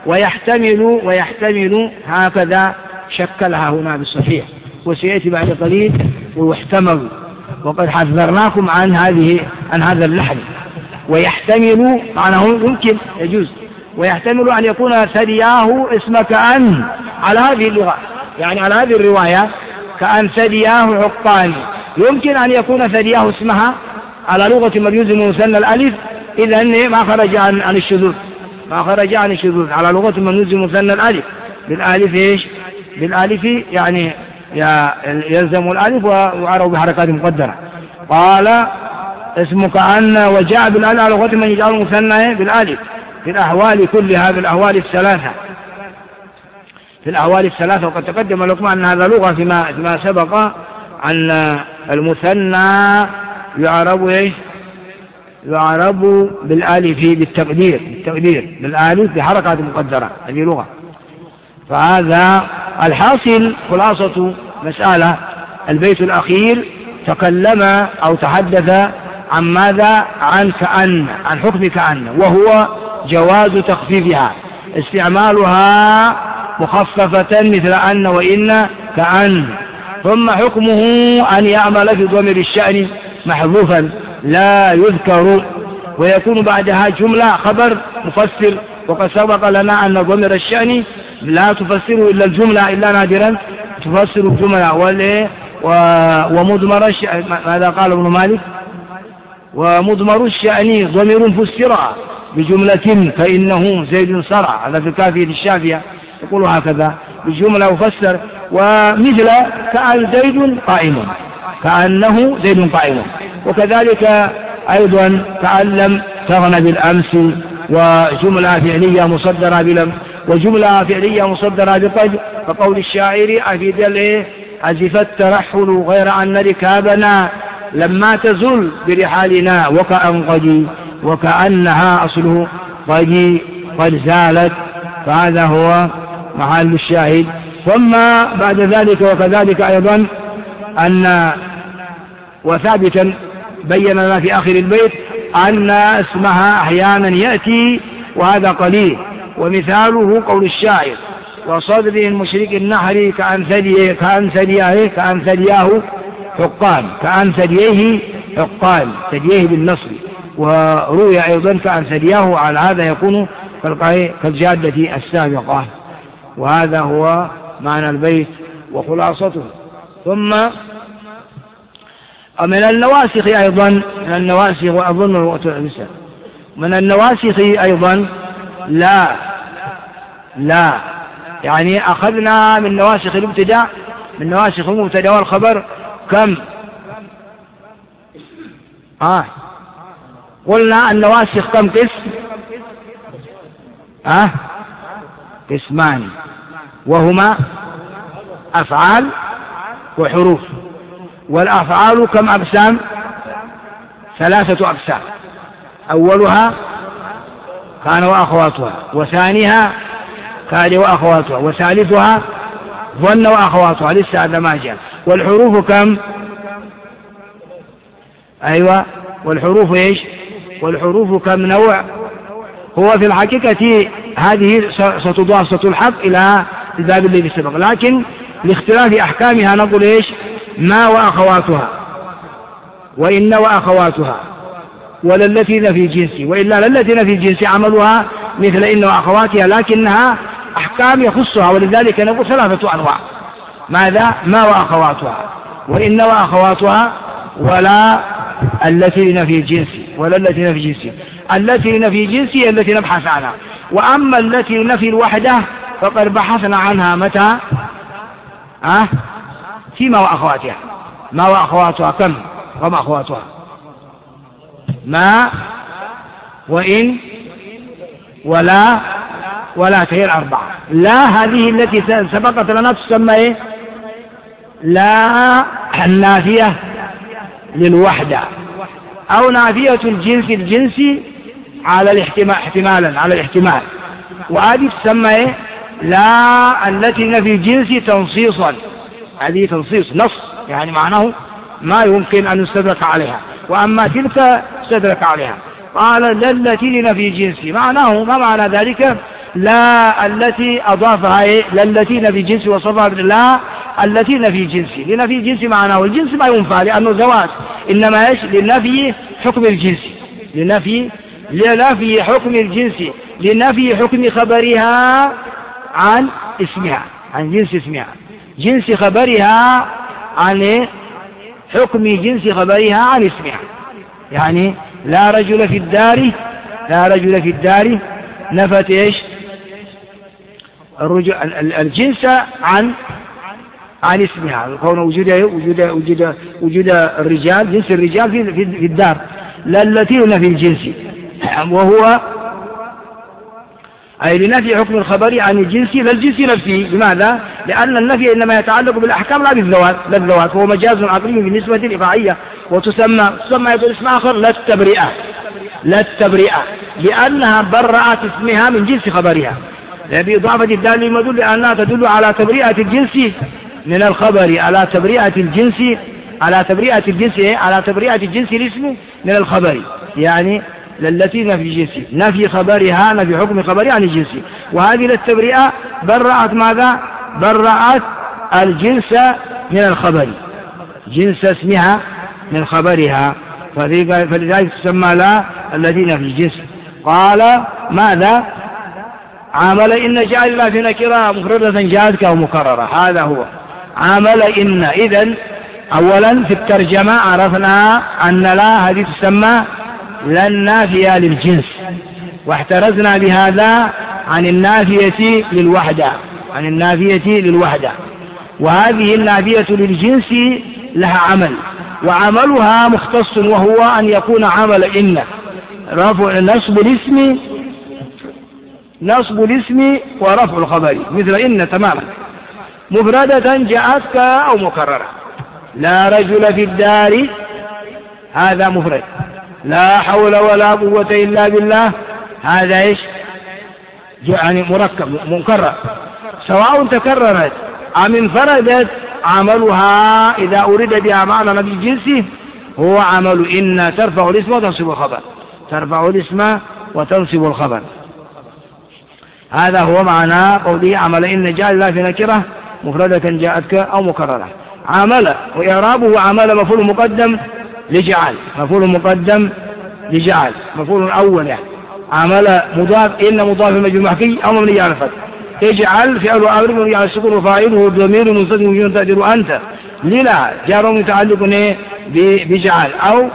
ويحتمل هكذا شكلها هنا بالصحيح، وسيأتي بعد قليل ويحتمل، وقد حذرناكم عن هذا اللحن. ويحتمل معناه يمكن يجوز، ويحتمل أن يكون ثدياه اسم كأن على هذه اللغة، يعني على هذه الرواية كأن ثدياه حقان، يمكن أن يكون ثدياه اسمها على لغة مريوز مثنى الألف، إذن ما خرج عن الشذوذ، ما خرج عن الشذوذ على لغة مريوز مثنى الألف. بالآلف إيش؟ بالآلف يعني يلزم الألف ويعرف بحركات مقدرة. قال اسم كأن وجاء بالآلف على لغة من يجعل مثنى بالآلف في الأحوال كلها، في الأحوال الثلاثة، في الأحوال الثلاثة. وقد تقدم لكم أن هذا لغة فيما سبق أن المثنى يعرب إيش؟ يعرب بالآلف بالتقدير بالآلف بحركات مقدرة، هذه لغة. فهذا الحاصل خلاصة مسألة. البيت الأخير تكلم أو تحدث عن ماذا؟ عن كأن، عن حكم كأن، وهو جواز تخفيفها، استعمالها مخففة مثل أن وإن كأن. ثم حكمه أن يعمل في ضمير الشأن محذوفا لا يذكر، ويكون بعدها جملة خبر مفسر. وقد سبق لنا أن ضمير الشأن لا تفسره إلا الجملة، إلا نادرا تفسر الجملة. ومضمر الشأن ماذا قال ابن مالك؟ ومضمر الشأن ضمير فسر بجملة فإنه زيد صرع، هذا في الكافية الشافية يقول هكذا بجملة مفسر. ومثل كأن زيد قائم، كأنه زيد قائم. وكذلك أيضا كأن لم تغن بالأمس، وجملة فعلية مصدرة بلم، وجملة فعلية مصدرة بقد، فقول الشاعر أفيد أزف الترحل غير أن ركابنا لما تزل برحالنا وكأن قد، وكأنها أصله قد زالت. فهذا هو محل الشاهد. ثم بعد ذلك وكذلك أيضا أن وثابتا بين لنا في آخر البيت أن اسمها أحيانا يأتي وهذا قليل. ومثاله قول الشاعر وصدره المشرك النحر كأن ثدياه حقان، كأن ثدييه حقان، ثدييه بالنصر. وروي أيضا كأن ثدياه، على هذا يكون كالجادة السابقة. وهذا هو معنى البيت وخلاصته. ثم من النواسخ أيضا، من النواسخ وأظن من النواسخ أيضا لا يعني أخذنا من نواسخ الابتداء، من نواسخ المبتدا والخبر كم؟ قلنا النواسخ كم قسم؟ قسمان، وهما أفعال وحروف. والأفعال كم أقسام؟ ثلاثة أقسام: أولها كان وأخواتها، وثانيها كاد وأخواتها، وثالثها ظن وأخواتها. لسه هذا ما جاء. والحروف كم؟ أيوة، والحروف إيش؟ والحروف كم نوع؟ هو في الحقيقة هذه ستضاف ستلحق إلى الباب الذي سبق، لكن لاختلاف أحكامها نقول إيش؟ ما وأخواتها، وإن وأخواتها، وللتين في جنسي، وإلا للتين في جنسي عملها مثل إن وأخواتها، لكنها أحكام يخصها، ولذلك نقول ثلاثة أنواع: ماذا؟ ما وأخواتها، وإن وأخواتها، ولا التين في جنسي، ولا التين في جنسي. التين في جنسي التي نبحث عنها، وأما التي نفي الوحدة فقد بحثنا عنها متى؟ في ما وأخواتها. ما وأخواتها كم؟ وما أخواتها؟ ما وإن ولا هي الأربعة. لا هذه التي سبقت لنا تسمى إيه؟ لا النافية للوحدة، أو نافية الجنسي على احتمالا على الاحتمال، وهذه تسمى إيه؟ لا التي نفي الجنس تنصيصا. هذه تنصيص نص، يعني معناه ما يمكن أن يستدرك عليها، وأما تلك استدرك عليها. قال للتي نفي الجنس، معناه ما معنى ذلك؟ لا التي أضافها إيه؟ للتي نفي الجنس وصفها لا التي نفي الجنس. لنفي الجنس معناه الجنس ما ينفع لأنه زواج، إنما إيش؟ لنفي حكم الجنس، لنفي حكم الجنس، لنفي حكم خبرها عن اسمها، عن جنس اسمها، جنس خبرها عن حكم جنس خبرها عن اسمها. يعني لا رجل في الدار، لا رجل في الدار نفت ايش؟ الجنس عن اسمها، كون وجود الرجال، جنس الرجال في الدار، لا التين في الجنس، وهو أي لنفي حكم الخبر عن الجنس لا الجنس نفسه. لماذا؟ لأن النفي إنما يتعلق بالأحكام لا بالذوات، لا الذوات، هو مجاز عقلي بالنسبة للإفاعية، وتسمى يقول اسم آخر لا التبرئة، لا التبرئة، لأنها برأت اسمها من جنس خبرها، بإضافة الدال للمدل لأنها تدل على تبرئة الجنس من الخبر، على تبرئة الجنس، على تبرئة الجنس، على تبرئة الجنس الاسم من الخبر، يعني للتي نفي جنسي، نفي خبرها، نفي حكم خبرها عن الجنس. وهذه التبرئة برأت ماذا؟ برأت الجنس من الخبر، جنس اسمها من خبرها، فلذلك تسمى لا التي نفي الجنس. قال ماذا؟ عامل إن جعل الله في نكرة مفردة جاءتك أو مكررة. هذا هو عامل إن. إذن أولا في الترجمة عرفنا أن لا هذه تسمى لا النافية للجنس، واحترزنا بهذا عن النافية للوحدة، عن النافية للوحدة. وهذه النافية للجنس لها عمل، وعملها مختص، وهو أن يكون عمل إن رفع نصب الاسم ورفع الخبر، مثل إن تماما، مفردة جاءتك أو مكررة. لا رجل في الدار، هذا مفرد. لا حول ولا قوة إلا بالله، هذا إيش؟ يعني مركب مكرر، سواء تكررت أم انفردت، عملها إذا أريد بها معنى نفي الجنس هو عمل إن، ترفع الاسم وتنصب الخبر، ترفع الاسم وتنصب الخبر. هذا هو معنى قوله عمل إن جعل الله في نكرة مفردة جاءتك أو مكررة. عمل وإعرابه عمل مفعول مقدم لجعل، مفعول مقدم لجعل، مفعول أول يعني. عمل مضاف، إن مضاف مجرور محكي أو مبني على الفتح. اجعل فعل أمر مبني على السكون وفاعله ضمير مستتر تقدير أنت. للا جار متعلق بجعل، أو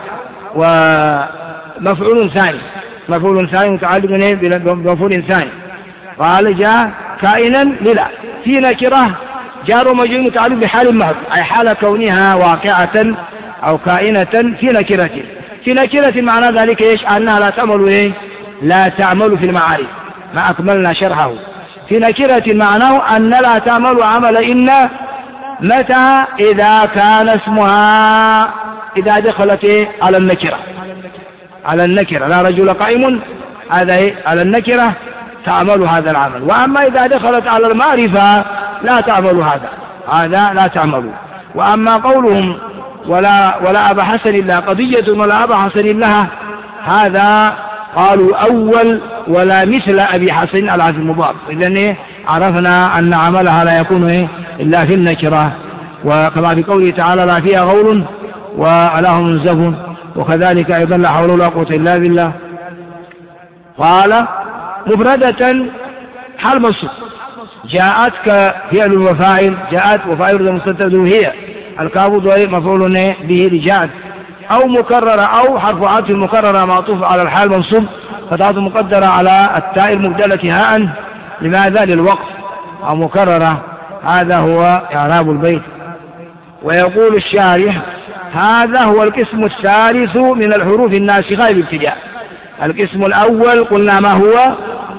ومفعول ثاني، مفعول ثاني متعلق بمفعول ثاني. قال جاء كائنا للا. في نكرة جار مجرور متعلق بحال محذوف، أي حال كونها واقعة أو كائنة في نكرة. في نكرة معنى ذلك إيش؟ أنها لا تعمل إيه؟ لا تعمل في المعارف، ما أكملنا شرحه. في نكرة معناه أن لا تعمل عمل إن متى؟ إذا كان اسمها إذا دخلت على النكرة، على النكرة لا رجل قائم، هذا على النكرة تعمل هذا العمل. وأما إذا دخلت على المعرفة لا تعمل هذا لا تعمل. وأما قولهم ولا أبا حسن لها قضية ولا أبا حسن لها، هذا قالوا أول ولا مثل أبي حسن على هذا المضاف. إذن عرفنا أن عملها لا يكون إلا في النكرة، وكما في قوله تعالى لا فيها غول ولا هم زف، وكذلك أيضا لا حول ولا قوة إلا بالله. قال مفردة حال منصوب جاءت كفعل وفاعل، جاءت وفاعل مستتر هي الكافض مفعول به لجاءت، أو مكررة أو حرف عطف مكررة معطوف على الحال منصوب فتعطف مقدرة على التاء المبدلة هاء، لماذا؟ للوقف، أو مكررة. هذا هو إعراب البيت. ويقول الشارح هذا هو القسم الثالث من الحروف الناسخة للابتداء. القسم الأول قلنا ما هو؟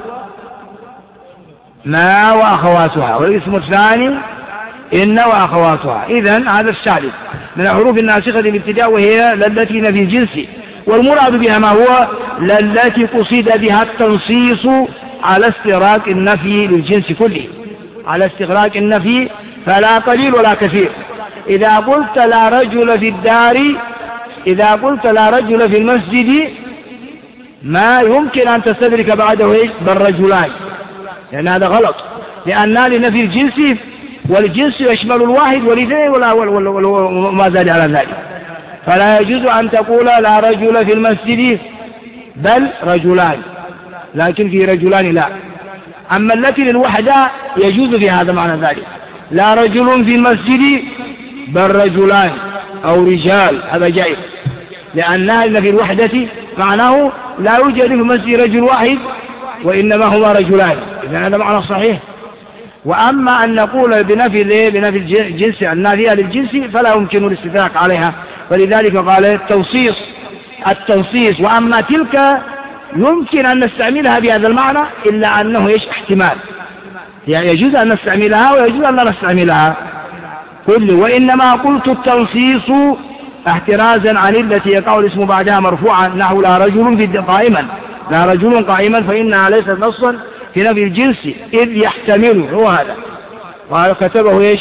ما وأخواتها، والقسم الثاني إن وأخواتها. إذن هذا الثالث من الحروف الناسخة للابتداء، وهي للتي نفي الجنس، والمراد بها ما هو؟ للتي قصد بها التنصيص على استغراق النفي للجنس كله، على استغراق النفي فلا قليل ولا كثير. إذا قلت لا رجل في الدار، إذا قلت لا رجل في المسجد، ما يمكن أن تستدرك بعده بل رجلان، لأن هذا غلط، لأننا لنفي الجنس، والجنس يشمل الواحد والاثنين وما زال على ذلك. فلا يجوز أن تقول لا رجل في المسجد بل رجلان، لكن في رجلان لا. أما التي للوحدة يجوز في هذا معنى ذلك، لا رجل في المسجد بل رجلان أو رجال، هذا جائز، لأنها في الوحدة معناه لا يوجد في المسجد رجل واحد وإنما هما رجلان، إذن هذا معنى صحيح. وأما أن نقول بنفي الجنس النافية للجنس فلا يمكن الاستدراك عليها، ولذلك قال التنصيص. وأما تلك يمكن أن نستعملها بهذا المعنى، إلا أنه احتمال، يعني يجوز أن نستعملها ويجوز أن لا نستعملها كله. وإنما قلت التنصيص احترازا عن التي يقع الاسم بعدها مرفوعا، نحو لا رجل قائما، لا رجل قائما، فإنها ليست نصا في نفي الجنس، إذ يحتمل، هو هذا، وكتبه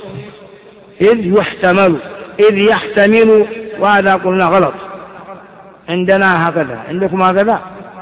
إذ يحتمل، وهذا قلنا غلط، عندنا هكذا، عندكم هكذا،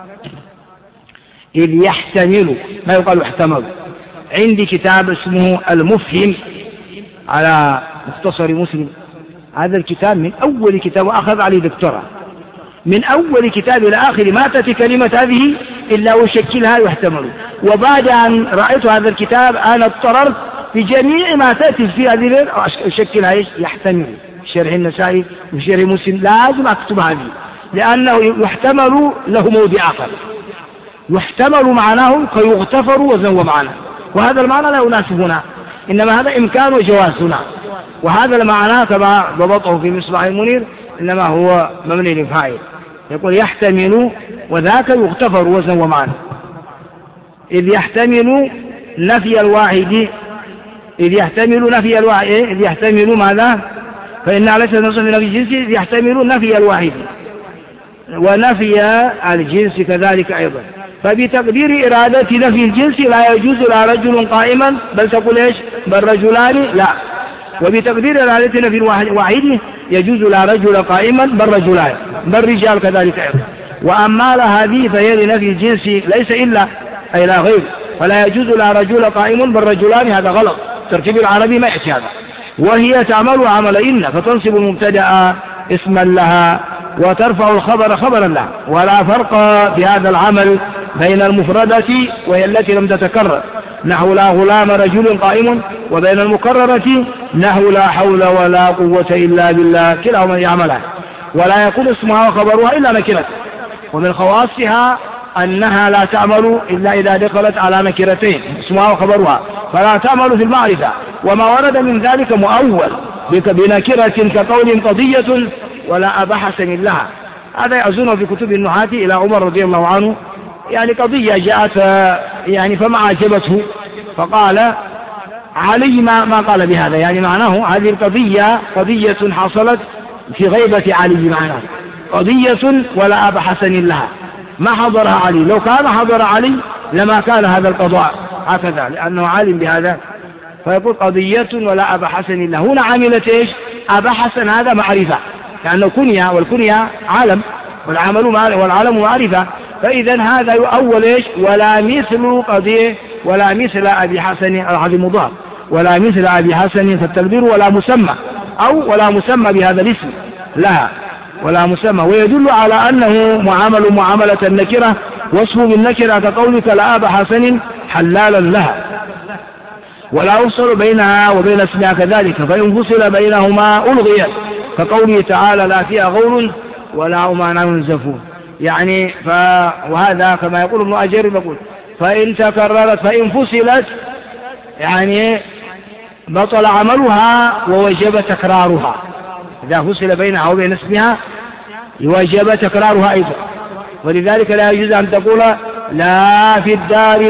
إذ يحتمل، ما يقال احتمل. عندي كتاب اسمه المفهم على مختصر مسلم، هذا الكتاب من أول كتاب، وأخذ عليه دكتوراه، من أول كتاب إلى آخر ما تأتي كلمة هذه إلا وشكلها يحتمل. وبعد أن رأيت هذا الكتاب أنا اضطررت بجميع ما تأتي في هذه أشكلها يحتمل، شرح النسائي وشرح مسلم لازم أكتب هذه، لأنه يحتمل له موضع آخر، يحتمل معناه كيغتفر وزن معنى، وهذا المعنى لا يناسبنا، إنما هذا إمكان وجواز هنا، وهذا المعنى كما ضبطه في مصباح المنير إنما هو مبني للفاعل، يقول يحتمل وذاك يغتفر وزن ومعنى. إذ يحتمل نفي الواحد، إذ يحتمل ماذا؟ فإن ليس نصف نفي الجنس، إذ يحتمل نفي الواحد ونفي الجنس كذلك أيضا. فبتقدير إرادة نفي الجنس لا يجوز لا رجل قائما بل تقول بل رجلان، لا. وبتقدير إرادة نفي الواحد يجوز لا رجل قائما بل رجلان بل رجال كذلك أيضا. وأما هذه فهي لنفي الجنس ليس إلا أي لا غير، فلا يجوز لا رجل قائم بل رجلان، هذا غلط، ترتيب العربي ما يأتي هذا. وهي تعمل عمل إن، فتنصب المبتدأ اسما لها وترفع الخبر خبرا لها، ولا فرق في هذا العمل بين المفردة وهي التي لم تتكرر، نحو لا غلام رجل قائم، وبين المكررة نحو لا حول ولا قوة إلا بالله، كلاهما يعملها، ولا يكون اسمها وخبرها إلا نكرة. ومن خواصها أنها لا تعمل إلا إذا دخلت على نكرتين اسمها وخبرها، فلا تعمل في المعرفة، وما ورد من ذلك مؤول بنكرة كقول قضية ولا أبا حسن لها. هذا يأذونه في كتب النحاة إلى عمر رضي الله عنه، يعني قضية جاءت يعني فما عجبته فقال علي ما قال بهذا، يعني معناه هذه القضية قضية حصلت في غيبة علي معنا قضية ولا أبا حسن لها، ما حضرها علي، لو كان حضر علي لما كان هذا القضاء هكذا لأنه عالم بهذا، فيقول قضية ولا أبا حسن لها. هنا عملت إيش؟ أبا حسن هذا معرفة، لأنه كنية والكنية عالم والعالم معرفة، فإذا هذا يؤول إيش؟ ولا مثل قضية ولا مثل أبي حسن، هذه مضاف، ولا مثل أبي حسن فالتقدير ولا مسمى أو ولا مسمى بهذا الاسم لها ولا مسمى، ويدل على أنه معاملة النكرة وصفه بالنكرة كقولك لا أبا حسن حلالا لها، ولا يفصل بينها وبين اسمها كذلك، فإن فصل بينهما ألغيت كقوله تعالى لا فيها غول ولا هم عنها ينزفون، يعني وهذا كما يقول ابن أجر يقول فإن تكررت فإن فصلت يعني بطل عملها ووجب تكرارها، إذا فصل بينها وبين اسمها يوجب تكرارها أيضا، ولذلك لا يجوز أن تقول لا في الدار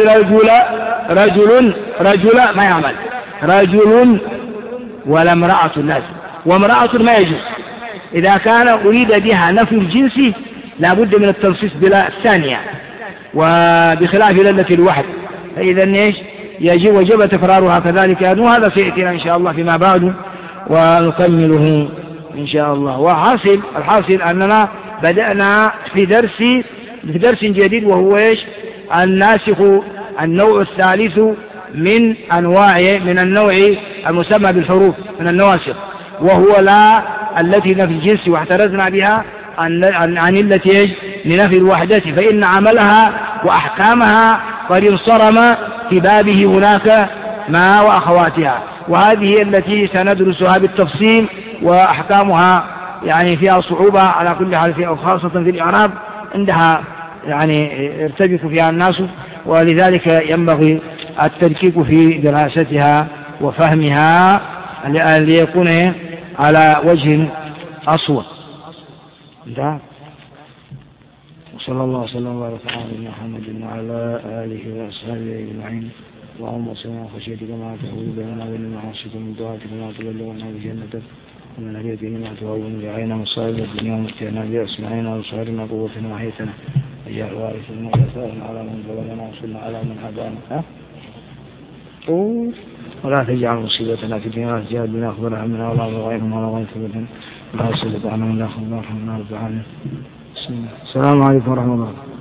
رجل ما يعمل رجل ولا امرأة لازم، وامرأة ما يجوز، إذا كان أريد بها نفي الجنس لا بد من التنصيص بلا الثانية وبخلاف للة الوحد، فإذا إيش وجب تكرارها كذلك، وهذا سيأتينا إن شاء الله فيما بعد ونكمله إن شاء الله. والحاصل أننا بدأنا في درس جديد، وهو إيش؟ الناسخ، النوع الثالث من النوع المسمى بالحروف من النواسخ، وهو لا التي نفي الجنس، واحترزنا بها عن التي لنفي الوحدة، فإن عملها وأحكامها قد انصرم في بابه هناك ما وأخواتها، وهذه التي سندرسها بالتفصيل، وأحكامها يعني فيها صعوبة على كل حال، خاصة في الإعراب عندها يعني يرتبك فيها الناس، ولذلك ينبغي التدقيق في دراستها وفهمها ليكون على وجه أصوب. وصلى الله وسلم وبارك على محمد وعلى آله وأصحابه أجمعين. اللهم صل على خشيتك ما تحول بيننا وبين معاصيك من طاعتك ما تبلغنا بجنتك ومن اليقين ما تهون بعيننا مصائب الدنيا ومتعنا بأسماعنا وأبصارنا قوتنا وحيتنا واجعل وارث منا وثارنا على من ظلمنا وانصرنا على من عادانا ولا تجعل مصيبتنا في ديننا ولا تجعل الدنيا أكبر همنا ولا غيرنا ولا غير فتنة ولا سلط علينا ولا خلنا رحمنا رب العالمين. السلام عليكم ورحمة الله.